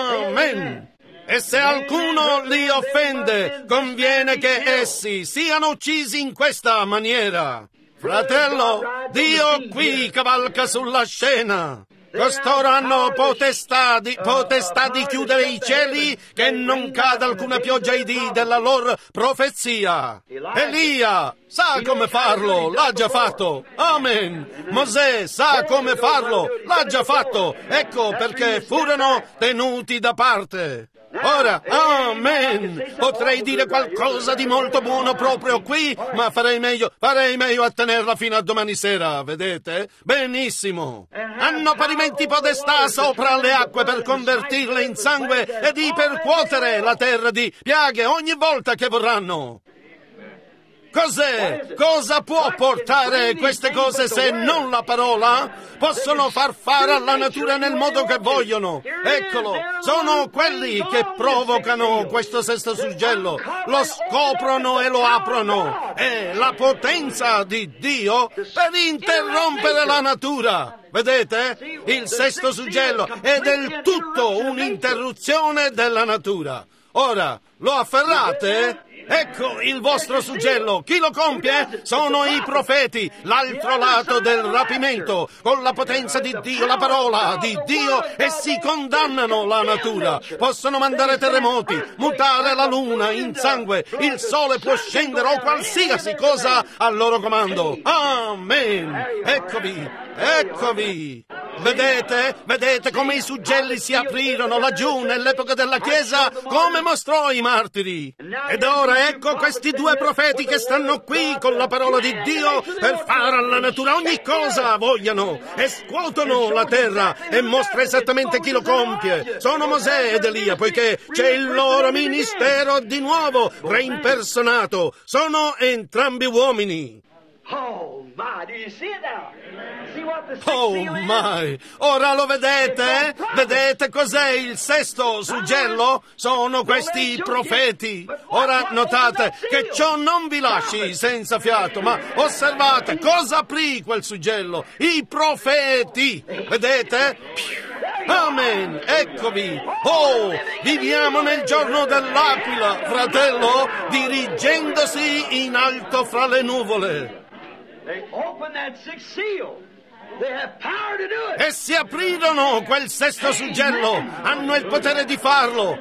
Amen! E se alcuno li offende, conviene che essi siano uccisi in questa maniera. Fratello, Dio qui cavalca sulla scena. Costoro hanno potestà di, potestà di chiudere i cieli, che non cada alcuna pioggia ai dì della loro profezia. Elia sa come farlo, l'ha già fatto. Amen. Mosè sa come farlo, l'ha già fatto. Ecco perché furono tenuti da parte. Ora, amen, potrei dire qualcosa di molto buono proprio qui, ma farei meglio, farei meglio a tenerla fino a domani sera, vedete? Benissimo. Hanno parimenti potestà sopra le acque per convertirle in sangue e di percuotere la terra di piaghe ogni volta che vorranno. Cos'è? Cosa può portare queste cose se non la parola? Possono far fare alla natura nel modo che vogliono. Eccolo, sono quelli che provocano questo sesto suggello, lo scoprono e lo aprono. È la potenza di Dio per interrompere la natura. Vedete? Il sesto suggello è del tutto un'interruzione della natura. Ora, lo afferrate? Ecco il vostro suggello. Chi lo compie? Sono i profeti, l'altro lato del rapimento, con la potenza di Dio, la parola di Dio, e si condannano la natura. Possono mandare terremoti, mutare la luna in sangue, il sole può scendere o qualsiasi cosa al loro comando. Amen. Eccovi, eccovi. Vedete? Vedete come i suggelli si aprirono laggiù nell'epoca della Chiesa, come mostrò i martiri. Ed ora ecco questi due profeti che stanno qui con la parola di Dio per fare alla natura ogni cosa vogliano, e scuotono la terra, e mostra esattamente chi lo compie. Sono Mosè ed Elia, poiché c'è il loro ministero di nuovo reimpersonato. Sono entrambi uomini. Oh, my, do you see it now? See what the sixth Oh seal is? my! Ora lo vedete? Vedete cos'è il sesto suggello? Sono questi profeti. Ora notate che ciò non vi lasci senza fiato, ma osservate cosa aprì quel suggello. I profeti. Vedete? Amen, eccovi. Oh, viviamo nel giorno dell'aquila, fratello, dirigendosi in alto fra le nuvole. They opened that sixth seal. They have power to do it. E si aprirono quel sesto suggello. Hanno il potere di farlo.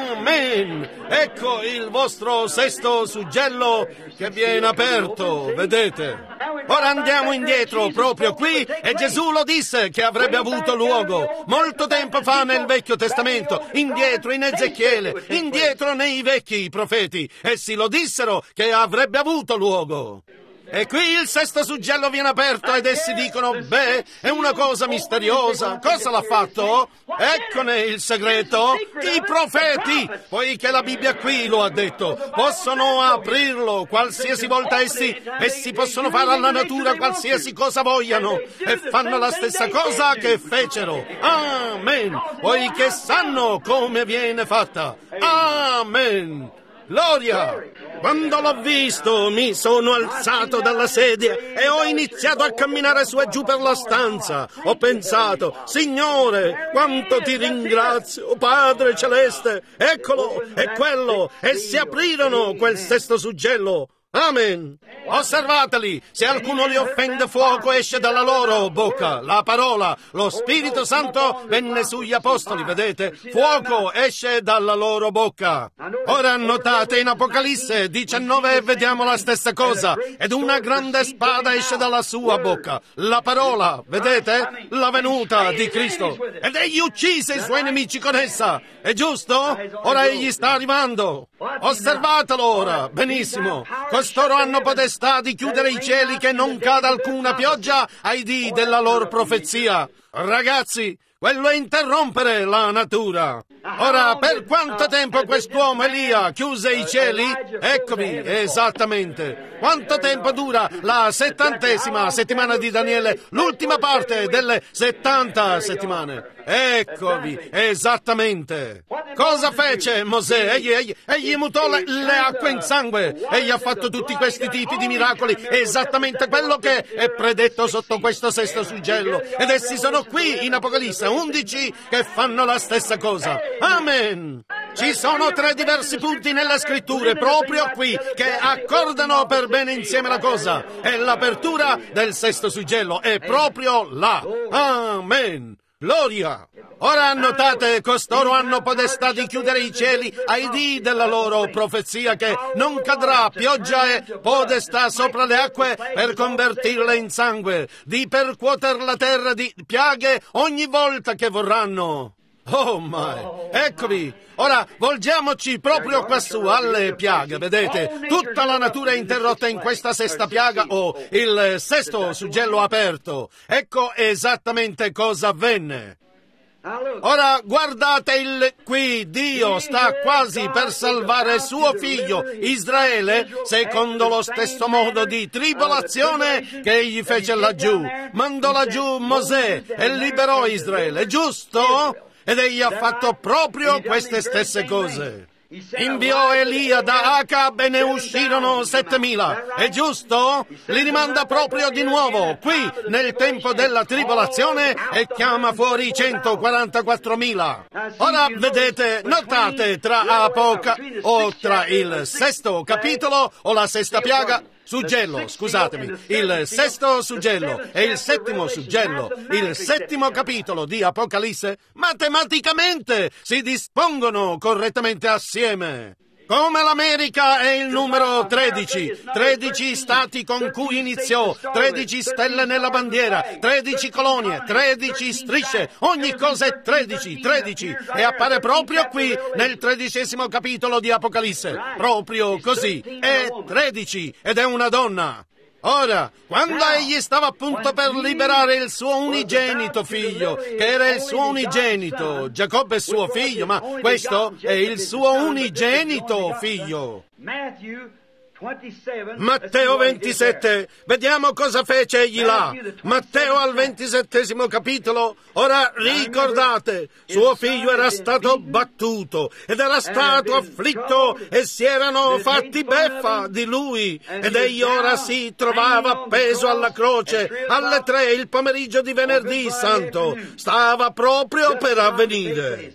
Amen. Ecco il vostro sesto suggello che viene aperto, vedete? Ora andiamo indietro, proprio qui, e Gesù lo disse che avrebbe avuto luogo molto tempo fa nel Vecchio Testamento, indietro in Ezechiele, indietro nei vecchi profeti. Essi lo dissero che avrebbe avuto luogo. E qui il sesto suggello viene aperto ed essi dicono, beh, è una cosa misteriosa. Cosa l'ha fatto? Eccone il segreto. I profeti, poiché la Bibbia qui lo ha detto, possono aprirlo qualsiasi volta essi, essi possono fare alla natura qualsiasi cosa vogliano, e fanno la stessa cosa che fecero. Amen. Poiché sanno come viene fatta. Amen. Gloria! Quando l'ho visto mi sono alzato dalla sedia e ho iniziato a camminare su e giù per la stanza. Ho pensato, Signore, quanto ti ringrazio, Padre Celeste. Eccolo, è quello, e si aprirono quel sesto suggello. Amen. Osservateli, se qualcuno li offende, fuoco esce dalla loro bocca. La parola, lo Spirito Santo venne sugli apostoli, vedete? Fuoco esce dalla loro bocca. Ora notate in Apocalisse diciannove vediamo la stessa cosa. Ed una grande spada esce dalla sua bocca. La parola, vedete? La venuta di Cristo. Ed egli uccise i suoi nemici con essa. È giusto? Ora egli sta arrivando. Osservatelo ora. Benissimo. Costoro hanno potestà di chiudere i cieli che non cada alcuna pioggia ai dì della loro profezia. Ragazzi, quello è interrompere la natura. Ora, per quanto tempo quest'uomo Elia chiuse i cieli? Eccovi, esattamente. Quanto tempo dura la settantesima settimana di Daniele, l'ultima parte delle settanta settimane? Eccovi, esattamente. Cosa fece Mosè? Egli, egli, egli mutò le, le acque in sangue. Egli ha fatto tutti questi tipi di miracoli, esattamente quello che è predetto sotto questo sesto suggello. Ed essi sono qui in Apocalisse undici che fanno la stessa cosa. Amen. Ci sono tre diversi punti nelle scritture proprio qui che accordano per bene insieme la cosa. E l'apertura del sesto suggello è proprio là. Amen. Gloria! Ora notate, costoro hanno potestà di chiudere i cieli ai dì della loro profezia, che non cadrà pioggia, e potestà sopra le acque per convertirle in sangue, di percuoter la terra di piaghe ogni volta che vorranno. Oh my! Eccovi! Ora volgiamoci proprio quassù alle piaghe, vedete? Tutta la natura è interrotta in questa sesta piaga o il sesto suggello aperto. Ecco esattamente cosa avvenne. Ora guardate il qui, Dio sta quasi per salvare il suo figlio Israele secondo lo stesso modo di tribolazione che egli fece laggiù. Mandò laggiù Mosè e liberò Israele, giusto? Ed egli ha fatto proprio queste stesse cose. Inviò Elia da Acab e ne uscirono settemila. È giusto? Li rimanda proprio di nuovo qui nel tempo della tribolazione e chiama fuori centoquarantaquattromila. Ora vedete, notate tra Apoca o tra il sesto capitolo o la sesta piaga, suggello, scusatemi, il sesto suggello e il settimo suggello, il settimo capitolo di Apocalisse, matematicamente si dispongono correttamente assieme. Come l'America è il numero tredici, tredici stati con cui iniziò, tredici stelle nella bandiera, tredici colonie, tredici strisce, ogni cosa è tredici, tredici, e appare proprio qui nel tredicesimo capitolo di Apocalisse, proprio così, è tredici ed è una donna. Ora, quando egli stava appunto per liberare il suo unigenito figlio, che era il suo unigenito, Giacobbe è suo figlio, ma questo è il suo unigenito figlio. Matteo ventisette, vediamo cosa fece egli là. Matteo al ventisettesimo capitolo. Ora ricordate, suo figlio era stato battuto ed era stato afflitto e si erano fatti beffa di lui ed egli ora si trovava appeso alla croce alle tre il pomeriggio di venerdì santo. Stava proprio per avvenire.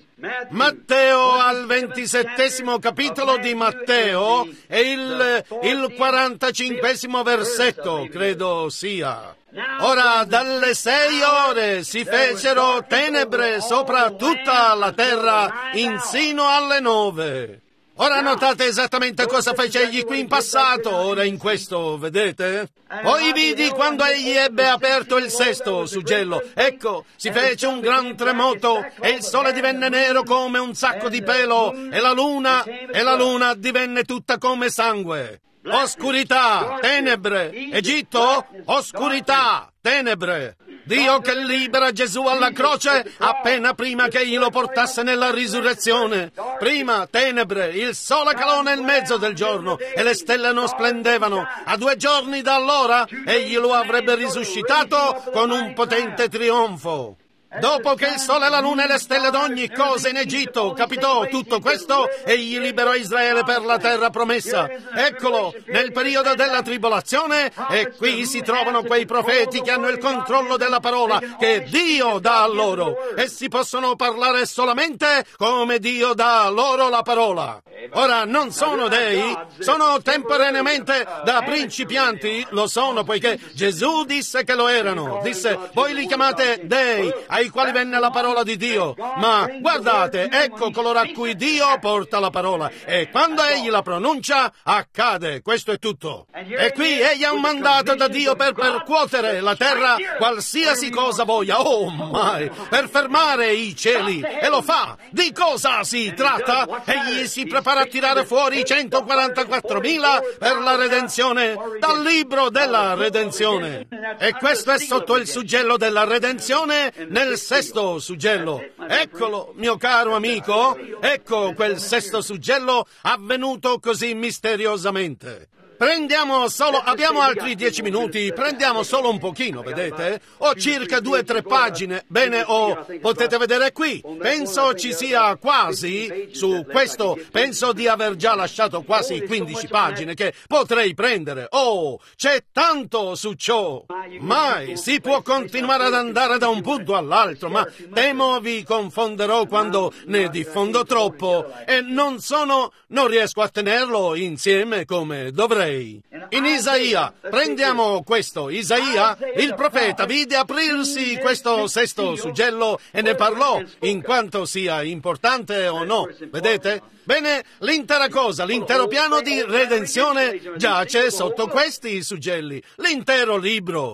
Matteo al ventisettesimo capitolo di Matteo è il, il quarantacinquesimo versetto, credo sia. Ora dalle sei ore si fecero tenebre sopra tutta la terra insino alle nove. Ora notate esattamente cosa fece egli qui in passato, ora in questo, vedete? Poi vidi quando egli ebbe aperto il sesto suggello. Ecco, si fece un gran tremoto e il sole divenne nero come un sacco di pelo e la luna, e la luna divenne tutta come sangue. Oscurità, tenebre, Egitto, oscurità, tenebre. Dio che libera Gesù alla croce appena prima che egli lo portasse nella risurrezione. Prima tenebre, il sole calò nel mezzo del giorno e le stelle non splendevano. A due giorni da allora egli lo avrebbe risuscitato con un potente trionfo. Dopo che il sole, la luna e le stelle d'ogni cosa in Egitto capitò tutto questo, egli liberò Israele per la terra promessa. Eccolo, nel periodo della tribolazione, e qui si trovano quei profeti che hanno il controllo della parola che Dio dà a loro. Essi possono parlare solamente come Dio dà a loro la parola. Ora, non sono dei, sono temporaneamente da principianti, lo sono poiché Gesù disse che lo erano. Disse, voi li chiamate dei, ai quali venne la parola di Dio. Ma guardate, ecco coloro a cui Dio porta la parola e quando egli la pronuncia accade, questo è tutto. E qui egli ha un mandato da Dio per percuotere la terra qualsiasi cosa voglia, oh mai, per fermare i cieli, e lo fa. Di cosa si tratta? Egli si prepara a tirare fuori i centoquarantaquattromila per la redenzione dal libro della redenzione, e questo è sotto il suggello della redenzione nel sesto suggello. Eccolo, mio caro amico, ecco quel sesto suggello avvenuto così misteriosamente. Prendiamo solo, abbiamo altri dieci minuti, prendiamo solo un pochino, vedete? Ho circa due o tre pagine, bene, o potete vedere qui, penso ci sia quasi, su questo, penso di aver già lasciato quasi quindici pagine che potrei prendere. Oh, c'è tanto su ciò! Mai si può continuare ad andare da un punto all'altro, ma temo vi confonderò quando ne diffondo troppo e non sono, non riesco a tenerlo insieme come dovrei. In Isaia, prendiamo questo, Isaia, il profeta vide aprirsi questo sesto suggello e ne parlò, in quanto sia importante o no, vedete? Bene, l'intera cosa, l'intero piano di redenzione giace sotto questi suggelli, l'intero libro.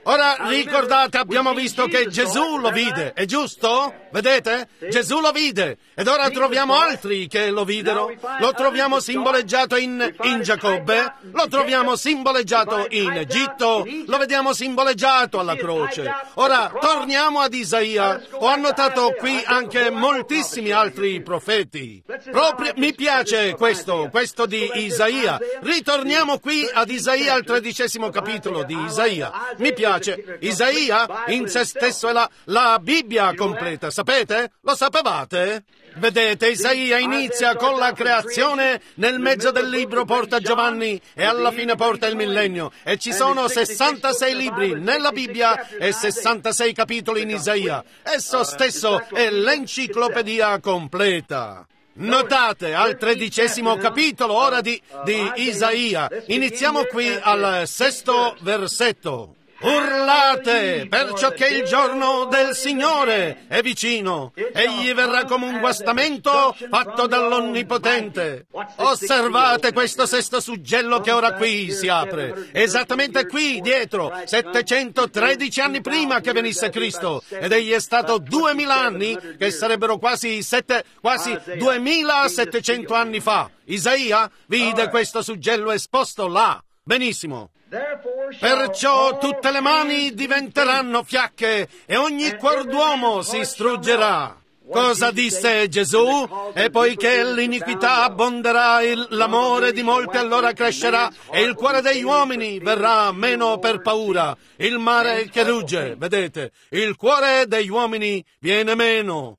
Ora ricordate, abbiamo visto che Gesù lo vide, è giusto? Vedete? Gesù lo vide, ed ora troviamo altri che lo videro. Lo troviamo simboleggiato in, in Giacobbe, lo troviamo simboleggiato in Egitto, lo vediamo simboleggiato alla croce. Ora torniamo ad Isaia. Ho annotato qui anche moltissimi altri profeti. Proprio mi piace questo, questo di Isaia. Ritorniamo qui ad Isaia, al tredicesimo capitolo di Isaia. Mi piace. Isaia in se stesso è la, la Bibbia completa, sapete? Lo sapevate? Vedete, Isaia inizia con la creazione, nel mezzo del libro porta Giovanni e alla fine porta il millennio. E ci sono sessantasei libri nella Bibbia e sessantasei capitoli in Isaia. Esso stesso è l'enciclopedia completa. Notate, al tredicesimo capitolo ora di, di Isaia, iniziamo qui al sesto versetto. Urlate, perciò che il giorno del Signore è vicino. Egli verrà come un guastamento fatto dall'Onnipotente. Osservate questo sesto suggello che ora qui si apre. Esattamente qui, dietro, settecentotredici anni prima che venisse Cristo. Ed egli è stato duemila anni, che sarebbero quasi, sette, quasi duemilasettecento anni fa. Isaia vide questo suggello esposto là. Benissimo. Perciò tutte le mani diventeranno fiacche e ogni cuor d'uomo si struggerà. Cosa disse Gesù? E poiché l'iniquità abbonderà, il, l'amore di molti allora crescerà e il cuore degli uomini verrà meno per paura. Il mare che rugge, vedete, il cuore degli uomini viene meno.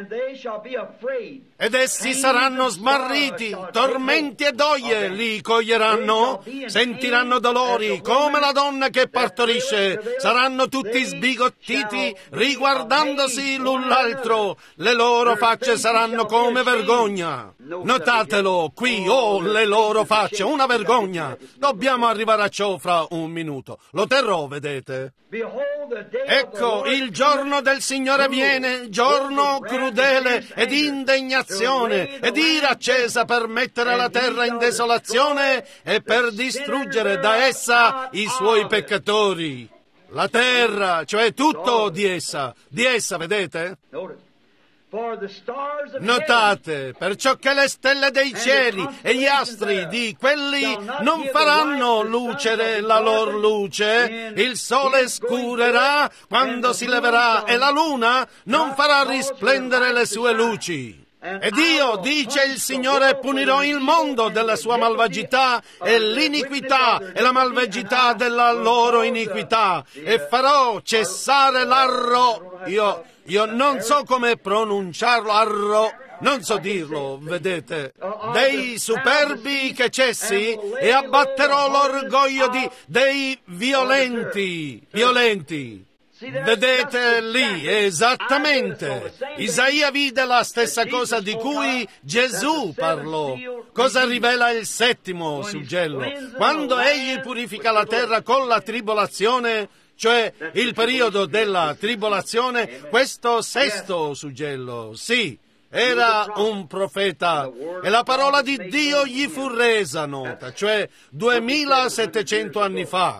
Ed essi saranno smarriti, tormenti e doglie li coglieranno, sentiranno dolori come la donna che partorisce, saranno tutti sbigottiti riguardandosi l'un l'altro, le loro facce saranno come vergogna. Notatelo qui, oh, le loro facce, una vergogna. Dobbiamo arrivare a ciò fra un minuto. Lo terrò, vedete? Ecco, il giorno del Signore viene, giorno crudele ed indignazione ed ira accesa per mettere la terra in desolazione e per distruggere da essa i suoi peccatori. La terra, cioè tutto di essa, di essa, vedete? Notate, perciò che le stelle dei cieli e gli astri di quelli non faranno lucere la lor luce, il sole scurerà quando si leverà e la luna non farà risplendere le sue luci. Ed io, dice il Signore, punirò il mondo della sua malvagità e l'iniquità e la malvagità della loro iniquità e farò cessare l'arro... Io... Io non so come pronunciarlo, arro, non so dirlo, vedete, dei superbi che cessi e abbatterò l'orgoglio di, dei violenti, violenti. Vedete lì, esattamente. Isaia vide la stessa cosa di cui Gesù parlò. Cosa rivela il settimo suggello? Quando egli purifica la terra con la tribolazione, cioè il periodo della tribolazione, questo sesto suggello, sì, era un profeta e la parola di Dio gli fu resa nota, cioè duemilasettecento anni fa.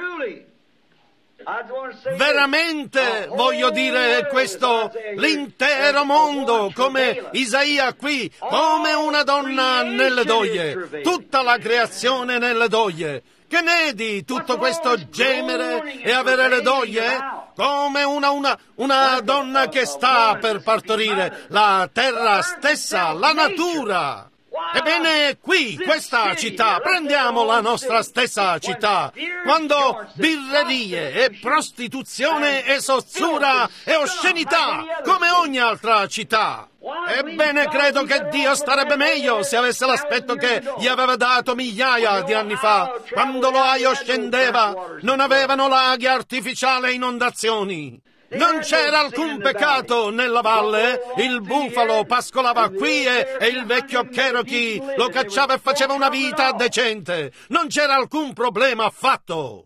Veramente voglio dire questo, l'intero mondo, come Isaia qui, come una donna nelle doglie, tutta la creazione nelle doglie. Che ne di tutto questo gemere e avere le doglie? Come una, una, una donna che sta per partorire, la terra stessa, la natura. Ebbene, qui, questa città, prendiamo la nostra stessa città, quando birrerie e prostituzione e sozzura e oscenità, come ogni altra città. Ebbene, credo che Dio starebbe meglio se avesse l'aspetto che gli aveva dato migliaia di anni fa, quando l'Ohio scendeva, non avevano laghi artificiali e inondazioni. Non c'era alcun peccato nella valle, il bufalo pascolava qui e, e il vecchio Cherokee lo cacciava e faceva una vita decente. Non c'era alcun problema affatto.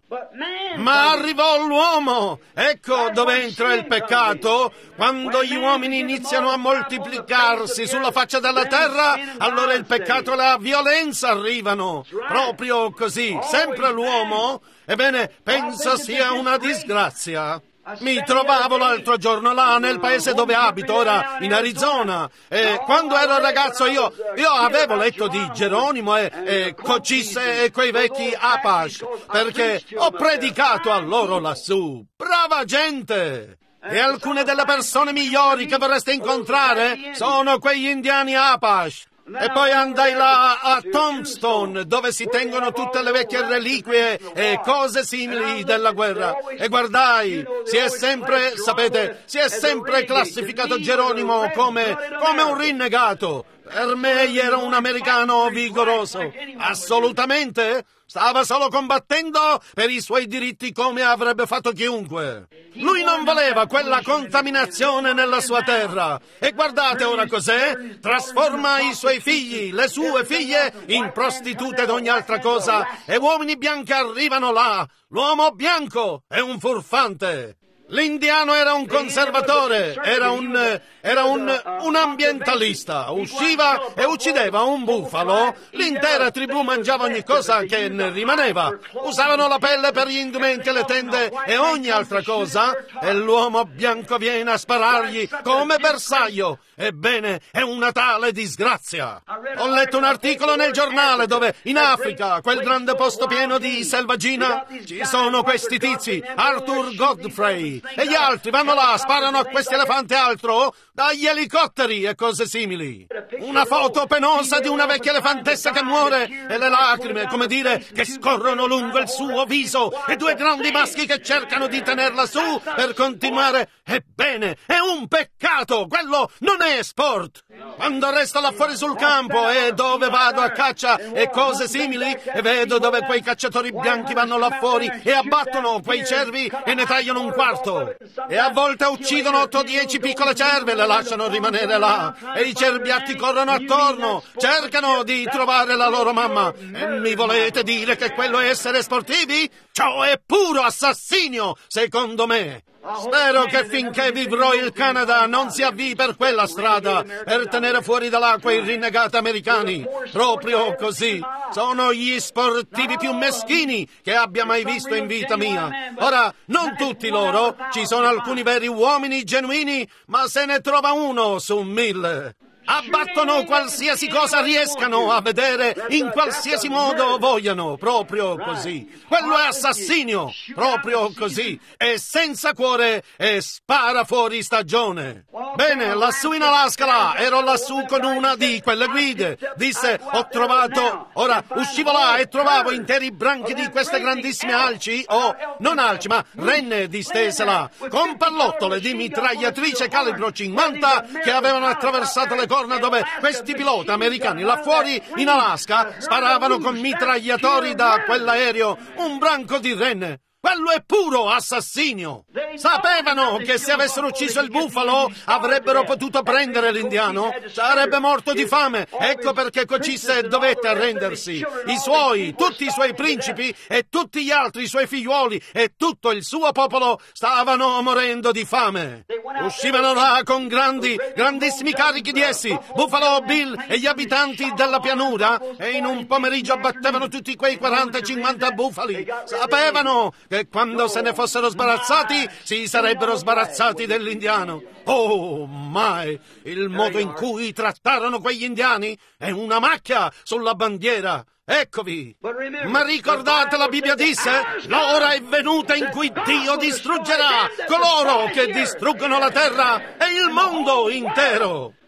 Ma arrivò l'uomo. Ecco dove entra il peccato. Quando gli uomini iniziano a moltiplicarsi sulla faccia della terra, allora il peccato e la violenza arrivano. Proprio così, sempre l'uomo. Ebbene, penso sia una disgrazia. Mi trovavo l'altro giorno là nel paese dove abito, ora in Arizona, e quando ero ragazzo io, io avevo letto di Geronimo e, e Cochise e quei vecchi Apache, perché ho predicato a loro lassù. Brava gente! E alcune delle persone migliori che vorreste incontrare sono quegli indiani Apache. E poi andai là a Tombstone, dove si tengono tutte le vecchie reliquie e cose simili della guerra. E guardai, si è sempre, sapete, si è sempre classificato Geronimo come, come un rinnegato. Per me egli era un americano vigoroso. Assolutamente. Stava solo combattendo per i suoi diritti come avrebbe fatto chiunque. Lui non voleva quella contaminazione nella sua terra. E guardate ora cos'è? Trasforma i suoi figli, le sue figlie, in prostitute ed ogni altra cosa. E uomini bianchi arrivano là. L'uomo bianco è un furfante. L'indiano era un conservatore, era un, era un, un ambientalista, usciva e uccideva un bufalo, l'intera tribù mangiava ogni cosa che ne rimaneva, usavano la pelle per gli indumenti e le tende e ogni altra cosa, e l'uomo bianco viene a sparargli come bersaglio. Ebbene, è una tale disgrazia. Ho letto un articolo nel giornale dove in Africa, quel grande posto pieno di selvaggina, ci sono questi tizi, Arthur Godfrey, e gli altri vanno là, sparano a questi elefanti e altro dagli elicotteri e cose simili. Una foto penosa di una vecchia elefantessa che muore e le lacrime, come dire, che scorrono lungo il suo viso e due grandi maschi che cercano di tenerla su per continuare. Ebbene, è un peccato, quello non è sport. Quando resto là fuori sul campo e dove vado a caccia e cose simili e vedo dove quei cacciatori bianchi vanno là fuori e abbattono quei cervi e ne tagliano un quarto. E a volte uccidono otto o dieci piccole cerve e le lasciano rimanere là. E i cerbiatti corrono attorno, cercano di trovare la loro mamma. E mi volete dire che quello è essere sportivi? Ciò è puro assassinio, secondo me. Spero che finché vivrò il Canada non si avvii per quella strada, per tenere fuori dall'acqua i rinnegati americani. Proprio così. Sono gli sportivi più meschini che abbia mai visto in vita mia. Ora, non tutti loro, ci sono alcuni veri uomini genuini, ma se ne trova uno su mille. Abbattono qualsiasi cosa riescano a vedere in qualsiasi modo vogliano, proprio così. Quello è assassinio, proprio così. È senza cuore e spara fuori stagione. Bene, lassù in Alaska là, ero lassù con una di quelle guide. Disse, ho trovato... Ora, uscivo là e trovavo interi branchi di queste grandissime alci, o non alci, ma renne distese là, con pallottole di mitragliatrice calibro cinquanta che avevano attraversato le corna dove questi piloti americani là fuori in Alaska sparavano con mitragliatori da quell'aereo un branco di renne. Quello è puro assassinio. Sapevano che se avessero ucciso il bufalo avrebbero potuto prendere l'indiano. Sarebbe morto di fame. Ecco perché Cochise dovette arrendersi. I suoi, tutti i suoi principi e tutti gli altri suoi figliuoli e tutto il suo popolo stavano morendo di fame. Uscivano là con grandi, grandissimi carichi di essi, Buffalo Bill e gli abitanti della pianura, e in un pomeriggio abbattevano tutti quei quaranta cinquanta bufali. Sapevano che quando se ne fossero sbarazzati si sarebbero sbarazzati dell'indiano. Oh, mai! Il modo in cui trattarono quegli indiani è una macchia sulla bandiera. Eccovi! Ma ricordate, la Bibbia disse, l'ora è venuta in cui Dio distruggerà coloro che distruggono la terra e il mondo intero.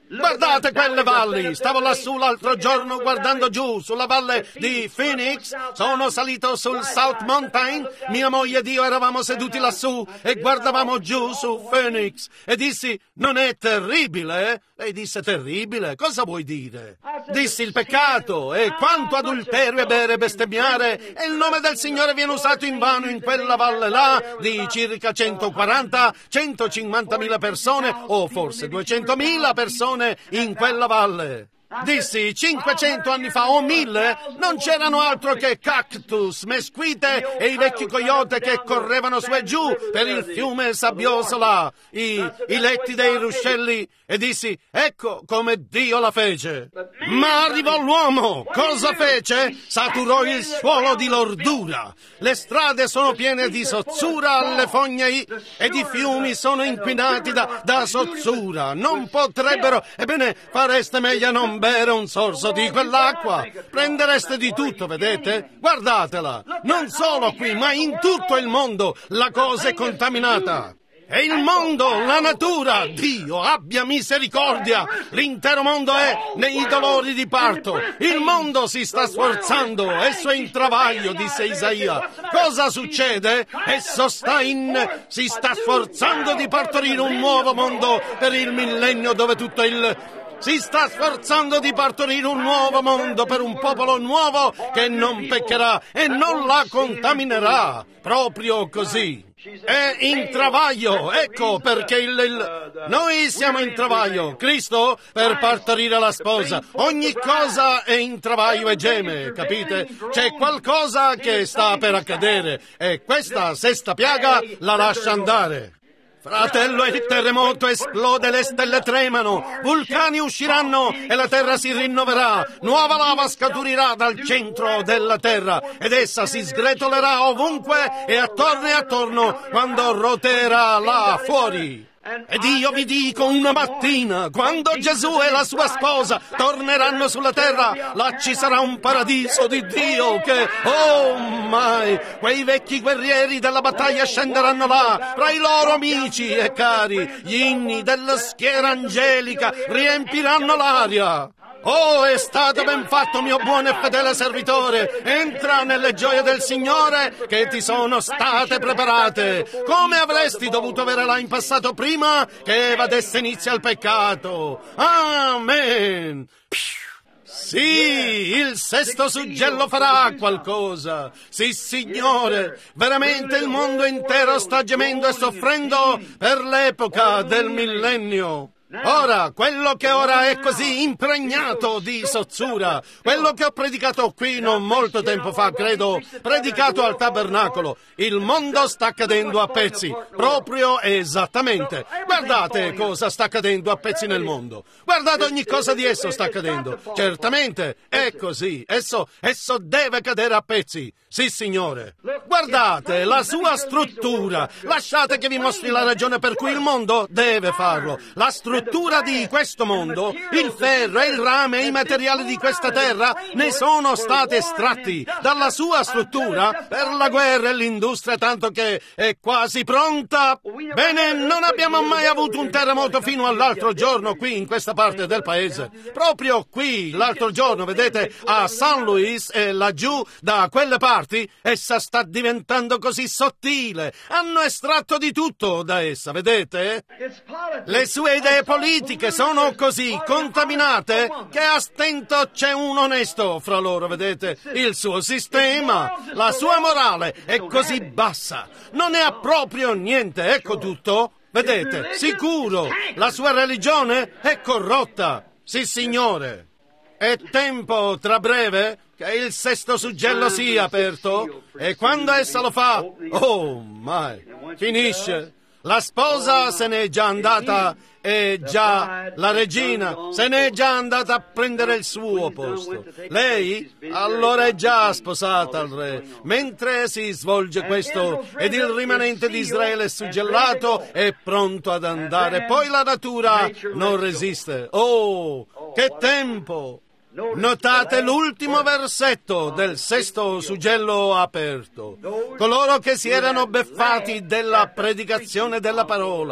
Guardate quelle valli! Stavo lassù l'altro giorno guardando giù sulla valle di Phoenix. Sono salito sul South Mountain. Mia moglie ed io eravamo seduti lassù e guardavamo giù su Phoenix. E dissi, non è terribile? Lei disse, terribile? Cosa vuoi dire? Dissi, il peccato e quanto adulterio e bere e bestemmiare. E il nome del Signore viene usato invano in quella valle là di circa centoquaranta centocinquantamila persone o forse duecentomila persone in quella valle. Dissi, cinquecento anni fa o mille non c'erano altro che cactus, mesquite e i vecchi coyote che correvano su e giù per il fiume sabbioso là, i, i letti dei ruscelli, e dissi, ecco come Dio la fece. Ma arrivò l'uomo, cosa fece? Saturò il suolo di lordura. Le strade sono piene di sozzura, le fogne ed i fiumi sono inquinati da, da sozzura. Non potrebbero, ebbene, fareste meglio a non bere un sorso di quell'acqua. Prendereste di tutto, vedete? Guardatela. Non solo qui, ma in tutto il mondo la cosa è contaminata. E il mondo, la natura, Dio abbia misericordia, l'intero mondo è nei dolori di parto, il mondo si sta sforzando, esso è in travaglio, disse Isaia. Cosa succede? Esso sta in... si sta sforzando di partorire un nuovo mondo per il millennio dove tutto il... si sta sforzando di partorire un nuovo mondo per un popolo nuovo che non peccherà e non la contaminerà, proprio così. È in travaglio, ecco perché il, il... noi siamo in travaglio, Cristo per partorire la sposa. Ogni cosa è in travaglio e geme, capite? C'è qualcosa che sta per accadere e questa sesta piaga la lascia andare. Fratello, il terremoto esplode, le stelle tremano, vulcani usciranno e la terra si rinnoverà, nuova lava scaturirà dal centro della terra ed essa si sgretolerà ovunque e attorno e attorno quando roteerà là fuori. Ed io vi dico una mattina, quando Gesù e la sua sposa torneranno sulla terra, là ci sarà un paradiso di Dio che, oh mai, quei vecchi guerrieri della battaglia scenderanno là, tra i loro amici e cari, gli inni della schiera angelica riempiranno l'aria. Oh, è stato ben fatto, mio buono e fedele servitore. Entra nelle gioie del Signore che ti sono state preparate. Come avresti dovuto avere là in passato prima che Eva desse inizio al peccato. Amen. Sì, il sesto suggello farà qualcosa. Sì, Signore, veramente il mondo intero sta gemendo e soffrendo per l'epoca del millennio. Ora, quello che ora è così impregnato di sozzura, quello che ho predicato qui non molto tempo fa, credo, predicato al tabernacolo, il mondo sta cadendo a pezzi, proprio esattamente. Guardate cosa sta cadendo a pezzi nel mondo. Guardate ogni cosa di esso sta cadendo. Certamente, è così. Esso, esso deve cadere a pezzi. Sì, Signore. Guardate la sua struttura. Lasciate che vi mostri la ragione per cui il mondo deve farlo. La struttura di questo mondo, il ferro e il rame e i materiali di questa terra ne sono stati estratti dalla sua struttura per la guerra e l'industria, tanto che è quasi pronta. Bene, non abbiamo mai avuto un terremoto fino all'altro giorno qui in questa parte del paese. Proprio qui, l'altro giorno, vedete, a San Luis e laggiù da quelle parti, essa sta diventando così sottile. Hanno estratto di tutto da essa, vedete? Le sue idee politiche sono così contaminate che a stento c'è un onesto fra loro, vedete? Il suo sistema, la sua morale è così bassa. Non ne ha proprio niente, ecco tutto. Vedete, sicuro, la sua religione è corrotta. Sì, Signore. È tempo, tra breve, che il sesto suggello sia aperto e quando essa lo fa, oh mai, finisce. La sposa se n'è già andata e già la regina se n'è già andata a prendere il suo posto. Lei allora è già sposata al re. Mentre si svolge questo ed il rimanente di Israele è suggellato è pronto ad andare, poi la natura non resiste. Oh, che tempo! Notate l'ultimo versetto del sesto suggello aperto. Coloro che si erano beffati della predicazione della parola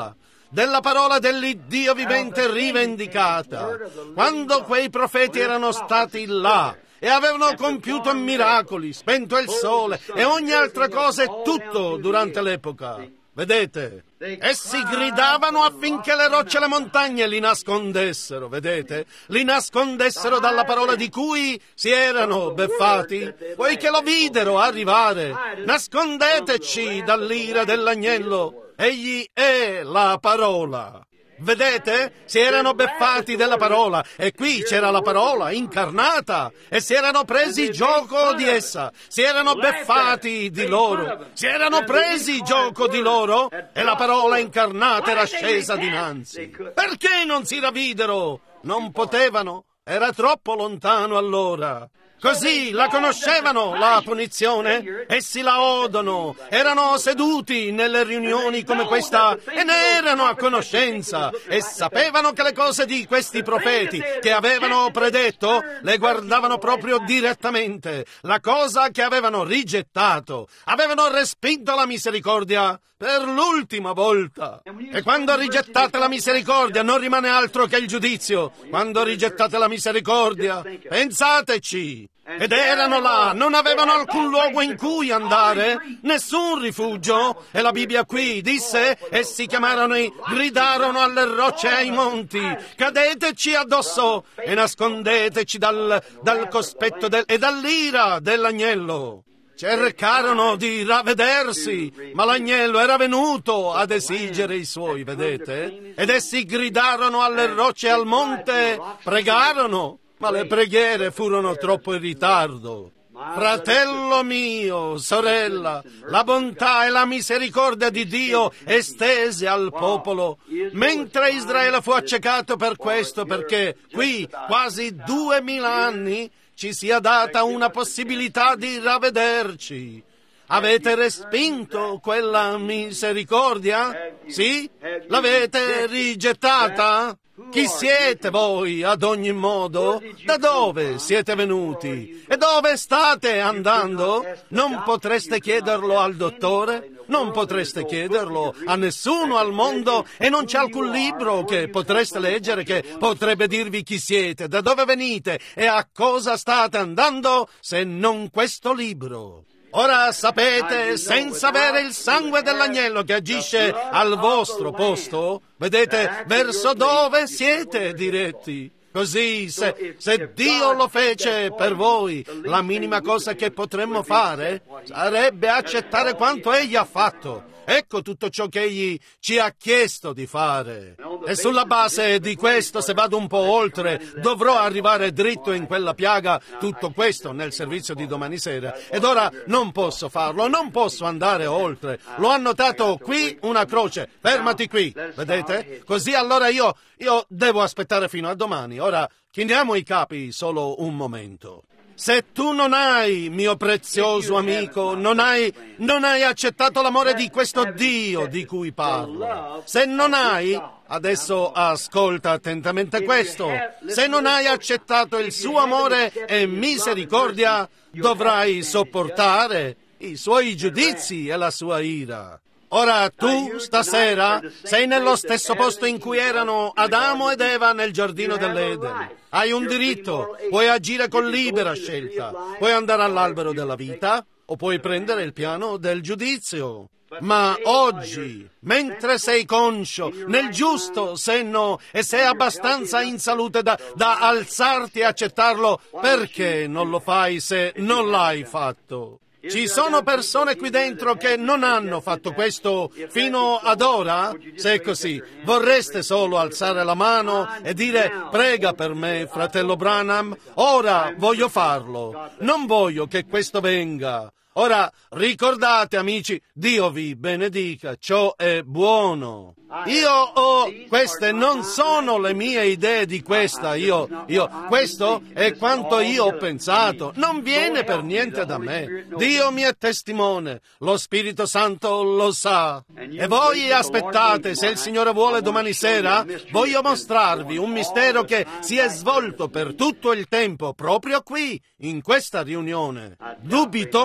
della parola dell'Iddio vivente rivendicata. Quando quei profeti erano stati là e avevano compiuto miracoli, spento il sole e ogni altra cosa e tutto durante l'epoca. Vedete? Essi gridavano affinché le rocce e le montagne li nascondessero, vedete? Li nascondessero dalla parola di cui si erano beffati, poiché lo videro arrivare. Nascondeteci dall'ira dell'agnello, egli è la parola. Vedete? Si erano beffati della parola e qui c'era la parola incarnata e si erano presi gioco di essa, si erano beffati di loro, si erano presi gioco di loro e la parola incarnata era scesa dinanzi. Perché non si ravvidero? Non potevano, era troppo lontano allora. Così la conoscevano la punizione, essi la odono, erano seduti nelle riunioni come questa e ne erano a conoscenza e sapevano che le cose di questi profeti che avevano predetto le guardavano proprio direttamente, la cosa che avevano rigettato, avevano respinto la misericordia per l'ultima volta. E quando rigettate la misericordia non rimane altro che il giudizio. Quando rigettate la misericordia, pensateci. Ed erano là, non avevano alcun luogo in cui andare, nessun rifugio. E la Bibbia qui disse, essi chiamarono e gridarono alle rocce e ai monti, cadeteci addosso e nascondeteci dal, dal cospetto del, e dall'ira dell'agnello. Cercarono di ravvedersi, ma l'agnello era venuto ad esigere i suoi, vedete? Ed essi gridarono alle rocce e al monte, pregarono, ma le preghiere furono troppo in ritardo. Fratello mio, sorella, la bontà e la misericordia di Dio estese al popolo, mentre Israele fu accecato per questo, perché qui, quasi duemila anni, ci sia data una possibilità di ravvederci. Avete respinto quella misericordia? Sì? L'avete rigettata? Chi siete voi ad ogni modo? Da dove siete venuti? E dove state andando? Non potreste chiederlo al dottore? Non potreste chiederlo a nessuno al mondo e non c'è alcun libro che potreste leggere che potrebbe dirvi chi siete, da dove venite e a cosa state andando se non questo libro. Ora sapete, senza avere il sangue dell'agnello che agisce al vostro posto, vedete verso dove siete diretti. Così, se, se Dio lo fece per voi, la minima cosa che potremmo fare sarebbe accettare quanto Egli ha fatto. Ecco tutto ciò che Egli ci ha chiesto di fare. E sulla base di questo, se vado un po' oltre, dovrò arrivare dritto in quella piaga, tutto questo nel servizio di domani sera. Ed ora non posso farlo, non posso andare oltre. L'ho annotato qui una croce, fermati qui, vedete? Così allora io, io devo aspettare fino a domani. Ora chiniamo i capi solo un momento. Se tu non hai, mio prezioso amico, non hai, non hai accettato l'amore di questo Dio di cui parlo, se non hai, adesso ascolta attentamente questo, se non hai accettato il suo amore e misericordia, dovrai sopportare i suoi giudizi e la sua ira. Ora tu, stasera, sei nello stesso posto in cui erano Adamo ed Eva nel giardino dell'Eden. Hai un diritto, puoi agire con libera scelta, puoi andare all'albero della vita o puoi prendere il piano del giudizio. Ma oggi, mentre sei conscio, nel giusto senno e sei abbastanza in salute da, da alzarti e accettarlo, perché non lo fai se non l'hai fatto? Ci sono persone qui dentro che non hanno fatto questo fino ad ora? Se è così, vorreste solo alzare la mano e dire prega per me, fratello Branham? Ora voglio farlo. Non voglio che questo venga. Ora, ricordate, amici, Dio vi benedica, ciò è buono. Io ho, queste non sono le mie idee di questa, io, io, questo è quanto io ho pensato, non viene per niente da me. Dio mi è testimone, lo Spirito Santo lo sa. E voi aspettate, se il Signore vuole domani sera, voglio mostrarvi un mistero che si è svolto per tutto il tempo, proprio qui, in questa riunione. Dubito moltissimo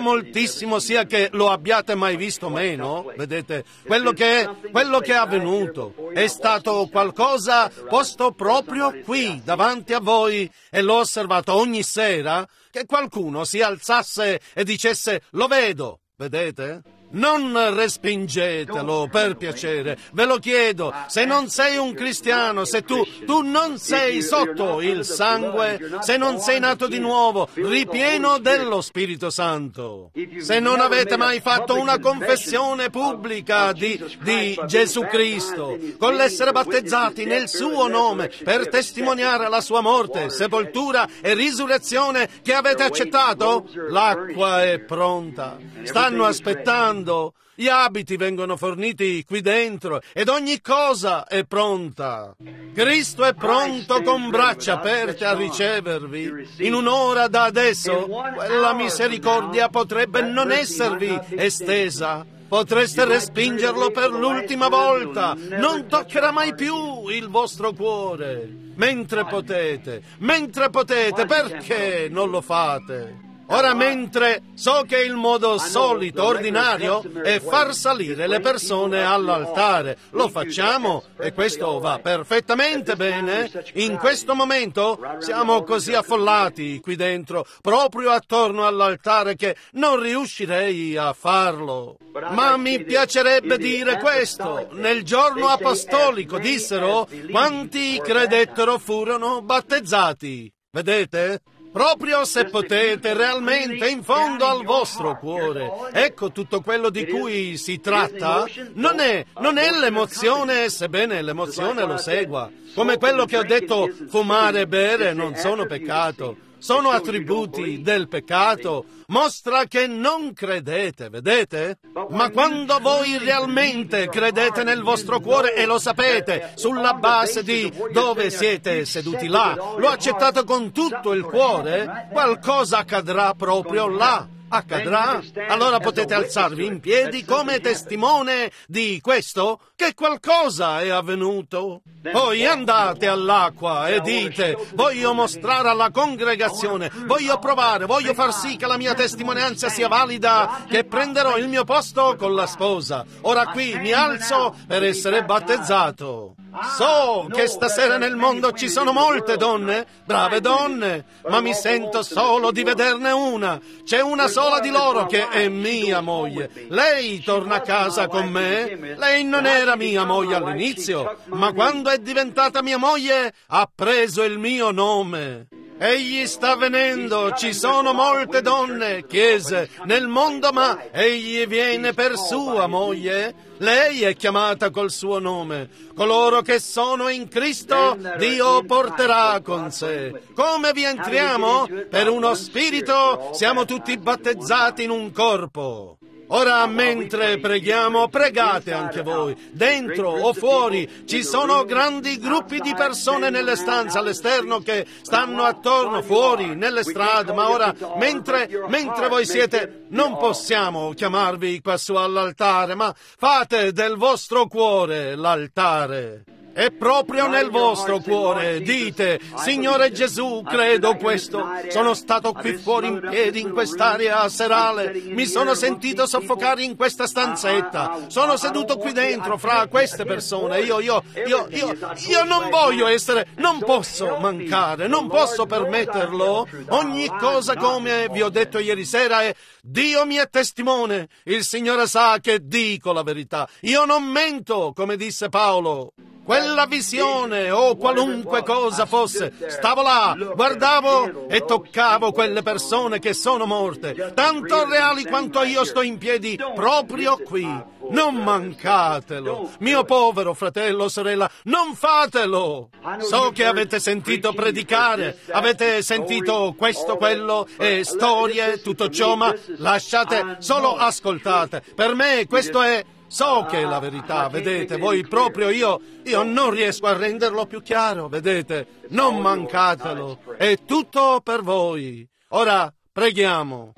altissimo sia che lo abbiate mai visto meno, vedete, quello che è, quello che è avvenuto è stato qualcosa posto proprio qui, davanti a voi, e l'ho osservato ogni sera, che qualcuno si alzasse e dicesse, lo vedo, vedete? Non respingetelo, per piacere, ve lo chiedo, se non sei un cristiano, se tu, tu non sei sotto il sangue, se non sei nato di nuovo, ripieno dello Spirito Santo, se non avete mai fatto una confessione pubblica di, di Gesù Cristo, con l'essere battezzati nel suo nome per testimoniare la sua morte, sepoltura e risurrezione che avete accettato, l'acqua è pronta, stanno aspettando. Gli abiti vengono forniti qui dentro ed ogni cosa è pronta. Cristo è pronto con braccia aperte a ricevervi. In un'ora da adesso, quella misericordia potrebbe non esservi estesa. Potreste respingerlo per l'ultima volta. Non toccherà mai più il vostro cuore. Mentre potete, mentre potete, perché non lo fate? Ora, mentre so che il modo solito, ordinario, è far salire le persone all'altare, lo facciamo e questo va perfettamente bene. In questo momento siamo così affollati qui dentro, proprio attorno all'altare, che non riuscirei a farlo. Ma mi piacerebbe dire questo. Nel giorno apostolico dissero quanti credettero furono battezzati. Vedete? Proprio se potete, realmente, in fondo al vostro cuore. Ecco tutto quello di cui si tratta. Non è, non è l'emozione, sebbene l'emozione lo segua. Come quello che ho detto, fumare e bere non sono peccato. Sono attributi del peccato. Mostra che non credete, vedete? Ma quando voi realmente credete nel vostro cuore e lo sapete, sulla base di dove siete seduti là, lo accettate con tutto il cuore, qualcosa accadrà proprio là. Accadrà? Allora potete alzarvi in piedi come testimone di questo, che qualcosa è avvenuto. Poi andate all'acqua e dite, voglio mostrare alla congregazione, voglio provare, voglio far sì che la mia testimonianza sia valida, che prenderò il mio posto con la sposa. Ora qui mi alzo per essere battezzato. So che stasera nel mondo ci sono molte donne, brave donne, ma mi sento solo di vederne una. C'è una sola di loro che è mia moglie. Lei torna a casa con me. Lei non era mia moglie all'inizio, ma quando è diventata mia moglie ha preso il mio nome. Egli sta venendo, ci sono molte donne, chiese, nel mondo, ma egli viene per sua moglie. Lei è chiamata col suo nome. Coloro che sono in Cristo, Dio porterà con sé. Come vi entriamo? Per uno spirito siamo tutti battezzati in un corpo. Ora, mentre preghiamo, pregate anche voi. Dentro o fuori ci sono grandi gruppi di persone nelle stanze all'esterno che stanno attorno, fuori, nelle strade. Ma ora, mentre, mentre voi siete, non possiamo chiamarvi quassù all'altare, ma fate del vostro cuore l'altare. E proprio nel vostro cuore dite, Signore Gesù, credo questo. Sono stato qui fuori in piedi in quest'area serale. Mi sono sentito soffocare in questa stanzetta. Sono seduto qui dentro fra queste persone. Io, io, io, io, io non voglio essere, non posso mancare, non posso permetterlo. Ogni cosa, come vi ho detto ieri sera, è Dio mi è testimone. Il Signore sa che dico la verità. Io non mento, come disse Paolo. Quella visione o qualunque cosa fosse, stavo là, guardavo e toccavo quelle persone che sono morte, tanto reali quanto io sto in piedi proprio qui. Non mancatelo, mio povero fratello o sorella, non fatelo. So che avete sentito predicare, avete sentito questo, quello e storie, tutto ciò, ma lasciate, solo ascoltate. Per me questo è... So che è la verità, vedete, voi proprio io, io non riesco a renderlo più chiaro, vedete, non mancatelo, è tutto per voi. Ora preghiamo.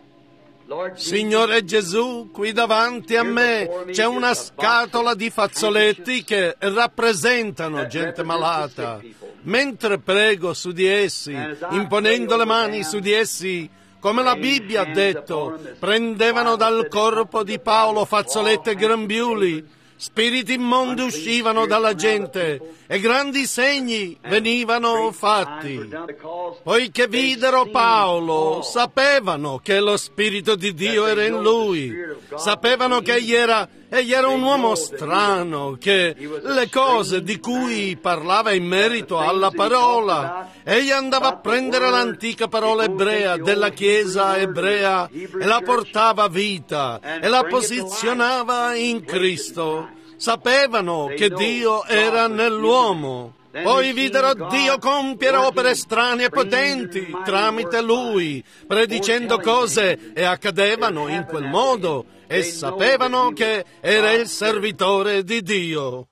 Signore Gesù, qui davanti a me c'è una scatola di fazzoletti che rappresentano gente malata. Mentre prego su di essi, imponendo le mani su di essi, come la Bibbia ha detto, prendevano dal corpo di Paolo fazzolette e grembiuli, spiriti immondi uscivano dalla gente e grandi segni venivano fatti. Poiché videro Paolo, sapevano che lo Spirito di Dio era in lui, sapevano che egli era, egli era un uomo strano, che le cose di cui parlava in merito alla parola, egli andava a prendere l'antica parola ebrea della Chiesa ebrea e la portava a vita e la posizionava in Cristo. Sapevano che Dio era nell'uomo. Poi videro Dio compiere opere strane e potenti tramite Lui, predicendo cose e accadevano in quel modo, e sapevano che era il servitore di Dio.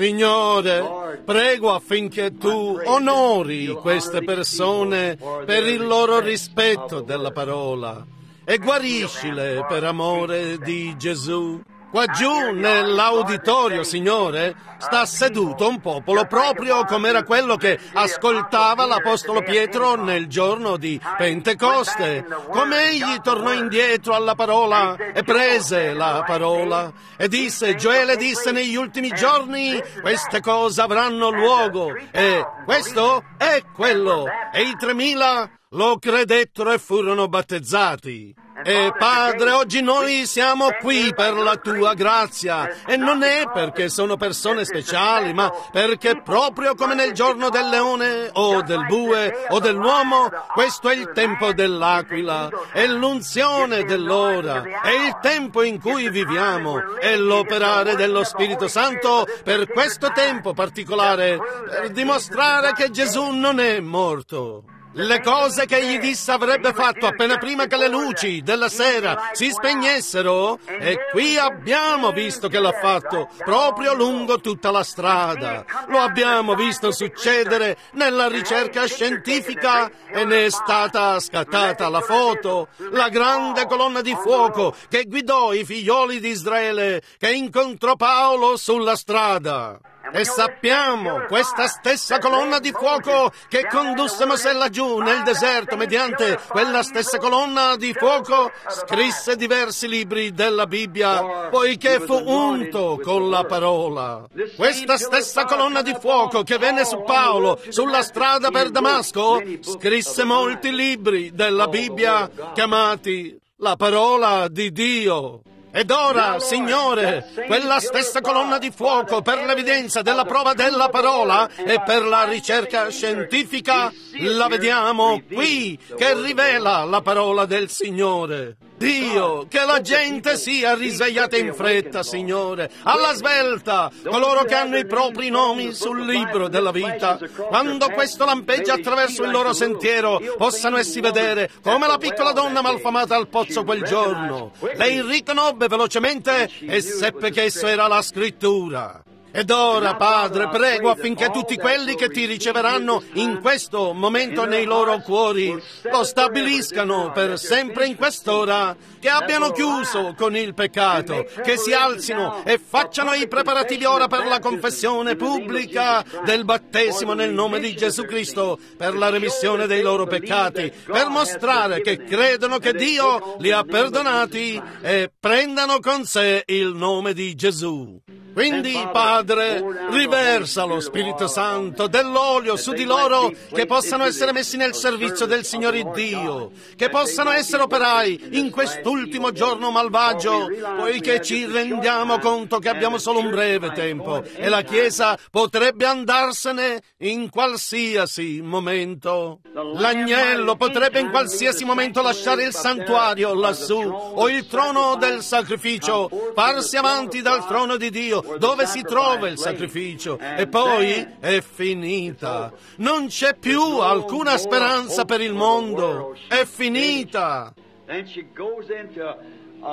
Signore, prego affinché Tu onori queste persone per il loro rispetto della parola e guariscile per amore di Gesù. Qua giù nell'auditorio, Signore, sta seduto un popolo proprio come era quello che ascoltava l'Apostolo Pietro nel giorno di Pentecoste, come egli tornò indietro alla parola e prese la parola e disse, Gioele disse negli ultimi giorni queste cose avranno luogo e questo è quello e i tremila lo credettero e furono battezzati. E Padre, oggi noi siamo qui per la Tua grazia e non è perché sono persone speciali, ma perché proprio come nel giorno del leone o del bue o dell'uomo, questo è il tempo dell'aquila, è l'unzione dell'ora, è il tempo in cui viviamo, è l'operare dello Spirito Santo per questo tempo particolare, per dimostrare che Gesù non è morto. Le cose che egli disse avrebbe fatto appena prima che le luci della sera si spegnessero, e qui abbiamo visto che l'ha fatto proprio lungo tutta la strada. Lo abbiamo visto succedere nella ricerca scientifica e ne è stata scattata la foto, la grande colonna di fuoco che guidò i figlioli di Israele che incontrò Paolo sulla strada. E sappiamo, questa stessa colonna di fuoco che condusse Mosè laggiù nel deserto, mediante quella stessa colonna di fuoco, scrisse diversi libri della Bibbia, poiché fu unto con la parola. Questa stessa colonna di fuoco che venne su Paolo sulla strada per Damasco, scrisse molti libri della Bibbia chiamati la parola di Dio. Ed ora, Signore, quella stessa colonna di fuoco per l'evidenza della prova della parola e per la ricerca scientifica, la vediamo qui, che rivela la parola del Signore. Dio, che la gente sia risvegliata in fretta, Signore, alla svelta, coloro che hanno i propri nomi sul libro della vita, quando questo lampeggia attraverso il loro sentiero, possano essi vedere come la piccola donna malfamata al pozzo quel giorno. Lei riconobbe velocemente e seppe che esso era la Scrittura. Ed ora, Padre, prego affinché tutti quelli che ti riceveranno in questo momento nei loro cuori lo stabiliscano per sempre in quest'ora, che abbiano chiuso con il peccato, che si alzino e facciano i preparativi ora per la confessione pubblica del battesimo nel nome di Gesù Cristo per la remissione dei loro peccati, per mostrare che credono che Dio li ha perdonati e prendano con sé il nome di Gesù. Quindi, Padre, riversa lo Spirito Santo dell'olio su di loro, che possano essere messi nel servizio del Signore Dio, che possano essere operai in quest'ultimo giorno malvagio, poiché ci rendiamo conto che abbiamo solo un breve tempo e la Chiesa potrebbe andarsene in qualsiasi momento. L'agnello potrebbe in qualsiasi momento lasciare il santuario lassù o il trono del sacrificio, farsi avanti dal trono di Dio, dove si trova il sacrificio, e poi è finita. Non c'è più alcuna speranza per il mondo, è finita. Then she goes into uh,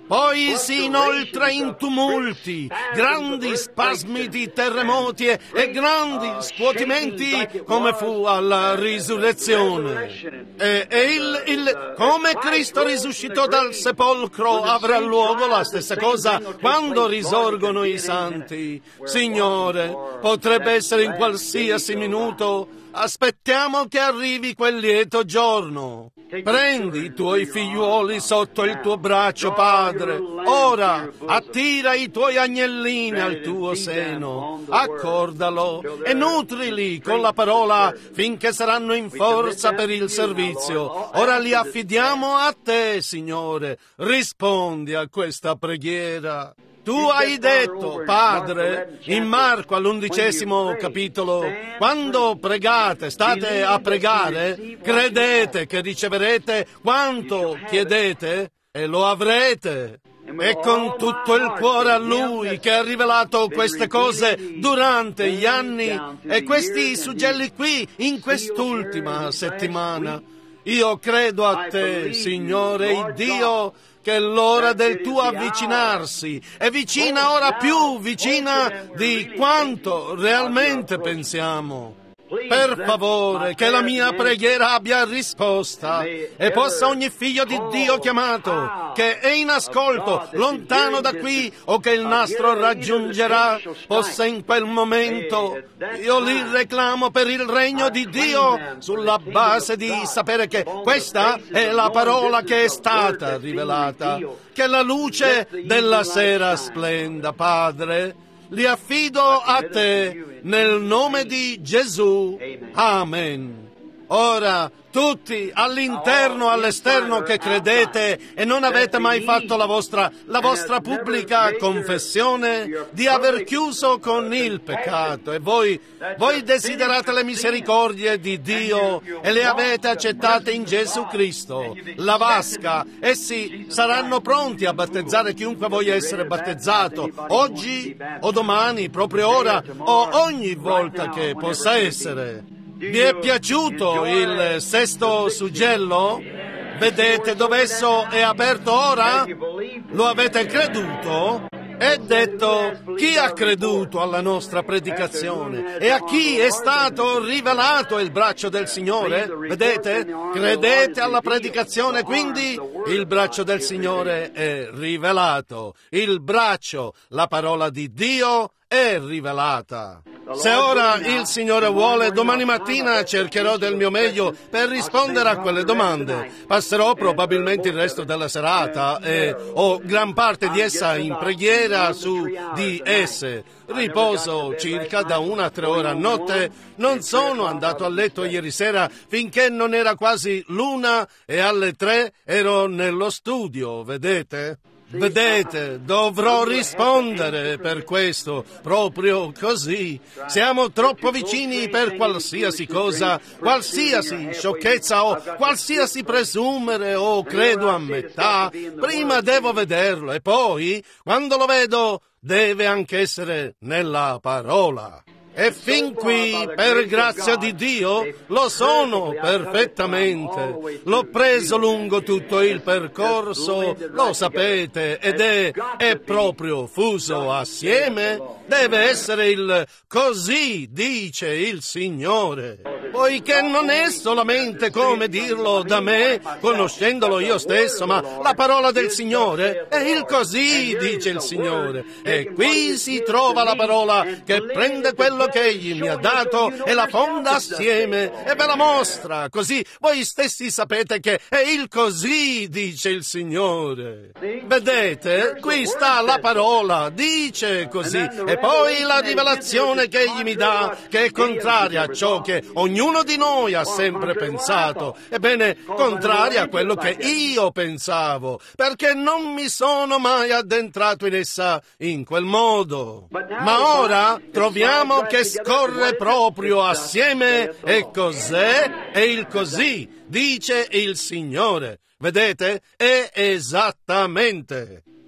Poi si inoltra in tumulti, grandi spasmi di terremoti e, e grandi scuotimenti come fu alla risurrezione. E, e il, il, come Cristo risuscitò dal sepolcro avrà luogo la stessa cosa quando risorgono i santi. Signore, potrebbe essere in qualsiasi minuto. Aspettiamo che arrivi quel lieto giorno. Prendi i tuoi figliuoli sotto il tuo braccio, Padre. Ora attira i tuoi agnellini al tuo seno, accordalo e nutrili con la parola finché saranno in forza per il servizio. Ora li affidiamo a te, Signore. Rispondi a questa preghiera. Tu hai detto, Padre, in Marco all'undicesimo capitolo, quando pregate, state a pregare, credete che riceverete quanto chiedete e lo avrete. E con tutto il cuore a Lui che ha rivelato queste cose durante gli anni e questi suggelli qui in quest'ultima settimana. Io credo a te, Signore, il Dio, che l'ora del tuo avvicinarsi è vicina, ora più vicina di quanto realmente pensiamo. Per favore, che la mia preghiera abbia risposta e possa ogni figlio di Dio chiamato, che è in ascolto, lontano da qui o che il nastro raggiungerà, possa in quel momento, io li reclamo per il regno di Dio sulla base di sapere che questa è la parola che è stata rivelata. Che la luce della sera splenda, Padre. Li affido a te nel nome di Gesù. Amen. Ora, tutti, all'interno, all'esterno, che credete e non avete mai fatto la vostra, la vostra pubblica confessione di aver chiuso con il peccato e voi, voi desiderate le misericordie di Dio e le avete accettate in Gesù Cristo, la vasca, essi saranno pronti a battezzare chiunque voglia essere battezzato, oggi o domani, proprio ora o ogni volta che possa essere. Vi è piaciuto il sesto suggello? Vedete dove esso è aperto ora? Lo avete creduto? È detto, chi ha creduto alla nostra predicazione e a chi è stato rivelato il braccio del Signore? Vedete? Credete alla predicazione, quindi il braccio del Signore è rivelato. Il braccio, la parola di Dio, è rivelata. Se ora il Signore vuole, domani mattina cercherò del mio meglio per rispondere a quelle domande. Passerò probabilmente il resto della serata e ho gran parte di essa in preghiera su di esse. Riposo circa da una a tre ore a notte. Non sono andato a letto ieri sera finché non era quasi l'una e alle tre ero nello studio, vedete? Vedete, dovrò rispondere per questo, proprio così. Siamo troppo vicini per qualsiasi cosa, qualsiasi sciocchezza o qualsiasi presumere o credo a metà. Prima devo vederlo e poi, quando lo vedo, deve anche essere nella parola. E fin qui, per grazia di Dio, lo sono perfettamente. L'ho preso lungo tutto il percorso, lo sapete, ed è, è proprio fuso assieme. Deve essere il così dice il Signore. Poiché non è solamente come dirlo da me, conoscendolo io stesso, ma la parola del Signore è il così dice il Signore. E qui si trova la parola che prende quello che Egli mi ha dato e la fonda assieme e ve la mostra, così voi stessi sapete che è il così dice il Signore. Vedete? Qui sta la parola, dice così, e poi la rivelazione che Egli mi dà, che è contraria a ciò che ognuno di noi ha sempre pensato, ebbene, contraria a quello che io pensavo, perché non mi sono mai addentrato in essa in quel modo. Ma ora troviamo che scorre proprio assieme, e cos'è? E il così dice il Signore. Vedete? È esattamente.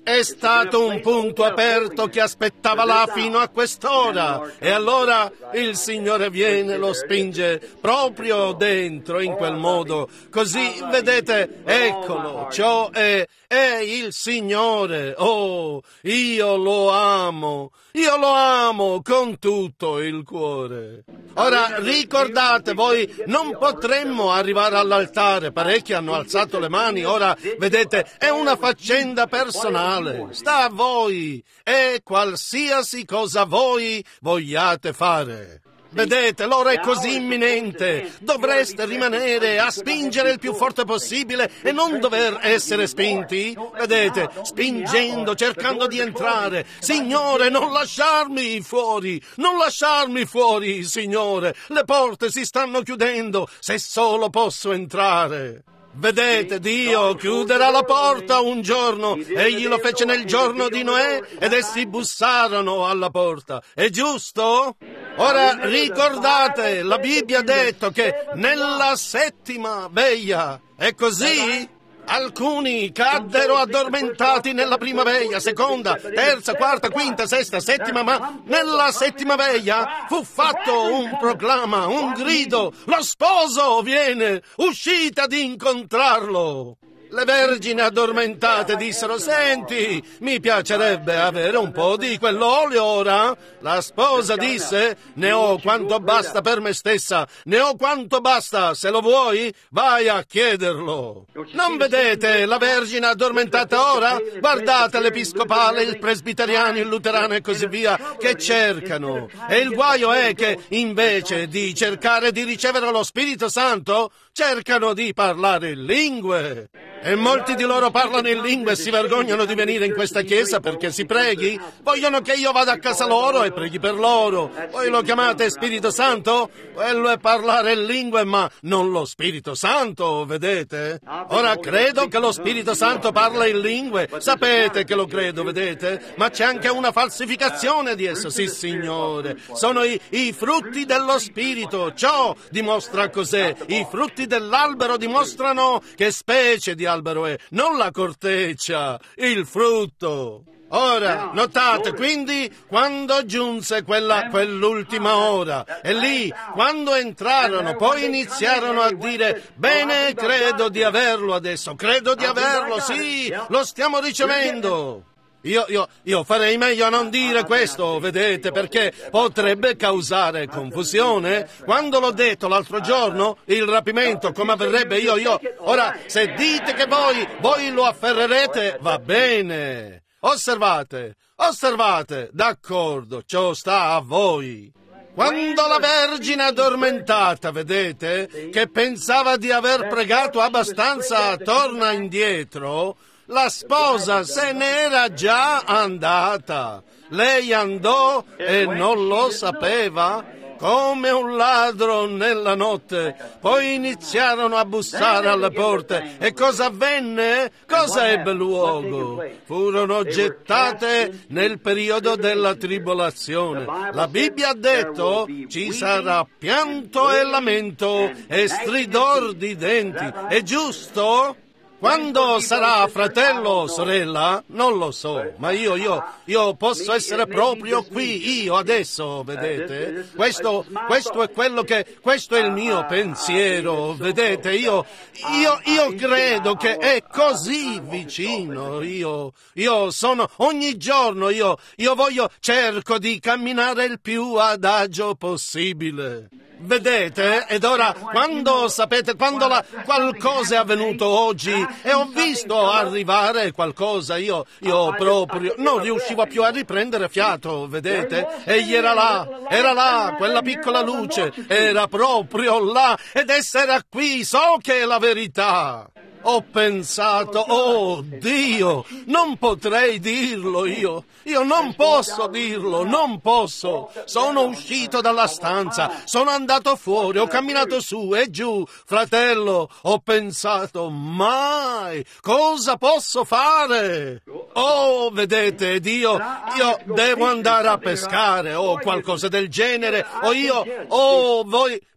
È stato un punto aperto che aspettava là fino a quest'ora, e allora il Signore viene, lo spinge proprio dentro in quel modo. Così, vedete, eccolo, ciò è, è il Signore. Oh, io lo amo, io lo amo con tutto il cuore. Ora, ricordate, voi non potremmo arrivare all'altare, parecchi hanno alzato le mani, ora, vedete, è una faccenda personale, sta a voi, e qualsiasi cosa voi vogliate fare. Vedete, l'ora è così imminente, dovreste rimanere a spingere il più forte possibile e non dover essere spinti. Vedete, spingendo, cercando di entrare. Signore, non lasciarmi fuori, non lasciarmi fuori, Signore, le porte si stanno chiudendo, se solo posso entrare. Vedete, Dio chiuderà la porta un giorno. Egli lo fece nel giorno di Noè ed essi bussarono alla porta. È giusto? Ora ricordate, la Bibbia ha detto che nella settima veglia, è così? Alcuni caddero addormentati nella prima veglia, seconda, terza, quarta, quinta, sesta, settima, ma nella settima veglia fu fatto un proclama, un grido: lo sposo viene, uscite ad incontrarlo. Le vergini addormentate dissero: senti, mi piacerebbe avere un po' di quell'olio ora. La sposa disse: ne ho quanto basta per me stessa, ne ho quanto basta, se lo vuoi vai a chiederlo. Non vedete la vergine addormentata ora? Guardate l'episcopale, il presbiteriano, il luterano e così via, che cercano. E il guaio è che invece di cercare di ricevere lo Spirito Santo, cercano di parlare in lingue. E molti di loro parlano in lingue e si vergognano di venire in questa chiesa perché si preghi. Vogliono che io vada a casa loro e preghi per loro. Voi lo chiamate Spirito Santo? Quello è parlare in lingue, ma non lo Spirito Santo, vedete? Ora, credo che lo Spirito Santo parla in lingue. Sapete che lo credo, vedete? Ma c'è anche una falsificazione di esso. Sì, Signore. Sono i, i frutti dello Spirito. Ciò dimostra cos'è. I frutti dell'albero dimostrano che specie di albero è, non la corteccia, il frutto. Ora, notate, quindi, quando giunse quella, quell'ultima ora, e lì, quando entrarono, poi iniziarono a dire: bene, credo di averlo adesso, credo di averlo, sì, lo stiamo ricevendo. Io, io, io farei meglio a non dire questo, vedete, perché potrebbe causare confusione. Quando l'ho detto l'altro giorno, il rapimento, come avverrebbe io, io... Ora, se dite che voi, voi lo afferrerete, va bene. Osservate, osservate, d'accordo, ciò sta a voi. Quando la Vergine addormentata, vedete, che pensava di aver pregato abbastanza, torna indietro, la sposa se n'era già andata. Lei andò e non lo sapeva, come un ladro nella notte. Poi iniziarono a bussare alle porte. E cosa avvenne? Cosa ebbe luogo? Furono gettate nel periodo della tribolazione. La Bibbia ha detto: ci sarà pianto e lamento e stridor di denti. È giusto? Quando sarà fratello o sorella, non lo so, ma io, io, io posso essere proprio qui, io adesso, vedete? Questo, questo è quello che, questo è il mio pensiero, vedete? Io, io, io credo che è così vicino, io, io sono, ogni giorno io, io voglio, cerco di camminare il più adagio possibile. Vedete? Ed ora, quando, sapete, quando la, qualcosa è avvenuto oggi e ho visto arrivare qualcosa, io, io proprio non riuscivo più a riprendere fiato, vedete? Egli era là, era là, quella piccola luce, era proprio là, ed essa era qui, so che è la verità. Ho pensato: oh Dio, non potrei dirlo io, io non posso dirlo, non posso. Sono uscito dalla stanza, sono andato fuori, ho camminato su e giù, fratello, ho pensato: mai, cosa posso fare? Oh, vedete, Dio, io devo andare a pescare o qualcosa del genere, o io, oh, voi, voi,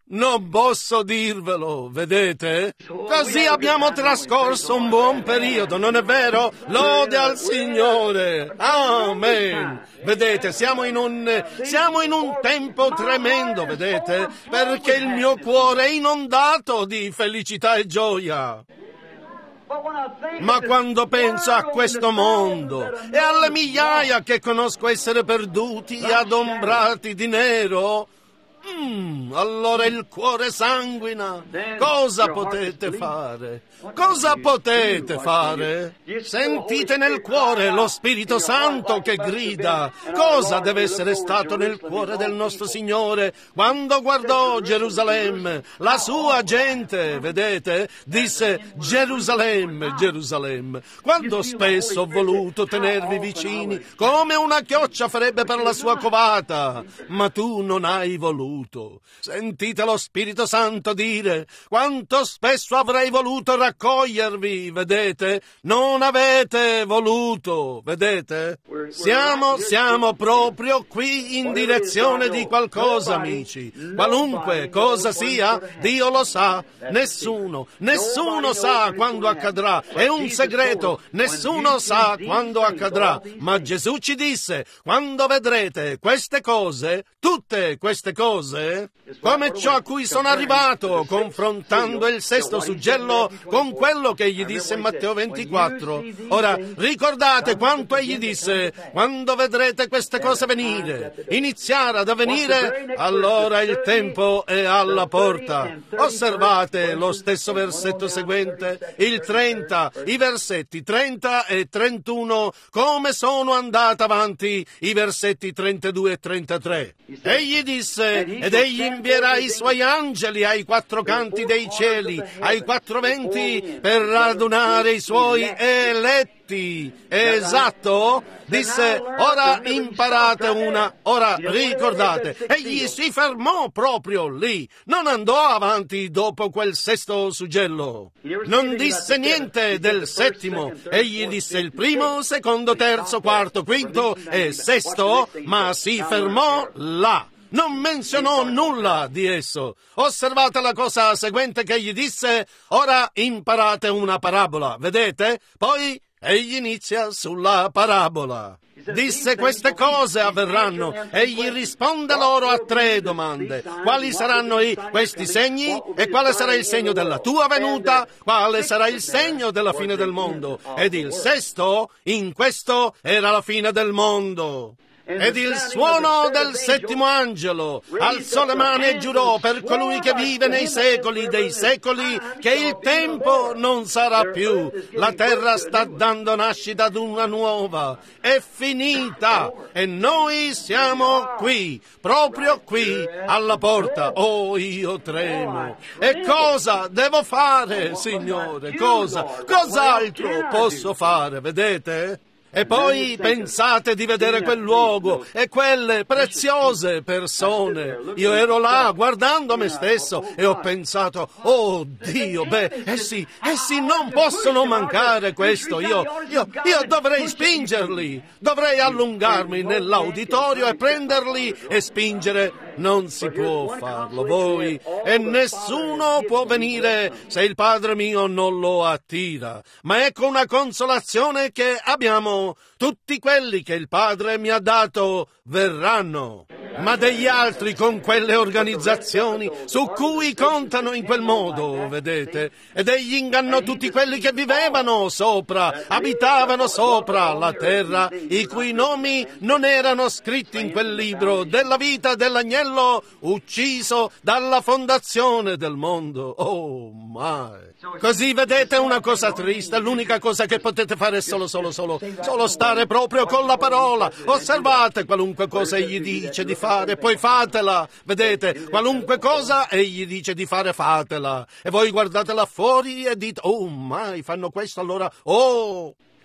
Non posso dirvelo, vedete? Così abbiamo trascorso un buon periodo, non è vero? Lode al Signore! Amen! Vedete, siamo in un, siamo in un tempo tremendo, vedete? Perché il mio cuore è inondato di felicità e gioia. Ma quando penso a questo mondo e alle migliaia che conosco essere perduti e adombrati di nero, Mm, allora il cuore sanguina. Cosa potete fare? Cosa potete fare? Sentite nel cuore lo Spirito Santo che grida. Cosa deve essere stato nel cuore del nostro Signore quando guardò Gerusalemme, la sua gente, vedete? Disse Gerusalemme, Gerusalemme. Quando spesso ho voluto tenervi vicini, come una chioccia farebbe per la sua covata, ma tu non hai voluto. Sentite lo Spirito Santo dire: quanto spesso avrei voluto raccogliervi, vedete? Non avete voluto, vedete? Siamo, siamo proprio qui in direzione di qualcosa, amici. Qualunque cosa sia, Dio lo sa. Nessuno, nessuno sa quando accadrà. È un segreto, nessuno sa quando accadrà. Ma Gesù ci disse: quando vedrete queste cose, tutte queste cose, come ciò a cui sono arrivato, confrontando il sesto suggello con quello che egli disse in Matteo ventiquattro. Ora, ricordate quanto egli disse: quando vedrete queste cose venire, iniziare ad avvenire, allora il tempo è alla porta. Osservate lo stesso versetto seguente, il trenta, i versetti trenta e trentuno, come sono andati avanti i versetti trentadue e trentatré. Egli disse: ed egli invierà i suoi angeli ai quattro canti dei cieli, ai quattro venti, per radunare i suoi eletti. Esatto? Disse: ora imparate una, ora ricordate. Egli si fermò proprio lì, non andò avanti dopo quel sesto suggello. Non disse niente del settimo. Egli disse il primo, secondo, terzo, quarto, quinto e sesto, ma si fermò là. Non menzionò nulla di esso. Osservate la cosa seguente che egli disse: ora imparate una parabola, vedete? Poi egli inizia sulla parabola. Disse: queste cose avverranno. Egli risponde loro a tre domande. Quali saranno i, questi segni? E quale sarà il segno della tua venuta? Quale sarà il segno della fine del mondo? Ed il sesto, in questo era la fine del mondo. Ed il suono del settimo angelo alzò le mani e giurò per colui che vive nei secoli dei secoli che il tempo non sarà più. La terra sta dando nascita ad una nuova. È finita e noi siamo qui, proprio qui, alla porta. Oh, io tremo. E cosa devo fare, Signore? Cosa? Cos'altro posso fare, vedete? E poi pensate di vedere quel luogo e quelle preziose persone. Io ero là guardando me stesso e ho pensato: oh Dio, beh, essi, essi non possono mancare questo. Io, io, io dovrei spingerli, dovrei allungarmi nell'auditorio e prenderli e spingere. Non si può farlo, voi, e nessuno può venire se il Padre mio non lo attira. Ma ecco una consolazione che abbiamo: tutti quelli che il Padre mi ha dato verranno. Ma degli altri con quelle organizzazioni su cui contano in quel modo, vedete? Ed egli ingannò tutti quelli che vivevano sopra, abitavano sopra la terra, i cui nomi non erano scritti in quel libro della vita dell'agnello ucciso dalla fondazione del mondo. Oh, mai! Così vedete una cosa triste, l'unica cosa che potete fare è solo, solo, solo, solo stare proprio con la parola. Osservate qualunque cosa egli dice di fare, poi fatela. Vedete, qualunque cosa egli dice di fare, fatela. E voi guardatela fuori e dite: oh, mai fanno questo, allora, oh...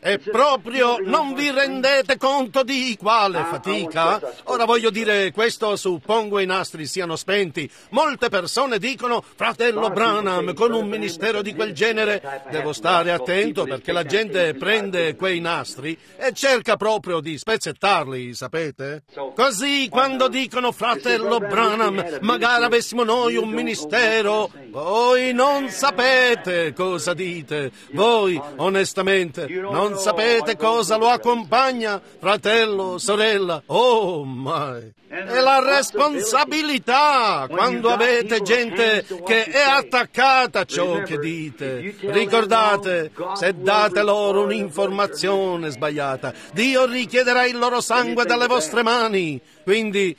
E proprio non vi rendete conto di quale fatica? Ora voglio dire questo, suppongo i nastri siano spenti. Molte persone dicono, fratello Branham, con un ministero di quel genere devo stare attento perché la gente prende quei nastri e cerca proprio di spezzettarli, sapete? Così quando dicono, fratello Branham, magari avessimo noi un ministero, voi non sapete cosa dite. Voi, onestamente, non sapete cosa lo accompagna, fratello, sorella. Oh, my! È la responsabilità quando avete gente che è attaccata a ciò che dite. Ricordate, se date loro un'informazione sbagliata, Dio richiederà il loro sangue dalle vostre mani. Quindi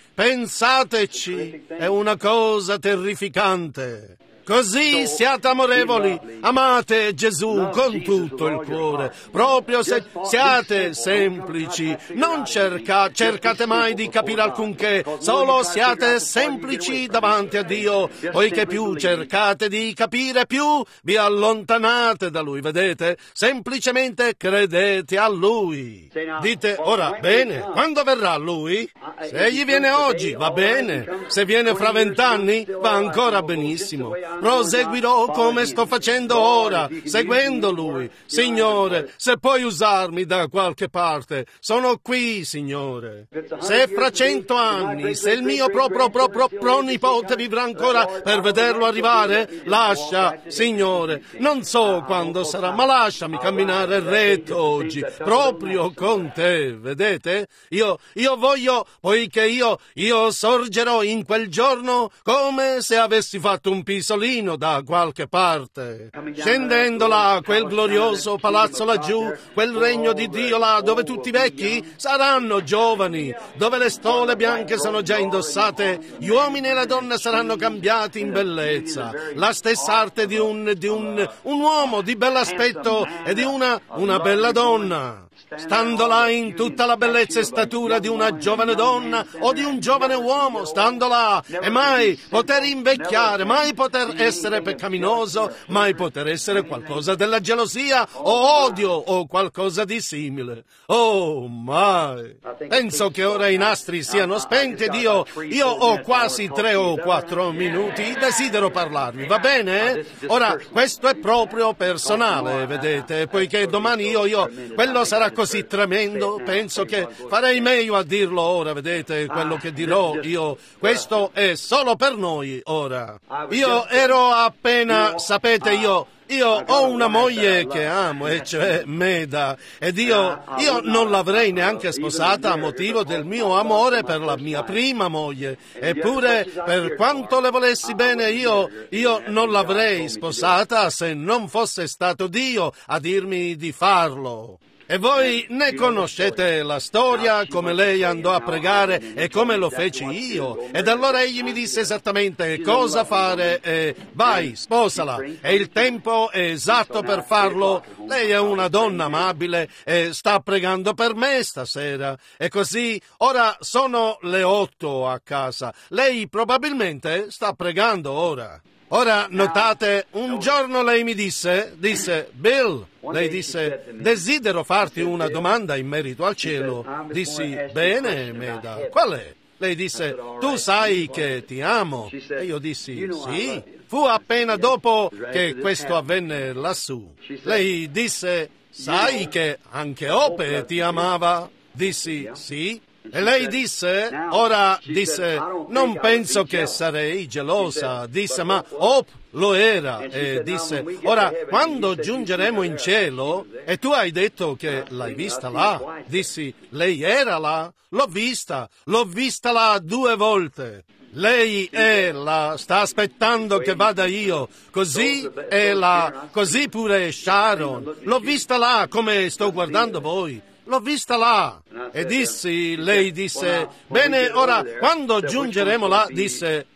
pensateci, è una cosa terrificante. Così siate amorevoli, amate Gesù con tutto il cuore, proprio se siate semplici, non cerca, cercate mai di capire alcunché, solo siate semplici davanti a Dio, poiché più cercate di capire, più vi allontanate da Lui, vedete? Semplicemente credete a Lui. Dite, ora, bene, quando verrà Lui? Se Egli viene oggi, va bene, se viene fra vent'anni, va ancora benissimo. Proseguirò come sto facendo ora, seguendo Lui. Signore, se puoi usarmi da qualche parte, sono qui, Signore. Se fra cento anni, se il mio proprio proprio pronipote vivrà ancora per vederlo arrivare, lascia, Signore, non so quando sarà, ma lasciami camminare retto oggi, proprio con Te, vedete? Io, io voglio, poiché io, io sorgerò in quel giorno come se avessi fatto un pisolino da qualche parte, scendendo là, quel glorioso palazzo laggiù, quel regno di Dio là, dove tutti i vecchi saranno giovani, dove le stole bianche sono già indossate, gli uomini e le donne saranno cambiati in bellezza, la stessa arte di un, di un, un uomo di bell'aspetto e di una, una bella donna. Stando là in tutta la bellezza e statura di una giovane donna o di un giovane uomo, stando là, e mai poter invecchiare, mai poter essere peccaminoso, mai poter essere qualcosa della gelosia o odio o qualcosa di simile. Oh, mai! Penso che ora i nastri siano spenti ed io, io ho quasi tre o quattro minuti, desidero parlarvi, va bene? Ora, questo è proprio personale, vedete, poiché domani io, io, quello sarà così tremendo, penso che farei meglio a dirlo ora, vedete, quello che dirò io. Questo è solo per noi ora. Io ero appena, sapete, io... Io ho una moglie che amo, e cioè Meda, ed io, io non l'avrei neanche sposata a motivo del mio amore per la mia prima moglie. Eppure, per quanto le volessi bene, io, io non l'avrei sposata se non fosse stato Dio a dirmi di farlo. E voi ne conoscete la storia, come lei andò a pregare e come lo feci io. Ed allora egli mi disse esattamente cosa fare e vai, sposala. E il tempo è esatto per farlo. Lei è una donna amabile e sta pregando per me stasera. E così, ora sono le otto a casa. Lei probabilmente sta pregando ora. Ora, notate, un giorno lei mi disse, disse, Bill, lei disse, desidero farti una domanda in merito al cielo. Dissi, bene, Meda, qual è? Lei disse, tu sai che ti amo. E io dissi, sì. Fu appena dopo che questo avvenne lassù. Lei disse, sai che anche Ope ti amava? Dissi, sì. E lei disse, ora disse, non penso che sarei gelosa, disse, ma Hope lo era, e disse, ora, quando giungeremo in cielo, e tu hai detto che l'hai vista là, dissi, lei era là, l'ho vista, l'ho vista là due volte. Lei è là, sta aspettando che vada io, così è là, così pure Sharon, l'ho vista là come sto guardando voi. L'ho vista là. E dissi, lei disse, bene, ora, quando giungeremo là, disse,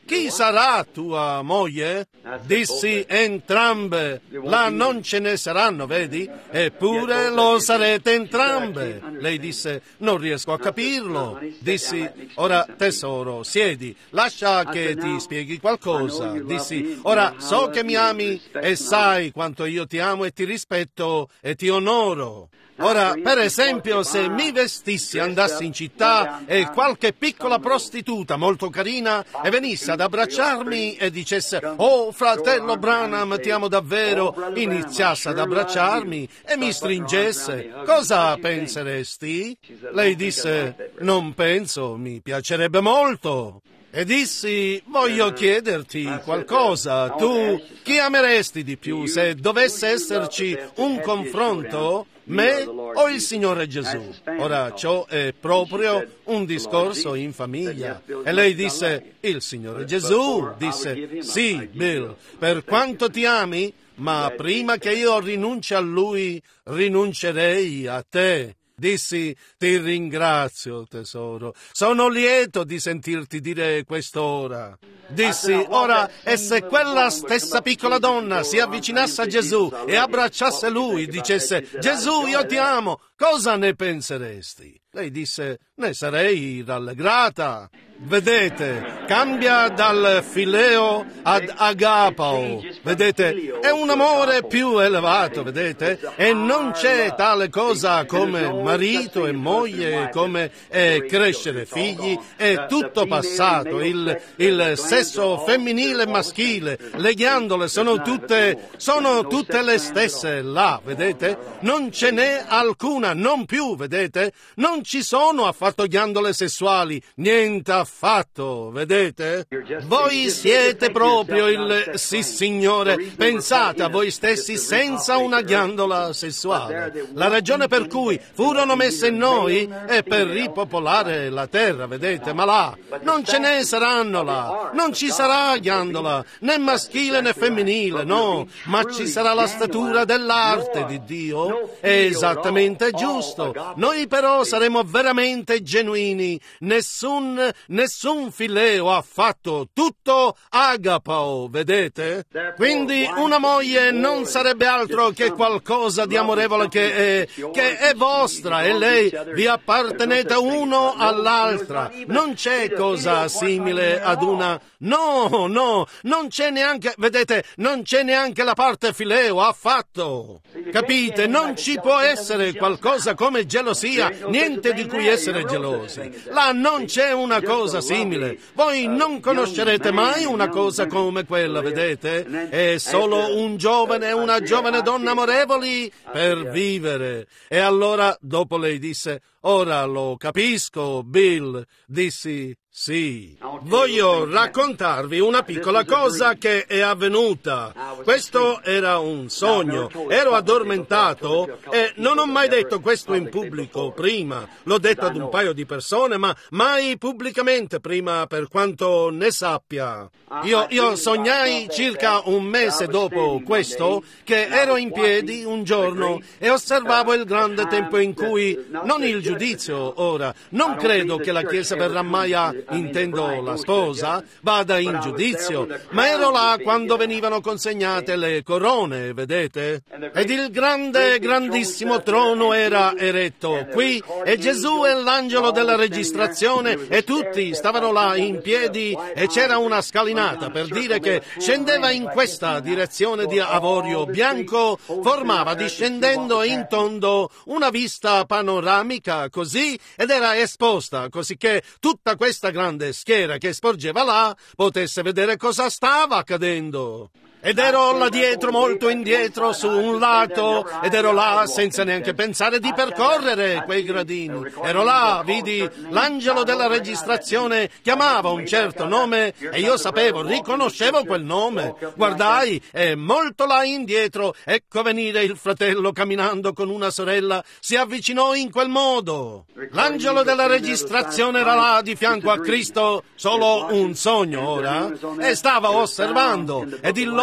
chi sarà tua moglie? Dissi, entrambe. Là non ce ne saranno, vedi? Eppure lo sarete entrambe. Lei disse, non riesco a capirlo. Dissi, ora tesoro, siedi, lascia che ti spieghi qualcosa. Dissi, ora so che mi ami e sai quanto io ti amo e ti rispetto e ti onoro. Ora, per esempio, se mi vestissi, andassi in città e qualche piccola prostituta molto carina e venisse ad abbracciarmi e dicesse «Oh, fratello Branham, ti amo davvero», iniziasse ad abbracciarmi e mi stringesse, cosa penseresti? Lei disse «Non penso, mi piacerebbe molto». E dissi, voglio chiederti qualcosa, tu chi ameresti di più se dovesse esserci un confronto, me o il Signore Gesù? Ora, ciò è proprio un discorso in famiglia. E lei disse, il Signore Gesù, disse, sì, Bill, per quanto ti ami, ma prima che io rinunci a Lui, rinuncerei a te. Dissi, ti ringrazio, tesoro. Sono lieto di sentirti dire quest'ora. Dissi, ora, e se quella stessa piccola donna si avvicinasse a Gesù e abbracciasse Lui, dicesse, Gesù, io ti amo, cosa ne penseresti? Lei disse, ne sarei rallegrata. Vedete, cambia dal fileo ad agapao, vedete, è un amore più elevato, vedete, e non c'è tale cosa come marito e moglie, come eh, crescere figli, è tutto passato, il, il sesso femminile e maschile, le ghiandole sono tutte, sono tutte le stesse là, vedete, non ce n'è alcuna, non più, vedete, non ci sono affatto ghiandole sessuali, niente affatto. Fatto, vedete? Voi siete proprio il sì signore, pensate a voi stessi senza una ghiandola sessuale. La ragione per cui furono messe in noi è per ripopolare la terra, vedete? Ma là non ce ne saranno là, non ci sarà ghiandola, né maschile né femminile, no, ma ci sarà la statura dell'arte di Dio. È esattamente giusto. Noi però saremo veramente genuini, nessun nessun fileo affatto, tutto agapao, vedete? Quindi una moglie non sarebbe altro che qualcosa di amorevole che è, che è vostra e lei vi appartenete uno all'altra. Non c'è cosa simile ad una... No, no, non c'è neanche, vedete, non c'è neanche la parte fileo affatto. Capite? Non ci può essere qualcosa come gelosia, niente di cui essere gelosi. Là non c'è una cosa simile. Voi non conoscerete mai una cosa come quella, vedete? È solo un giovane e una giovane donna amorevoli per vivere. E allora, dopo lei disse, ora lo capisco, Bill, dissi, sì. Voglio raccontarvi una piccola cosa che è avvenuta. Questo era un sogno. Ero addormentato e non ho mai detto questo in pubblico prima. L'ho detto ad un paio di persone, ma mai pubblicamente prima per quanto ne sappia. Io, io sognai circa un mese dopo questo che ero in piedi un giorno e osservavo il grande tempo in cui, non il giudizio ora, non credo che la Chiesa verrà mai a, intendo la sposa, vada in giudizio, ma ero là quando venivano consegnate le corone, vedete? Ed il grande, grandissimo trono era eretto qui e Gesù e l'angelo della registrazione e tutti stavano là in piedi e c'era una scalinata per dire che scendeva in questa direzione di avorio bianco, formava discendendo in tondo una vista panoramica così ed era esposta così che tutta questa grande schiera che sporgeva là potesse vedere cosa stava accadendo. Ed ero là dietro, molto indietro, su un lato, ed ero là senza neanche pensare di percorrere quei gradini. Ero là, vidi l'angelo della registrazione chiamava un certo nome e io sapevo, riconoscevo quel nome. Guardai e molto là indietro, ecco venire il fratello camminando con una sorella, si avvicinò in quel modo. L'angelo della registrazione era là di fianco a Cristo, solo un sogno ora, e stava osservando, ed il loro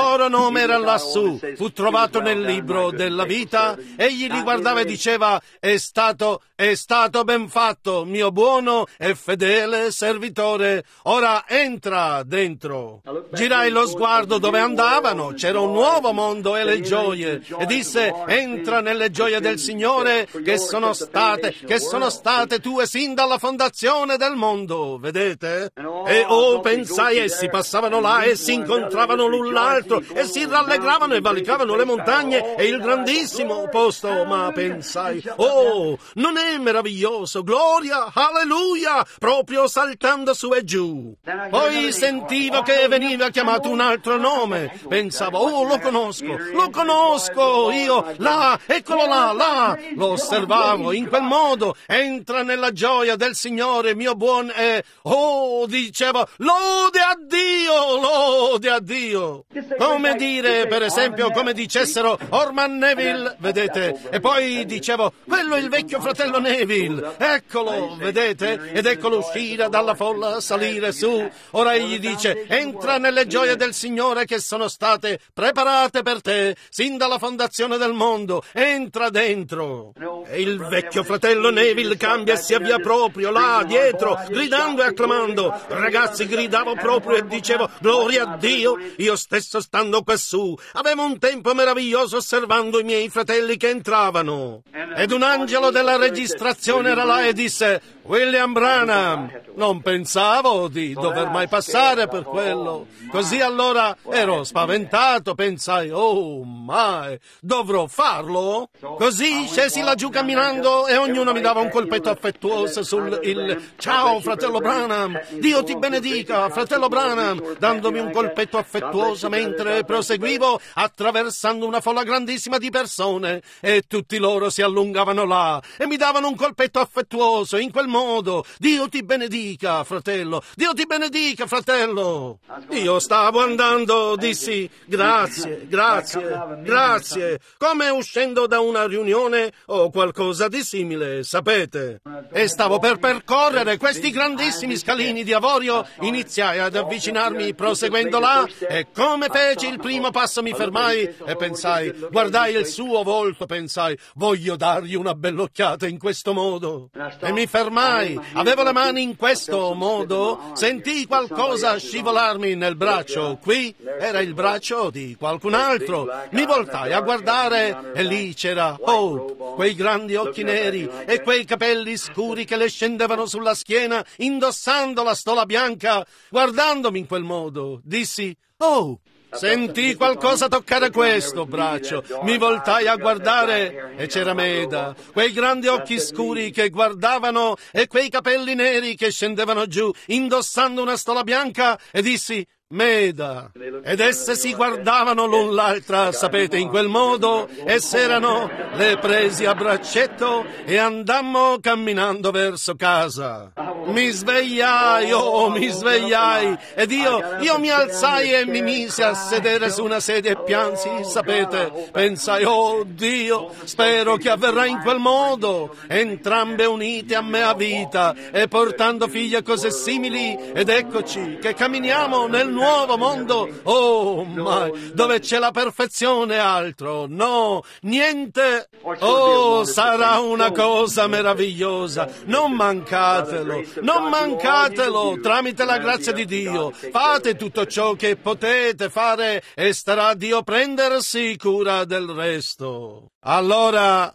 loro nome era lassù, fu trovato nel libro della vita. Egli li guardava e diceva: è stato, è stato ben fatto, mio buono e fedele servitore. Ora entra dentro. Girai lo sguardo dove andavano, c'era un nuovo mondo e le gioie, e disse: entra nelle gioie del Signore che sono state, che sono state tue sin dalla fondazione del mondo. Vedete? E oh, pensai, essi passavano là e si incontravano l'un l'altro e si rallegravano e valicavano le montagne e il grandissimo posto. Ma pensai, oh, non è meraviglioso? Gloria, alleluia, proprio saltando su e giù. Poi sentivo che veniva chiamato un altro nome. Pensavo, oh, lo conosco, lo conosco, io, là, eccolo là, là. Lo osservavo in quel modo. Entra nella gioia del Signore, mio buon, e, oh, dicevo, lode a Dio, lode a Dio. Come dire, per esempio, come dicessero Orman Neville, vedete? E poi dicevo, quello è il vecchio fratello Neville, eccolo, vedete? Ed eccolo uscire dalla folla, salire su. Ora egli dice, entra nelle gioie del Signore che sono state preparate per te sin dalla fondazione del mondo, entra dentro. E il vecchio fratello Neville cambia e si avvia proprio là dietro, gridando e acclamando. Ragazzi, gridavo proprio e dicevo, gloria a Dio, io stesso stando quassù, avevo un tempo meraviglioso osservando i miei fratelli che entravano. Ed un angelo della registrazione era là e disse, William Branham. Non pensavo di dover mai passare per quello. Così allora ero spaventato, pensai, oh mai, dovrò farlo? Così scesi laggiù camminando e ognuno mi dava un colpetto affettuoso sul il ciao fratello Branham, Dio ti benedica fratello Branham, dandomi un colpetto affettuoso mentre proseguivo attraversando una folla grandissima di persone, e tutti loro si allungavano là e mi davano un colpetto affettuoso in quel modo. Dio ti benedica fratello, Dio ti benedica fratello. Io stavo andando, dissi grazie, grazie, grazie, come uscendo da una riunione o qualcosa di simile, sapete. E stavo per percorrere questi grandissimi scalini di avorio, iniziai ad avvicinarmi proseguendo là, e come feci il primo passo mi fermai e pensai, guardai il suo volto, pensai, voglio dargli una bell'occhiata in questo modo. E mi fermai, avevo le mani in questo modo, sentii qualcosa scivolarmi nel braccio. Qui era il braccio di qualcun altro. Mi voltai a guardare e lì c'era Hope, quei grandi occhi neri e quei capelli scuri che le scendevano sulla schiena, indossando la stola bianca. Guardandomi in quel modo, dissi, oh, sentii qualcosa toccare questo braccio, mi voltai a guardare e c'era Meda, quei grandi occhi scuri che guardavano e quei capelli neri che scendevano giù, indossando una stola bianca, e dissi, Meda. Ed esse si guardavano l'un l'altra, sapete, in quel modo, e s'erano le presi a braccetto e andammo camminando verso casa. Mi svegliai, oh, mi svegliai, ed io, io mi alzai e mi misi a sedere su una sedia e piansi, sapete, pensai, oh Dio, spero che avverrà in quel modo, entrambe unite a me a vita e portando figli e cose simili, ed eccoci che camminiamo nel nuovo mondo, oh, ma dove c'è la perfezione, altro, no, niente. Oh, sarà una cosa meravigliosa, non mancatelo, non mancatelo, tramite la grazia di Dio, fate tutto ciò che potete fare e starà Dio a prendersi cura del resto. Allora,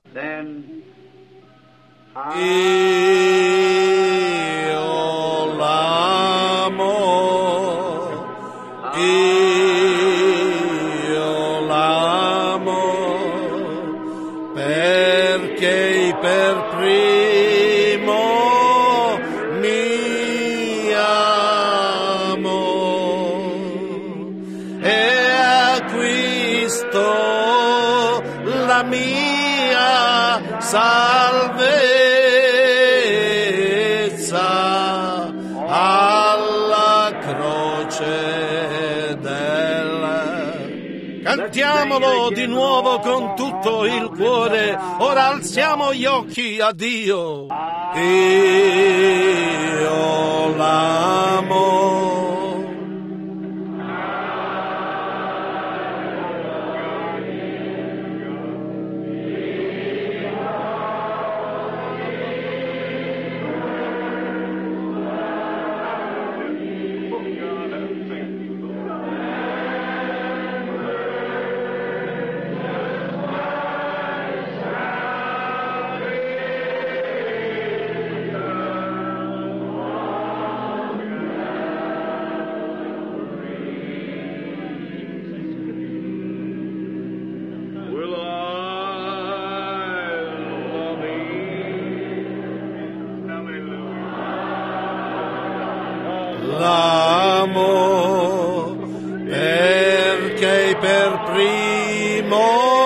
io l'amo. Io l'amo perché per primo mi amo e acquisto la mia salvezza alla croce. Cantiamolo di nuovo con tutto il cuore, ora alziamo gli occhi a Dio. Io l'amo primo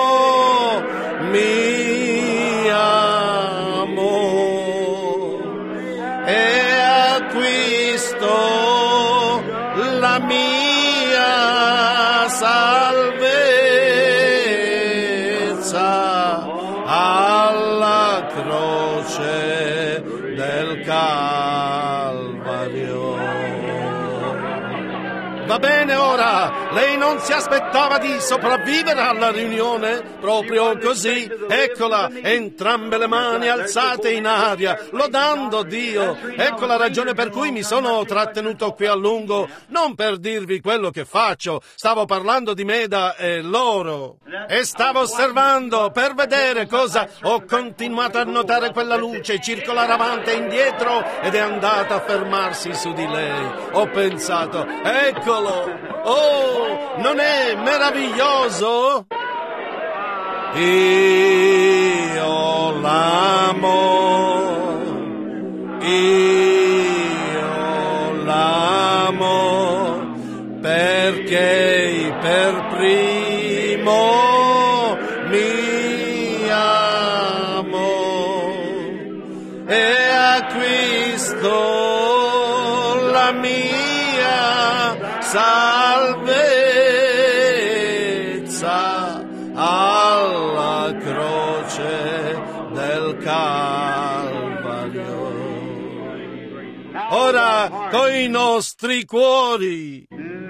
mi amò e acquistò la mia salvezza alla croce del Calvario. Va bene ora, lei non si aspettava di sopravvivere alla riunione? Proprio così, eccola, entrambe le mani alzate in aria, lodando Dio. Ecco la ragione per cui mi sono trattenuto qui a lungo, non per dirvi quello che faccio, stavo parlando di Meda e loro. E stavo osservando per vedere cosa. Ho continuato a notare quella luce circolare avanti e indietro ed è andata a fermarsi su di lei. Ho pensato, ecco, oh, non è meraviglioso? Io l'amo, io l'amo, perché per primo mi amo e acquisto la mia salvezza alla croce del Calvario. Ora coi nostri cuori.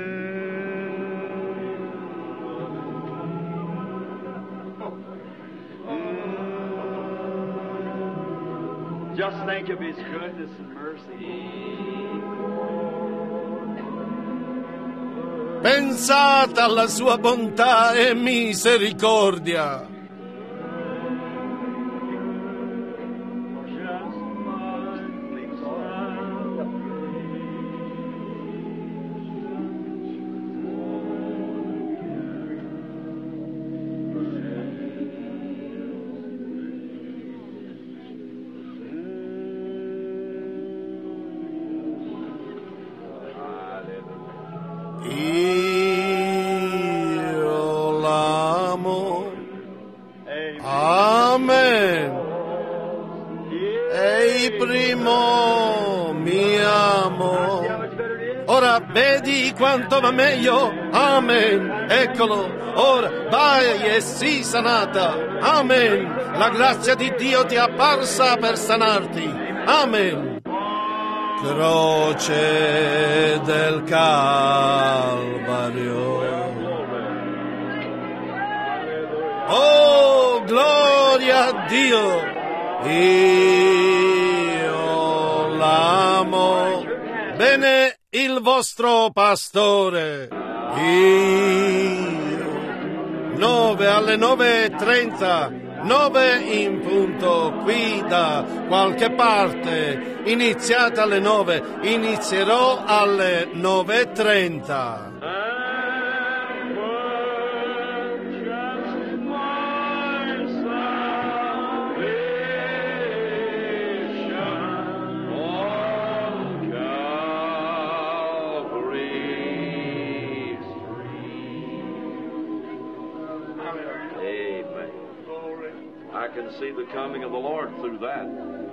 Just think of His goodness and mercy. Pensate alla sua bontà e misericordia. Io l'amo. Amen. E primo mi amo. Ora vedi quanto va meglio? Amen. Eccolo. Ora vai e sii sanata. Amen. La grazia di Dio ti è apparsa per sanarti. Amen. Croce del Calvario. Oh, gloria a Dio! Io l'amo. Bene il vostro pastore. Io. Nove alle nove e trenta. Nove in punto, qui da qualche parte. Iniziate alle nove, inizierò alle nove e trenta. I can see the coming of the Lord through that.